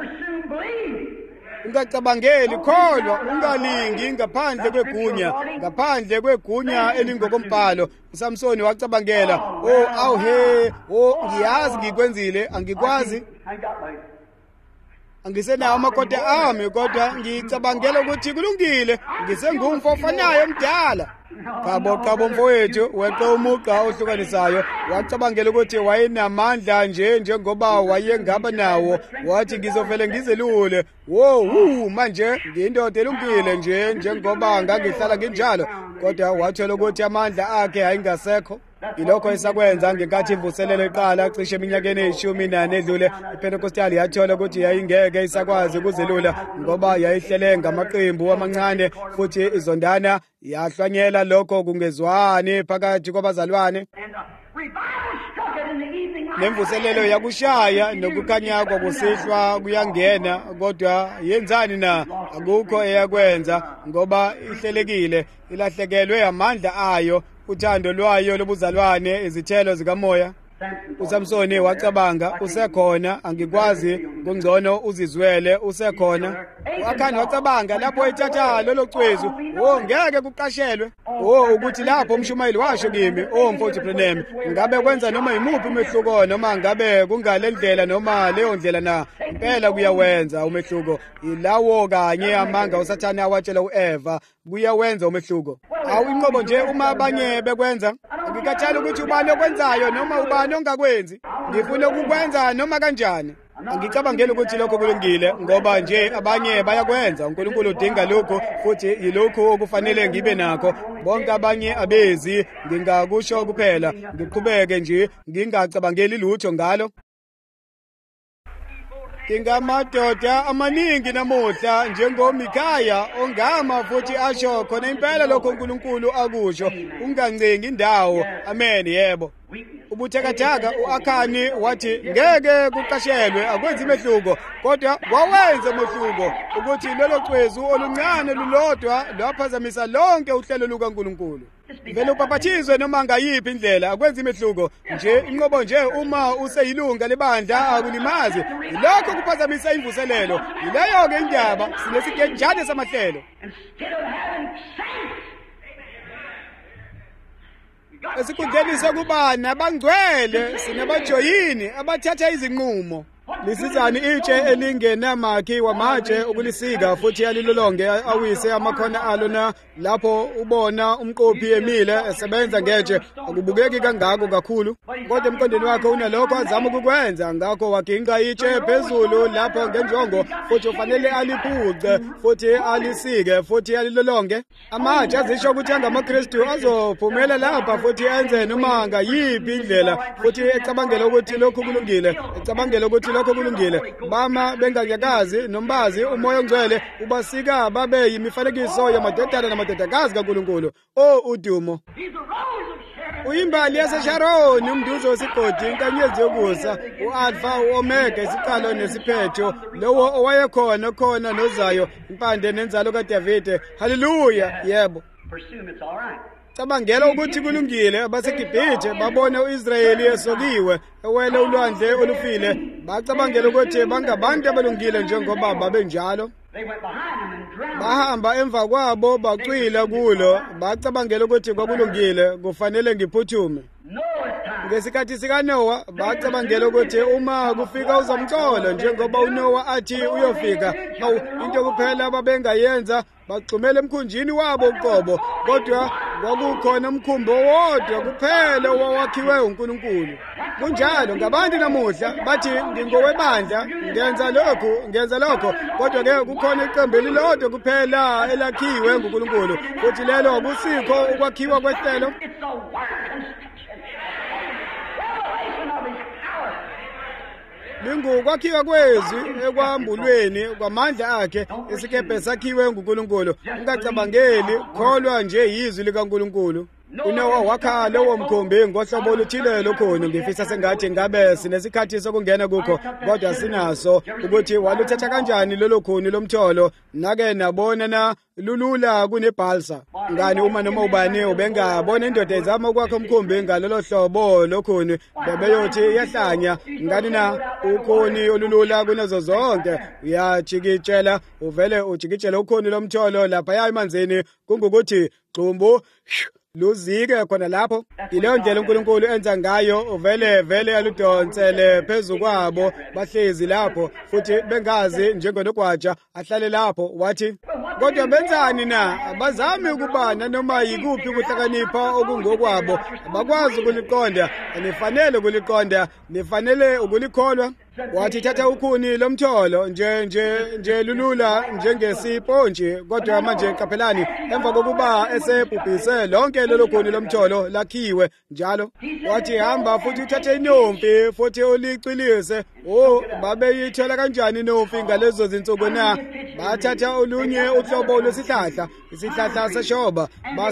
Speaker 1: Ungacabangeli, kholwa, ungalingi ngaphandle kwegunya elingokombhalo. uSamsoni wacabangela, ngiyazi ngikwenzile, angikwazi, angisenawo amakota ami, kodwa ngicabangela ukuthi kulungile, ngisengumfo ofanayo omdala. Qabo mfowethu, weqe umuqa ohlukanisayo. Wacabangela ukuthi wayenamandla njengoba wayengaba nawo, wathi ngizovele ngizelule. Manje ngiyindoda elungile njengoba ngangihlala nginjalo, kodwa wathola ukuthi amandla akhe ayingasekho. Ilokho esakwenza ngenkathi imvuselelo iqala cishe eminyakeni 14 edlule. iPentecostal yathola ukuthi yayingeke isakwazi ukuzelula ngoba yayihlele ngamaqembu amancane, futhi izondana yahlwanyela lokho kungezwani phakathi kwabazalwane. Nemvuselelo yakushaya nokukhanya kwakusihlwa kuyangena, kodwa yenzani na? Akukho eyakwenza ngoba ihlelekile, ilahlekelwe amandla ayo, uthando lwayo lobuzalwane, izithelo zikamoya. uSamsoni wacabanga, usekhona, angikwazi, kungcono uzizwele, usekhona. uAkhani wacabanga, lapho ethatha lolo cwezu, ngeke kuqashelwe. Ukuthi lapho umshumayeli washo kimi, mfowethu Branham, ngabe kwenza noma yimuphi umehluko, noma ngabe kungale ndlela noma leyo ndlela na. impela kuyawenza umehluko. Ilawo kanye amanga uSathane awatshela uEva kuyawenza umehluko. Awu inqobo nje uma abanye bekwenza. Ngikatshela ukuthi ubani okwenzayo noma ubani ongakwenzi. Ngifuna ukukwenza noma kanjani. Angicabangeli ukuthi lokho kulungile ngoba nje abanye bayakwenza. uNkulunkulu udinga lokho futhi yilokho okufanele ngibe nakho. Bonke abanye abezi ngingakusho kuphela. Ngiqhubeke nje ngingacabangeli lutho ngalo. Ngamadoda amaningi namuhla njengoMikhaya ongama futhi asho khona impela lokho uNkulunkulu akusho. Ungancengi indawo. Amen. Yebo. Ubuthakathaka uAkhani wathi ngeke kuqashelwe akwenzi imehluko kodwa wawenza umehluko ukuthi lelo cwezu oluncane lulodwa lwaphazamisa lonke uhlelo lukaNkulunkulu. Vele upaphathizwe noma ngayiphi indlela akwenzi imehluko nje inqobo nje uma useyilunga lebandla akulimazi lokho kuphazamisa imvuselelo. Yileyo ke indaba sinesigejane samahlelo. Esikhundleni sokubana bangcwele sinabajoyini abathatha izinqumo. Lisizani itshe elingenamakhi wamatshe ukulisika futhi alilolonge awise amakhona alona lapho ubona umqophi emile esebenza ngetshe akubukeki kangako kakhulu kodwa emqondweni wakhe unalokho azama ukukwenza ngakho waginqa itshe phezulu lapho ngenjongo futhi ufanele aliphuce futhi alisike futhi alilolonge. Amatshe azisho ukuthi angamaKristu azophumela lapha futhi enze noma ngayiphi indlela futhi ecabangela ukuthi lokho kulungile ecabangela ukuthi lokho kulungile. Bama benganyakazi nombazi umoya ongcwele ubasika babe yimifanekiso yamadodana namadodakazi kaNkulunkulu. Udumo uyimbali yaseSharoni umduzo wesigodi inkanyezi yokusa uAlpha uOmega isiqalo nesiphetho lowo owayekhona khona nozayo impande nenzalo kaDavide. Haleluya. Yebo. Cabangela ukuthi kulungile abaseGibhithe babone uIsrayeli esokiwe ewele ulwandle olufile. Bacabangela ukuthi bangabantu abalungile njengoba babenjalo. Bahamba emva kwabo bacwila kulo. Bacabangela ukuthi kwakulungile kufanele ngiphuthume. Ngesikhathi sikaNoah bacabangela ukuthi uma kufika uzamthola njengoba uNoah athi uyofika. Into kuphela ababengayenza baxhumela emkhunjini wabo uqobo kodwa kwakukhona umkhumbi owodwa kuphela owakhiwe uNkulunkulu. Kunjalo ngabantu namuhla bathi ngingowebandla ngenza lokho kodwa ke kukhona iqembu elilodwa kuphela elakhiwe nguNkulunkulu futhi lelo akusikho ukwakhiwa kwehlelo. Lingukwakhiwa kwezwi ekwambulweni kwamandla akhe isikebhe sakhiwe nguNkulunkulu. Ungacabangeli kholwa nje yizwi likaNkulunkulu. uNoah wakha lowo mkhumbi ngohlobo oluthile lokhuni. Ngifisa sengathi ngabe sinesikhathi sokungena kukho kodwa sinaso ukuthi waluthatha kanjani lolo khuni lomtholo. Nake nabona na lulula kunebalsa. Ngani uma noma ubani ubengabona indoda ezama ukwakha umkhumbi ngalolo hlobo lokhuni bebeyothi yahlanya. Ngani na ukhuni olulula kunazo zonke uyajikitshela uvele ujikitshela ukhuni lomtholo lapha emanzini kungukuthi xumbu luzike khona lapho. Ileyo ndlela uNkulunkulu enza ngayo vele aludonsele phezu kwabo bahlezi lapho futhi bengazi njengonogwaja ahlale lapho. Wathi kodwa benzani na abazami ukubana noma yikuphi ukuhlakanipha okungokwabo abakwazi ukuliqonda. Anifanele ukuliqonda nifanele ukulikholwa. Wathi thatha ukhuni lomtholo nje lulula njengesiphontshi kodwa manje qaphelani emva kokuba esebhubhise lonke lelo khuni lomtholo lakhiwe njalo. Wathi hamba futhi uthathe inomfi futhi ulicilise. Babeyithola kanjani inomfi ngalezo zinsuku na? Bathatha olunye uhlobo lwesihlahla isihlahla seshoba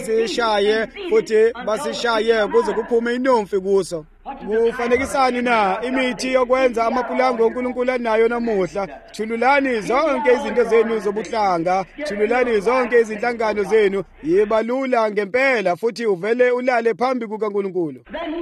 Speaker 1: basishaye kuze kuphume inomfi kuso. Kufanekisani na imithi yokwenza amapulanga oNkulunkulu anayo namuhla? Thululani zonke izinto zenu zobuhlanga, thululani zonke izinhlangano zenu. Yibalula ngempela futhi uvele ulale phambi kukaNkulunkulu.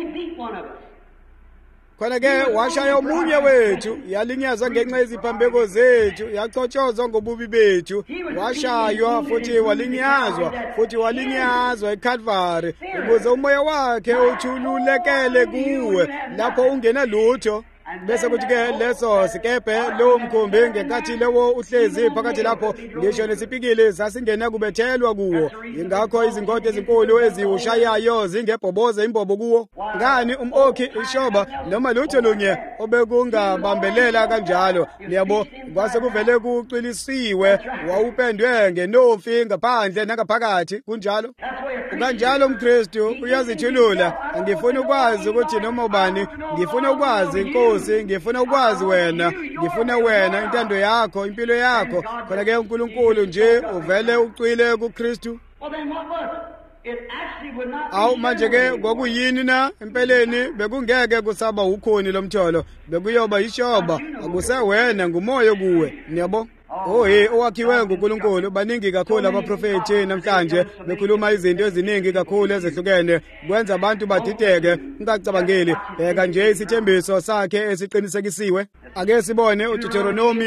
Speaker 1: Khona ke washaya omunye wethu yalinyazwa ngenxa yeziphambeko zethu yacotshozwa ngobubi bethu. Washaywa futhi walinyazwa eCalvary ukuze umoya wakhe uthululekele kuwe lapho ungena lutho. bese kuthi-ke leso sikebhe lowo mkhumbi ngenkathi lewo uhlezi phakathi lapho ngisho nesipikili sasingena kubethelwa kuwo ingakho izingodo ezinkulu eziwushayayo zingebhoboze imbobo kuwo ngani umokhi ishoba noma lutho lunye obekungabambelela kanjalo liyabo kwase kuvele kucwilisiwe wawupendwe ngenofi ngaphandle nangaphakathi kunjalo kanjalo umKristu uyazithulula ngifuna ukwazi ukuthi noma ubani ngifuna ukwazi inkosi ngifuna ukwazi wena ngifuna wena intando yakho impilo yakho khona ke uNkulunkulu nje uvele ucwile kuKristu awu manje ke kwakuyini na empeleni bekungeke kusaba ukhoni lomtholo bekuyoba ishoba akusewena ngumoya kuwe niyabo owakhiwe nguNkulunkulu baningi kakhulu abaprofeti namhlanje bekhuluma izinto eziningi kakhulu ezehlukene kwenza abantu badideke ungacabangeli bheka nje isithembiso sakhe esiqinisekisiwe ake sibone uDeuteronomy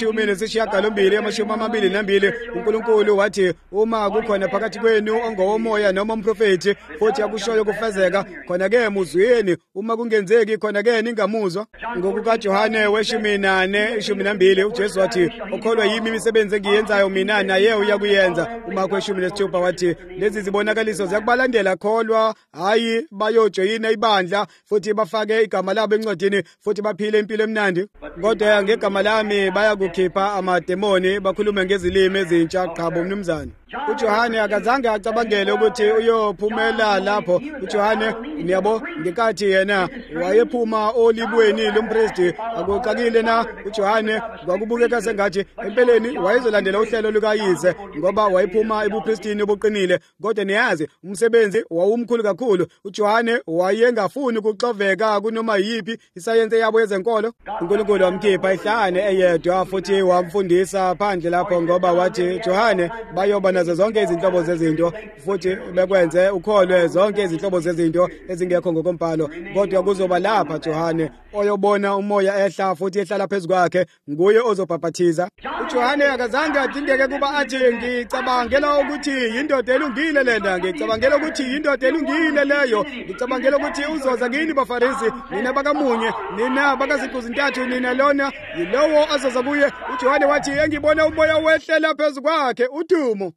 Speaker 1: 10:22 uNkulunkulu wathi uma kukhona phakathi kwenu ongowomoya noma umprofeti futhi akushoyo kufezeka khona ke muzweni uma kungenzeki khona ke ningamuzwa ngokukaJohane 14:12 uJesu wathi ukholwa yimi imisebenzi engiyenzayo mina naye uyakuyenza uMarko 10:6 wathi lezi zibonakaliso ziyakubalandela kholwa hayi bayojoyina ibandla futhi bafake igama labo encwadini futhi baphile impilo emnandi kodwa ngegama lami bayakukhipha amademoni bakhulume ngezilimi ezintsha qhabo mnumzane uJohane akazange acabangele ukuthi uyophumela lapho uJohane niyabo ngekathi yena wayephuma olibweni lompristi akuxakile na uJohane kwakubukeka sengathi empeleni wayezolandela uhlelo lukayise ngoba wayephuma ebupristini obuqinile kodwa niyazi umsebenzi wawumkhulu kakhulu uJohane wayengafuni ukuxoveka kunoma yipi isayenze yabo yezenkolo uNkulunkulu wamkhipha ihlane eyedwa futhi wamfundisa phandle lapho ngoba wathi Johane bayoba nazo zonke izinhlobo zezinto futhi bekwenze ukholwe zonke izinhlobo zezinto ezingekho ngokombhalo kodwa kuzoba lapha Johane oyobona umoya ehla futhi ehlala phezukwakhe nguye ozobhaphathiza uJohane akazange adingeke kuba athi ngicabangela ukuthi yindoda elungile lena ngicabangela ukuthi yindoda elungile leyo ngicabangela ukuthi uzoza kini baFarisi nina bakamunye nina bakaziqu zintathu nina lona yilowo azoza kuye uJohane wathi engibona umoya wehlela phezukwakhe udumo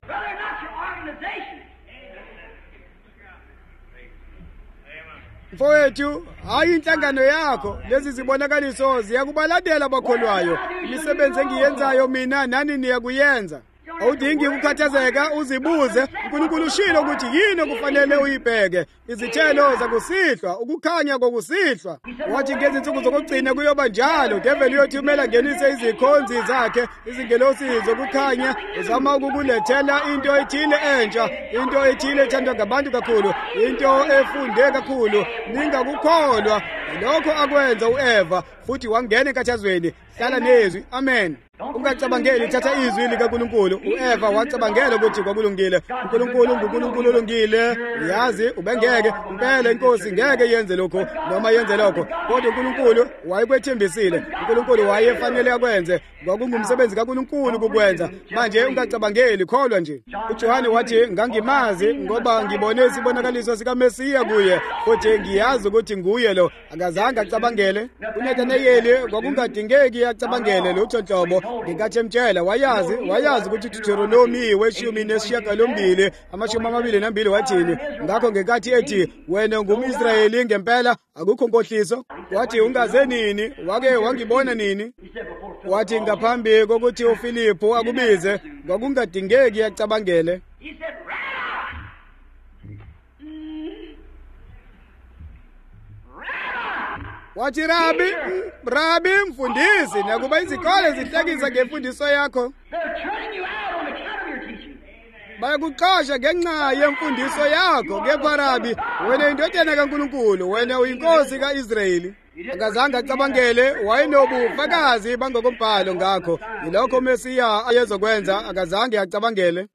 Speaker 1: mfowethu hayi inhlangano yakho lezi zibonakaliso ziyakubalandela abakholwayo imisebenzi engiyenzayo mina nani niyakuyenza awudingi ukukhathazeka uzibuze uNkulunkulu ushilo ukuthi yini okufanele uyibheke izithelo zakusihlwa ukukhanya kokusihlwa wathi ngezinsuku zokugcina kuyoba njalo devil uyothumela ngenise izikhonzi zakhe izingelosi zokukhanya uzama ukukulethela into ethile entsha into ethile ethandwa ngabantu kakhulu into efunde kakhulu ningakukholwa lokho akwenza uEva futhi wangena enkathazweni hlala nezwi amen ungacabangeli thatha izwi likaNkulunkulu uEva wacabangela ukuthi kwakulungile uNkulunkulu nguNkulunkulu olungile uyazi ubengeke impela inkosi ngeke yenze lokho noma yenze lokho kodwa uNkulunkulu wayekwethembisile uNkulunkulu wayefanele akwenze kwakungumsebenzi kaNkulunkulu ukwenza manje ungacabangeli kholwa nje uJohane wathi ngangimazi ngoba ngibone isibonakaliso sikaMesiya kuye futhi ngiyazi ukuthi nguye lo akazange acabangele uNathanaeli kwakungadingeki acabangele lutho nhlobo ngenkathi emtshela wayazi ukuthi uDeuteronomy 10:22 wathini ngakho ngenkathi ethi wena ngumIsrayeli ngempela akukho nkohliso wathi ungaze nini wake wangibona nini wathi ngaphambi kokuthi uFilipu akubize kwakungadingeki acabangele wathi Rabi mfundisi nakuba izikole zihlekisa ngemfundiso yakho bayakuqasha ngenxa yemfundiso yakho kepha Rabi wena indodana kaNkulunkulu wena uyinkosi kaIsrayeli akazange acabangele wayenobufakazi bangokombhalo ngakho yilokho uMesiya ayezokwenza akazange acabangele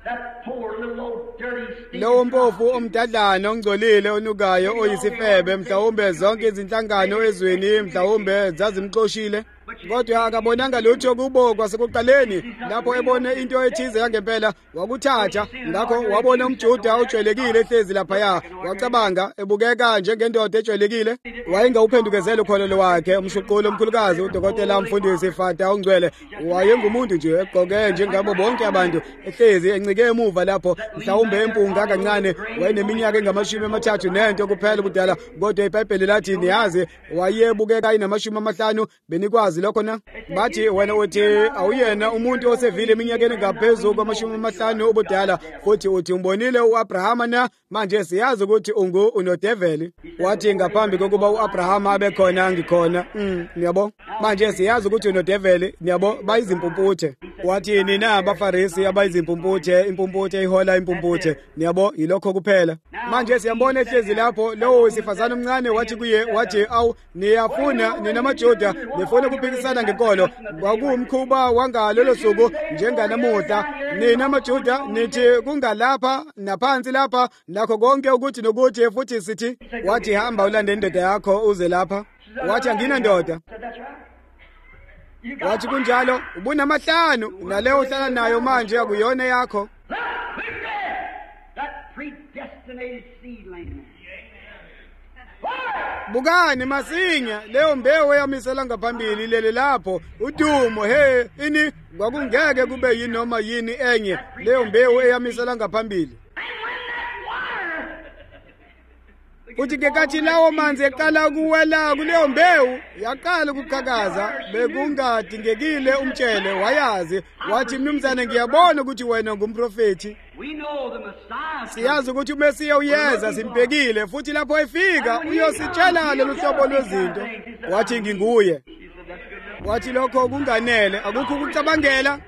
Speaker 1: lowo mpofu omdadlana ongcolile onukayo oyisifebe mhlawumbe zonke izinhlangano ezweni mhlawumbe zazimxoshile kodwa akabonanga lutho kubo kwasekuqaleni. Lapho ebone into ethize yangempela wakuthatha, ngakho wabona umJuda ojwayelekile ehlezi laphaya, wacabanga ebukeka njengendoda ejwayelekile. Wayengawuphendukezela ukholelo wakhe. Umshuqulo omkhulukazi udokotela umfundisi Fata ungcwele wayengumuntu nje egqoke njengabo bonke abantu, ehlezi encike emuva lapho, mhlawumbe empunga kancane. Wayeneminyaka engama-30 nento kuphela ubudala, kodwa iBhayibheli lathi niyazi wayebukeka inama-50. Benikwazi lokho na? Bathi wena uthi awuyena umuntu osevile eminyakeni ngaphezulu kwama-50 ubudala, futhi uthi umbonile u-Abrahama na? Manje siyazi ukuthi unodeveli. Wathi ngaphambi kokuba u-Abrahama abe khona ngikhona. Niyabo? Manje siyazi ukuthi unodeveli. Niyabo? Bayizimpumputhe. Wathi nina abaFarisi abayizimpumputhe, impumputhe ihola impumputhe. Niyabo? Yilokho kuphela. Manje siyambona ehlezi lapho lowo wesifazane omncane, wathi kuye, wathi awu niyafuna ninamaJuda nifuna ukuphikisana ngenkolo. Kwakuwumkhuba wangalolo suku njenganamuhla. Nina amaJuda nithi kungalapha naphansi lapha nakho konke ukuthi nokuthi, futhi sithi. Wathi hamba ulande indoda yakho uze lapha. Wathi angina ndoda. Wathi kunjalo ubunamahlanu naleyo uhlala nayo manje akuyona yakho. Bukani masinya leyo mbewu eyamisela ngaphambili lele lapho udumo ini kwakungeke kube yinoma yini enye leyo mbewu eyamisela ngaphambili. Uthi ke kathi lawo manzi eqala ukuwela kuleyo mbewu yaqala ukuqhakaza, bekungadingekile umtshele, wayazi. Wathi mnumzane ngiyabona ukuthi wena ngumprofeti. Siyazi ukuthi uMesiya uyeza, simpekile, futhi lapho efika uyositshela lolu hlobo lwezinto. Wathi nginguye. Wathi lokho kunganele, akukho ukucabangela.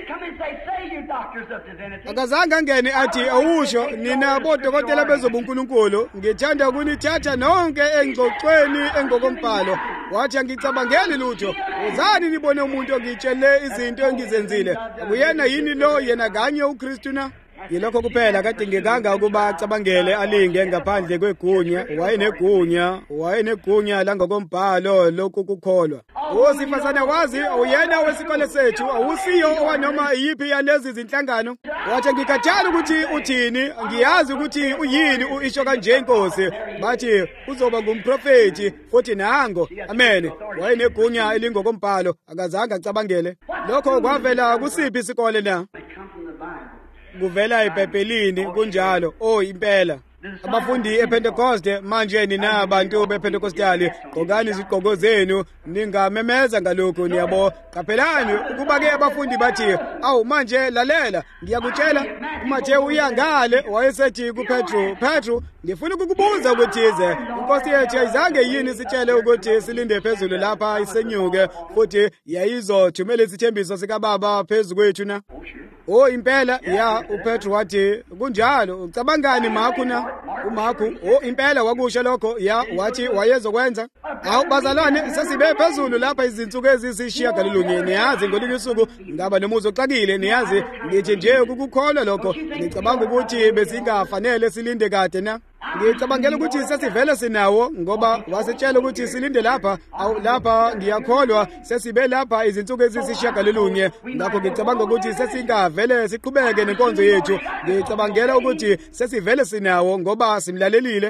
Speaker 1: Akazange angene athi awusho nina bodokotela bezobuNkulunkulu ngithanda ukunithatha nonke engxoxweni engokombhalo. Wathi angicabangeli lutho. Uzani nibone umuntu ongitshele izinto engizenzile? Akuyena yini lo yena kanye uKristu na? Yilokho kuphela kadingekanga ukuba acabangele alinge ngaphandle kwegunya. Wayenegunya langokombhalo lokhu kukholwa. Owesifazane wazi uyena wesikole sethu, awusiyo owanoma iyiphi yalezi zinhlangano. Wathi ngikatshela ukuthi uthini, ngiyazi ukuthi uyini isho kanje inkosi. Bathi uzoba ngumprofeti futhi nango. Amen. Wayenegunya elingokombhalo, akazange acabangele. Lokho kwavela kusiphi isikole na? Kuvela eBhayibhelini kunjalo. Impela abafundi ePentecoste manje nina abantu bePentecostali gqokani izigqoko zenu ningamemeza ngalokho. Niyabo qaphelani ukuba ke abafundi bathi awu manje lalela ngiyakutshela. uMathewu uyangale wayesethi kuPetru ngifuna ukukubuza ukuthize inkosi yethu ayizange yini sitshele ukuthi silinde phezulu lapha isenyuke futhi yayizothumela isithembiso sikaBaba phezulu kwethu na? Impela ya. uPetru wathi kunjalo. Ucabangani Marku na? uMarku impela wakusho lokho. Ya wathi wayezokwenza. Bazalwane sesibe phezulu lapha izinsuku ezisishiyagalolunye. Niyazi ngolinye usuku ngaba nomuzi oxakile. Niyazi ngithi nje ukukholwa lokho ngicabanga ukuthi besingafanele silinde kade na? Ngicabangela ukuthi sesivele sinawo ngoba wasitshela ukuthi silinde lapha. Lapha ngiyakholwa sesibe lapha izinsuku ezisishiyagalolunye. Ngakho ngicabanga ukuthi sesingavele siqhubeke nenkonzo yethu. Ngicabangela ukuthi sesivele sinawo ngoba simlalelile.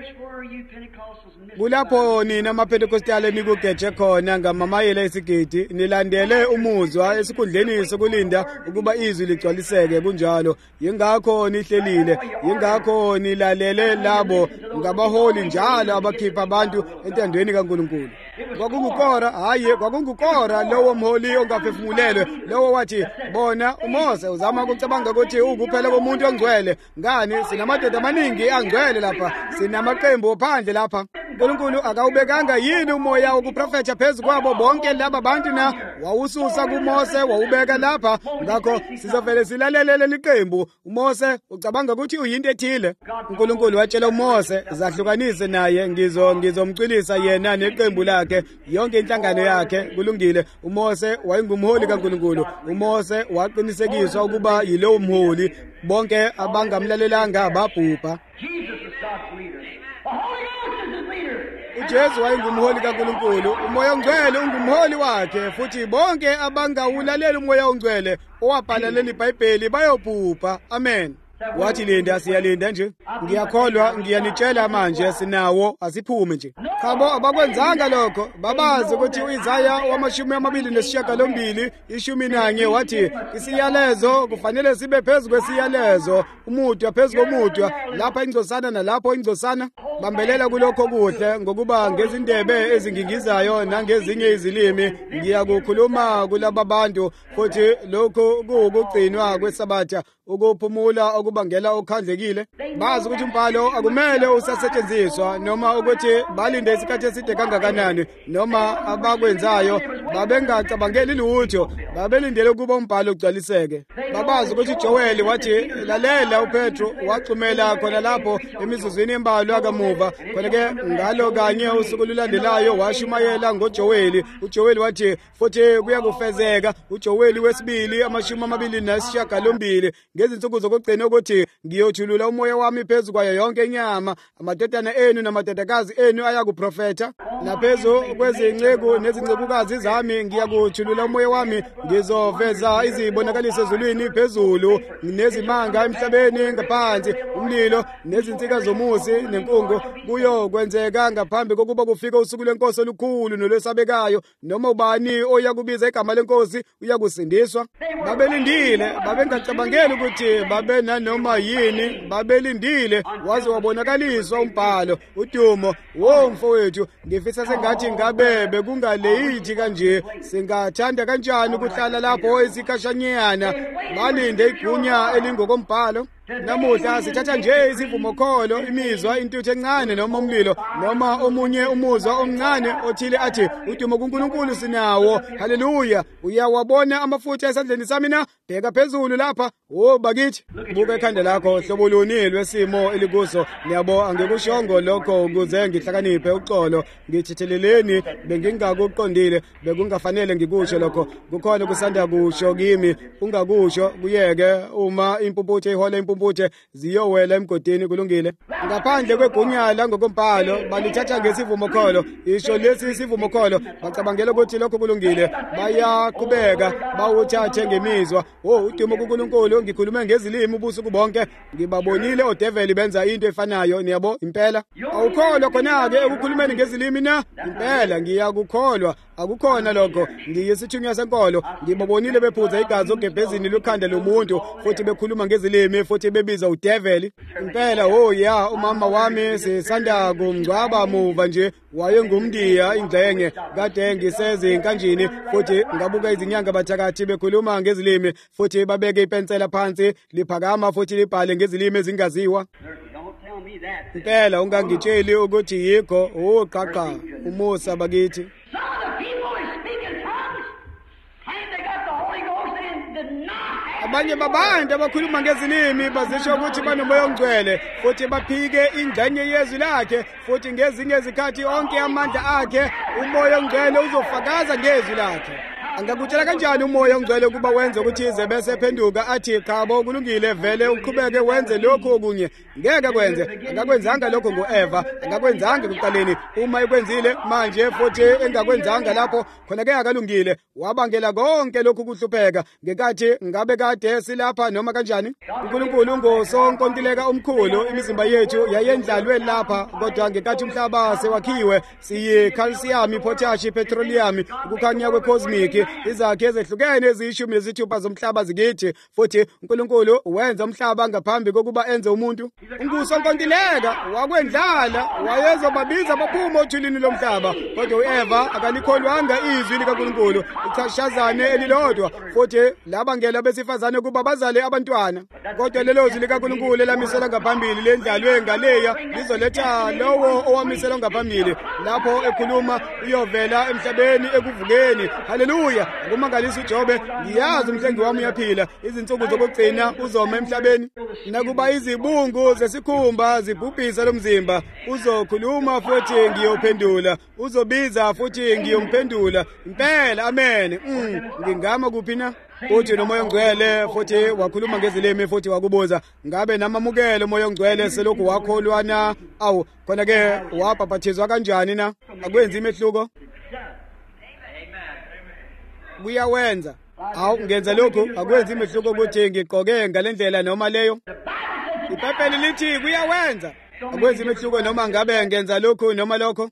Speaker 1: Kulapho nina amaPentekostali nikugeje khona ngamamayela esigidi, nilandele umuzwa esikhundleni sokulinda ukuba izwi ligcwaliseke kunjalo. Yingakho nihlelile, yingakho nilalele labo ngabaholi njalo abakhipha abantu entandweni kaNkulunkulu. Kwakungukora lowo mholi ongaphefumulelwe, lowo wathi bona uMose uzama ukucabanga ukuthi ukuphela komuntu ongcwele. Ngani sinamadoda amaningi angcwele lapha, sinamaqembu phandle lapha. uNkulunkulu akawubekanga yini umoya wokuprofetha phezu kwabo bonke laba bantu na? Wawususa kuMose wawubeka lapha. Ngakho sizovele silalele leli qembu. uMose ucabanga ukuthi uyinto ethile. uNkulunkulu watshela uMose zahlukanise naye, ngizomcwilisa yena neqembu lakhe yonke inhlangano yakhe. Kulungile. uMose wayengumholi kaNkulunkulu. uMose waqinisekiswa ukuba yilowo mholi. Bonke abangamlalelanga babhubha. uJesu wayengumholi kaNkulunkulu, umoya ongcwele ungumholi wakhe, futhi bonke abangawulaleli umoya ongcwele owabhala leli Bhayibheli bayobhubha. Amen. Wathi linda, siyalinda nje. Ngiyakholwa, ngiyanitshela manje sinawo, asiphume nje. Khabo abakwenzanga lokho, babazi ukuthi uIsaya wama-29 11 wathi isiyalezo kufanele sibe phezu kwesiyalezo, umudwa phezu komudwa, lapha ingcosana nalapho ingcosana. Bambelela kulokho kuhle ngokuba ngezindebe ezingingizayo nangezinye izilimi ngiyakukhuluma kulaba bantu, futhi lokho kuwukugcinwa kwesabatha, ukuphumula okubangela okhandlekile. Bazi ukuthi umbhalo akumele usasetshenziswa, noma ukuthi balinde isikhathi eside kangakanani, noma abakwenzayo babengacabangeli lutho, babelindele ukuba umbhalo ugcwaliseke. Babazi ukuthi uJoel wathi lalela uPetro, waxhumela khona lapho emizuzwini embalwa kamuva. Khona-ke ngalo kanye usuku lulandelayo washumayela ngoJoel. uJoel wathi futhi kuyakufezeka uJoel wesibili 29 ngezinsuku zokugcina ukuthi ngiyothulula umoya wami phezu kwayo yonke inyama, amadodana enu namadodakazi enu ayakuprofetha, naphezu kwezinceku nezincekukazi zami ngiyakuthulula umoya wami. Ngizoveza izibonakaliso ezulwini phezulu nezimanga emhlabeni ngaphansi, umlilo nezinsika zomusi nenkungu. Kuyokwenzeka ngaphambi kokuba kufike usuku lwenkosi olukhulu nolwesabekayo. Noma ubani oyakubiza igama lenkosi uyakusindiswa. Babelindile, babengacabangeli ukuthi babe nanoma yini, babelindile waze wabonakaliswa umbhalo. Udumo, wo mfowethu, ngifisa sengathi ngabe bekungaleyithi kanje. Singathanda kanjani ukuhlala lapho isikhashanyana balinde igunya elingokombhalo. Namuhla sithatha nje isivumokholo, imizwa, intuthu encane noma umlilo, noma omunye umuzwa omncane othile athi udumo kuNkulunkulu sinawo. Haleluya. Uyawabona amafutha esandleni sami na? Bheka phezulu lapha. Oh bakithi, buka ekhanda lakho, hlobo luni lwesimo elikuso. Ngiyabo angikushongo lokho ukuze ngihlakaniphe uxolo. Ngithitheleleni bengingakuqondile, bekungafanele ngikusho lokho. Kukhona kusanda kusho kimi, ungakusho kuyeke. Uma impumputhe ihola impumputhe ziyowela emgodini kulungile. Ngaphandle kwegunya ngokombhalo balithatha ngesivumokholo. Isho lesi isivumokholo bacabangela ukuthi lokho kulungile. Bayaqhubeka bawuthathe ngemizwa. Oh udumo kuNkulunkulu, ngikhulume ngezilimi ubusuku bonke. Ngibabonile odeveli benza into efanayo. Niyabo impela awukholwa khona-ke ekukhulumeni ngezilimi na? Impela ngiyakukholwa. Akukhona lokho. Ngiyisithunywa senkolo. Ngibabonile bephuza igazi ogebhezini lokhanda lomuntu, futhi bekhuluma ngezilimi, futhi bebiza udeveli. Impela oh ya, umama wami sisanda kumngcwaba muva nje, wayengumndiya ingxenye. Kade ngisezinkanjini, futhi ngabuka izinyanga bathakathi bekhuluma ngezilimi, futhi babeke ipensela phansi liphakama futhi libhale ngezilimi ezingaziwa. Impela ungangitsheli ukuthi yikho uqaqa umusa bakithi. Abanye babantu abakhuluma ngezilimi bazisho ukuthi banomoya ongcwele, futhi baphike ingxenye yezwi lakhe, futhi ngezinye izikhathi onke amandla akhe umoya ongcwele uzofakaza ngezwi lakhe. Angakutshela kanjani umoya ongcwele ukuba wenze ukuthi ize bese phenduka athi khabo kulungile vele uqhubeke wenze lokho okunye? Ngeke kwenze. Angakwenzanga lokho ngoEva, angakwenzanga ekuqaleni. Uma ekwenzile manje futhi engakwenzanga lapho, khona-ke akalungile. Wabangela konke lokhu kuhlupheka. Ngekathi ngabe kade silapha noma kanjani? uNkulunkulu ngosonkontileka omkhulu, imizimba yethu yayendlalwe lapha, kodwa ngekathi umhlaba sewakhiwe siyi-calcium, potash, petroleum, ukukhanya kwe-cosmic, izakhi ezehlukene eziyishumi zomhlaba zikithi, futhi uNkulunkulu wenza umhlaba ngaphambi kokuba enze umuntu. Ngusonkontileka wakwendlala, wayezobabiza baphuma othulini lomhlaba, kodwa uEva akalikholwanga izwi likaNkulunkulu, ichashazane elilodwa, futhi labangela besifazane kuba bazale abantwana. Kodwa lelo zwi likaNkulunkulu elamisela ngaphambili lendlalwe ngaleya lizoletha lowo owamiselwa ngaphambili. Lapho ekhuluma uyovela emhlabeni ekuvukeni. Haleluya. haleluya. Akumangalisa uJobe, ngiyazi umhlengi wami uyaphila, izinsuku zokugcina uzoma emhlabeni. Nakuba izibungu zesikhumba zibhubhisa lomzimba, uzokhuluma futhi ngiyophendula, uzobiza futhi ngiyomphendula. Impela, amen. Ngingama kuphi na? Uthi nomoya ongcwele futhi wakhuluma ngezilimi futhi wakubuza, ngabe namamukelo umoya ongcwele selokhu wakholwa na? Awu, khona ke wabhaphathizwa kanjani na? Akwenzi imehluko? Kuyawenza. Awu, ngenza lokhu, akwenzi imehluko ukuthi ngigqoke ngalendlela noma leyo. iBhayibheli lithi kuyawenza. Akwenzi imehluko noma ngabe ngenza lokhu noma lokho.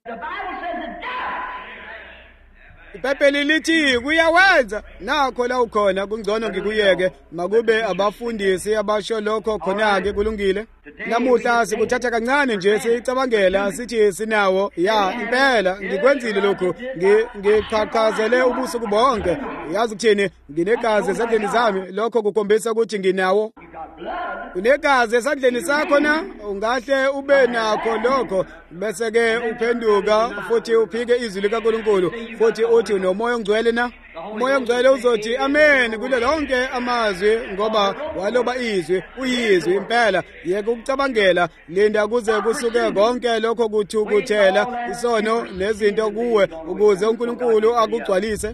Speaker 1: iBhayibheli lithi kuyawenza. Nakho la ukhona kungcono ngikuyeke, makube abafundisi abasho lokho khona-ke kulungile. Namuhla sikuthatha kancane nje sicabangela sithi sinawo. Ya, impela ngikwenzile lokhu, ngiqhaqhazele ubusuku bonke. Yazi ukuthini? Nginegazi esandleni zami, lokho kukhombisa ukuthi nginawo. Unegazi esandleni sakho na? Ungahle ube nakho lokho, bese-ke uphenduka futhi uphike izwi likaNkulunkulu futhi uthi unomoya ongcwele na? Umoya ongcwele uzothi amen kule lonke amazwi ngoba waloba izwi, uyizwi impela. Yeke ukucabangela, linda kuze kusuke konke lokho kuthukuthela isono nezinto kuwe ukuze uNkulunkulu akugcwalise.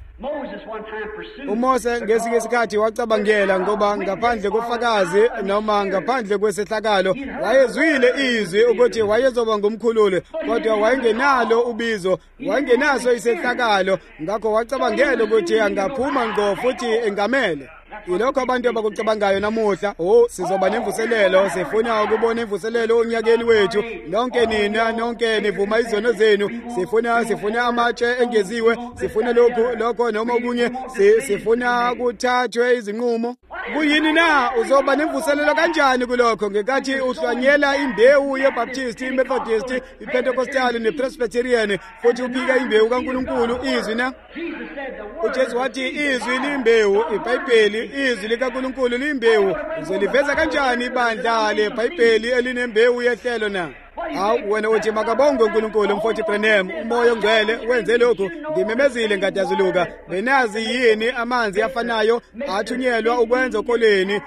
Speaker 1: uMose ngesinye isikhathi wacabangela ngoba ngaphandle kofakazi noma ngaphandle kwesehlakalo wayezwile izwi ukuthi wayezoba ngumkhululi, kodwa wayengenalo ubizo, wayengenaso isehlakalo, ngakho wacabangela ukuthi angaphuma ngqo futhi engamele. Yilokho abantu abakucabangayo namuhla. Sizoba nemvuselelo, sifuna ukubona imvuselelo onyakeni wethu. Nonke nina, nonke nivuma izono zenu. Sifuna amatshe engeziwe, sifuna lokho noma okunye, sifuna kuthathwe izinqumo. Kuyini na? Uzoba nemvuselelo kanjani kulokho ngekathi uhlwanyela imbewu yeBaptist, iMethodist, iPentecostal nePresbyterian futhi uphika imbewu kaNkulunkulu izwi na? uJesu wathi izwi limbewu, iBhayibheli izwi likaNkulunkulu limbewu. Uzoliveza kanjani ibandla leBhayibheli elinembewu yehlelo na? Awu, wena uthi makabongwe uNkulunkulu. Mfowethu Branham, umoya ongcwele wenze lokhu. Ngimemezile ngadazuluka. Benazi yini amanzi afanayo athunyelwa ukwenza ukoleni,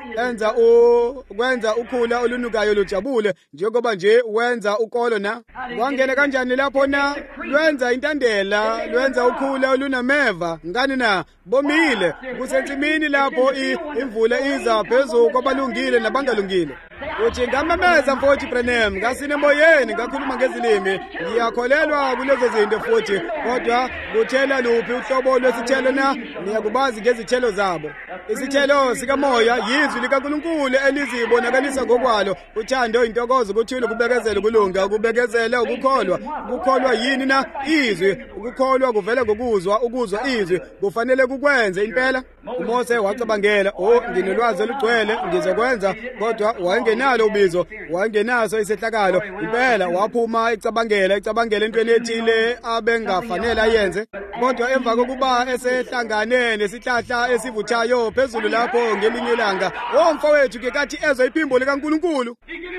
Speaker 1: ukwenza ukhula olunukayo lujabule njengoba nje wenza ukolo na? Wangena kanjani lapho na? Lwenza intandela, lwenza ukhula olunameva. Ngani na? Bomile kusensimini lapho imvula iza phezulu kwabalungile nabangalungile. Uthi ngamameza mfowethu Branham, ngasine emoyeni ngakhuluma ngezilimi. Ngiyakholelwa kulezo zinto futhi, kodwa kuthela luphi uhlobo lwesithelo na? Niyakubazi ngezithelo zabo. Isithelo sikamoya yizwi likaNkulunkulu elizibonakalisa ngokwalo. Uthando, intokozo, ukuthula, ukubekezela, ukulunga, ukubekezela, ukukholwa. Ukukholwa yini na? Izwi. Ukukholwa kuvela ngokuzwa, ukuzwa izwi kufanele kukwenze impela. uMose wacabangela, nginolwazi olugcwele ngizokwenza, kodwa wayengenalo ubizo, wayengenaso isehlakalo. Impela waphuma ecabangela entweni ethile abengafanele ayenze, kodwa emva kokuba esehlangane nesihlahla esivuthayo phezulu lapho ngelinye ilanga, mfowethu ke kathi ezwe iphimbo likaNkulunkulu.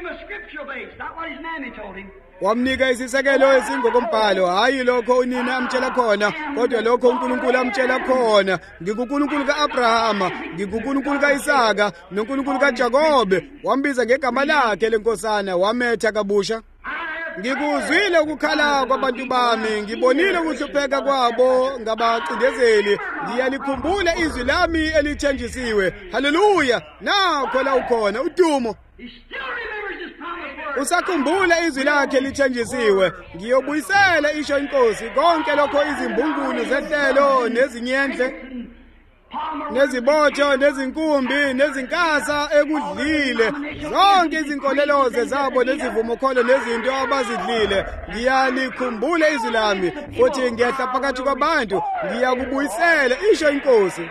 Speaker 1: Wamnika isisekelo esingokombhalo, hayi lokho unina amtshela khona, kodwa lokho uNkulunkulu amtshela khona. NginguNkulunkulu ka-Abrahama, nginguNkulunkulu ka-Isaka, noNkulunkulu kaJakobe. Wambiza ngegama lakhe lenkosana, wametha kabusha. Ngikuzwile ukukhala kwabantu bami, ngibonile ukuhlupheka kwabo ngabacindezeli. Ngiyalikhumbula izwi lami elithenjisiwe. Haleluya! Nakho la ukhona udumo. Usakhumbula izwi lakhe lithenjisiwe. Ngiyobuyisela isho inkosi konke lokho, izimbungulu zehlelo nezinyendle nezibotho nezinkumbi nezinkasa ekudlile, zonke izinkoleloze zabo nezivumokholo nezinto abazidlile. Ngiyalikhumbula izwi lami futhi ngiyehla phakathi kwabantu, ngiyakubuyisela isho inkosi.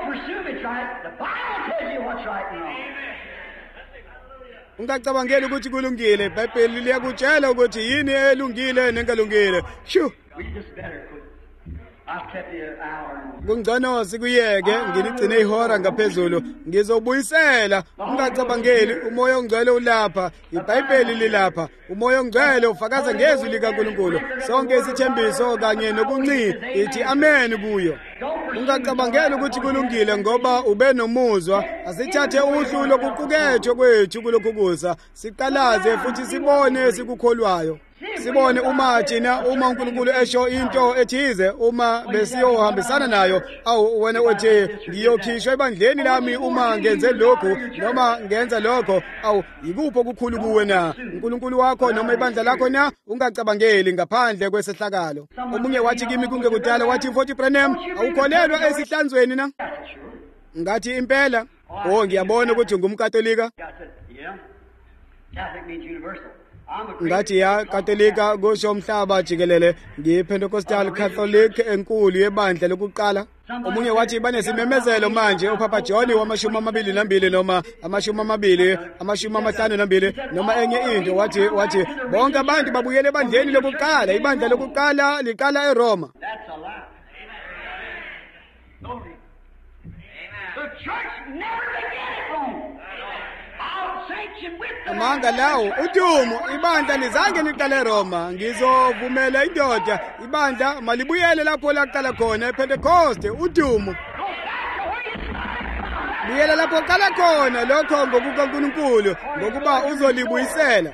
Speaker 1: Ungacabangeli ukuthi kulungile. iBhayibheli liyakutshela ukuthi yini elungile nengalungile.
Speaker 2: I've kept you an hour.
Speaker 1: kungcono sikuyeke ngiligcine ihora ngaphezulu ngizobuyisela ungacabangeli umoya ongcwele ulapha iBhayibheli lilapha umoya ongcwele ufakaza ngezwi likaNkulunkulu sonke isithembiso kanye nokunci ithi amen kuyo ungacabangeli ukuthi kulungile ngoba ube nomuzwa asithathe uhlu lokuqukethwe kwethu kulokhukuza siqalaze futhi sibone sikukholwayo sibone uma thina uma uNkulunkulu esho into ethize uma besiyohambisana nayo awu wena uthi ngiyokhishwa ebandleni lami uma ngenze lokho noma ngenza lokho awu yikupho okukhulu kuwe na uNkulunkulu wakho noma ibandla lakho na ungacabangeli ngaphandle kwesehlakalo omunye wathi kimi kungekudala wathi mfowethu Branham awukholelwa esihlanzweni na ngathi impela ngiyabona ukuthi ungumkatolika
Speaker 2: Catholic means universal.
Speaker 1: ngathi ya katolika kusho umhlaba jikelele ngiPentecostal Catholic enkulu yebandla lokuqala omunye wathi banesimemezelo manje uPapa John wama22 noma amashumi52 noma enye into wathi bonke abantu babuyele ebandleni lokuqala ibandla lokuqala liqala eRoma.
Speaker 2: That's a lie. Amen. The church never began at Rome.
Speaker 1: Amanga lawo udumo ibandla lizange liqale eRoma ngizovumela indoda ibandla malibuyele lapho laqala khona ePentecoste udumo buyela lapho qala khona lokho ngokukaNkulunkulu ngokuba uzolibuyisela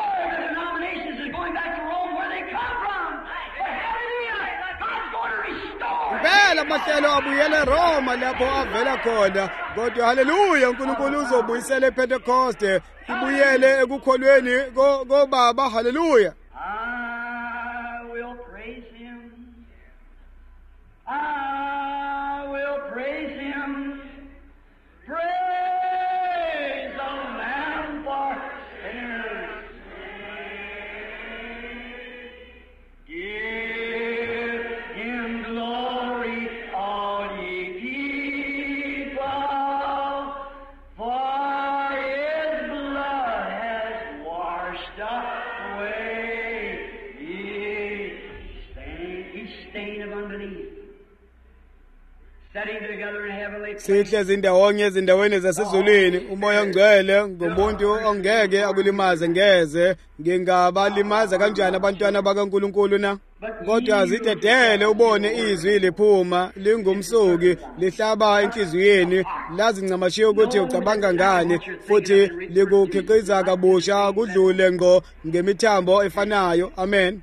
Speaker 1: impela amahlelo abuyele eRoma lapho avela khona kodwa haleluya uNkulunkulu uzobuyisela ePentecoste ibuyele ekukholweni kobaba haleluya.
Speaker 2: I will praise him. I will praise him. Praise the Lamb for sinners. Give him glory, all ye people, for his blood has washed away each stain of unbelief. Setting together in heavenly places.
Speaker 1: Sihle zindawonye ezindaweni zasezulwini umoya ongcwele ngomuntu ongeke akulimaze ngeze ngingabalimaza kanjani abantwana bakaNkulunkulu na kodwa azidedele ubone izwi liphuma lingumsuki lihlaba enhliziyweni lazincamashiye ukuthi ucabanga ngani futhi likukhiqiza kabusha kudlule ngo ngemithambo efanayo amen.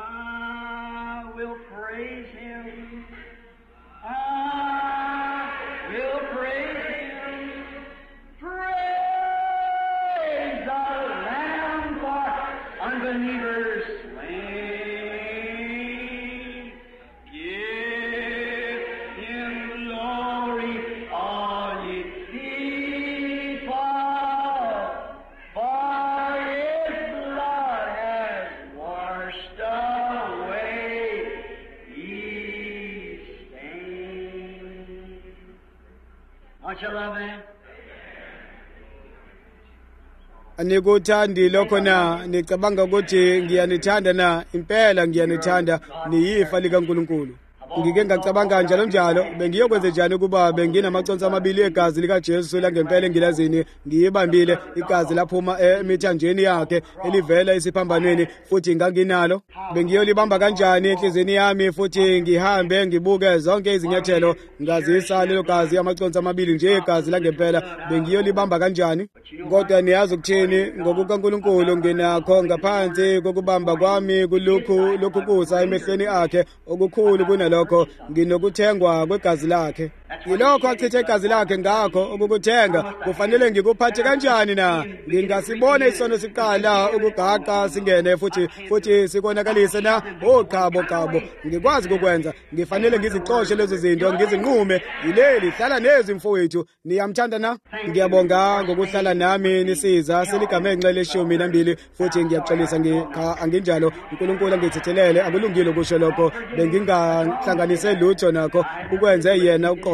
Speaker 1: Anikuthandi lokho na nicabanga ukuthi ngiyanithanda na impela ngiyanithanda niyifa likaNkulunkulu ngike ngacabanga njalo bengiyokwenza njani ukuba benginamaconsi amabili egazi likaJesu langempela engilazini ngiyibambile igazi laphuma emithanjeni yakhe elivela isiphambanweni futhi nganginalo bengiyolibamba kanjani enhlizweni yami futhi ngihambe ngibuke zonke izinyathelo ngazisa lelo gazi amaconsi amabili nje egazi langempela bengiyolibamba kanjani kodwa niyazi ukuthini ngokukaNkulunkulu nginakho ngaphansi kokubamba kwami kulokhu kusa emehlweni akhe okukhulu kunalokho nginokuthengwa kwegazi lakhe yilokho achithe igazi lakhe ngakho ukukuthenga kufanele ngikuphathe kanjani na ngingasibone isono siqala ukugaqa singene futhi sikonakalise na oqhabo ngikwazi ukwenza ngifanele ngizixoshe lezo zinto ngizinqume yileli hlala nezi mfowethu niyamthanda na ngiyabonga ngokuhlala nami nisiza seligamengxe le12 futhi ngiyaxolisa anginjalo uNkulunkulu angithethelele akulungile kusho lokho bengingahlanganise lutho nakho ukwenze yena uqobo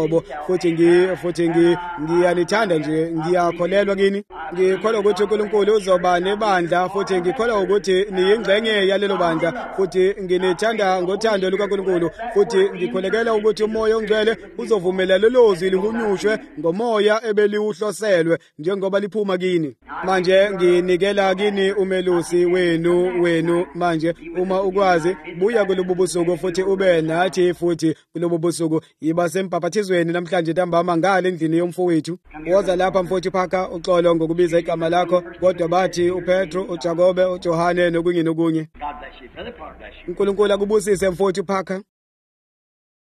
Speaker 1: uqobo futhi ngiyalithanda nje ngiyakholelwa kini ngikholwa ukuthi uNkulunkulu uzoba nebandla futhi ngikholwa ukuthi niyingxenye yalelo bandla futhi nginethanda ngothando lukaNkulunkulu futhi ngikholekela ukuthi umoya ongcwele uzovumela lelo zwi lihunyushwe ngomoya ebeliwuhloselwe njengoba liphuma kini manje nginikela kini umelusi wenu manje uma ukwazi buya kulobu busuku futhi ube nathi futhi kulobu busuku yiba sembhaphathizweni namhlanje ntambama ngale endlini yomfowethu woza lapha mfowethu Phaka uxolo ngokubiza igama lakho kodwa bathi uPetro uJakobe uJohane nokunye
Speaker 2: God bless you. Brother Park, bless you.
Speaker 1: uNkulunkulu akubusise mfowethu Phaka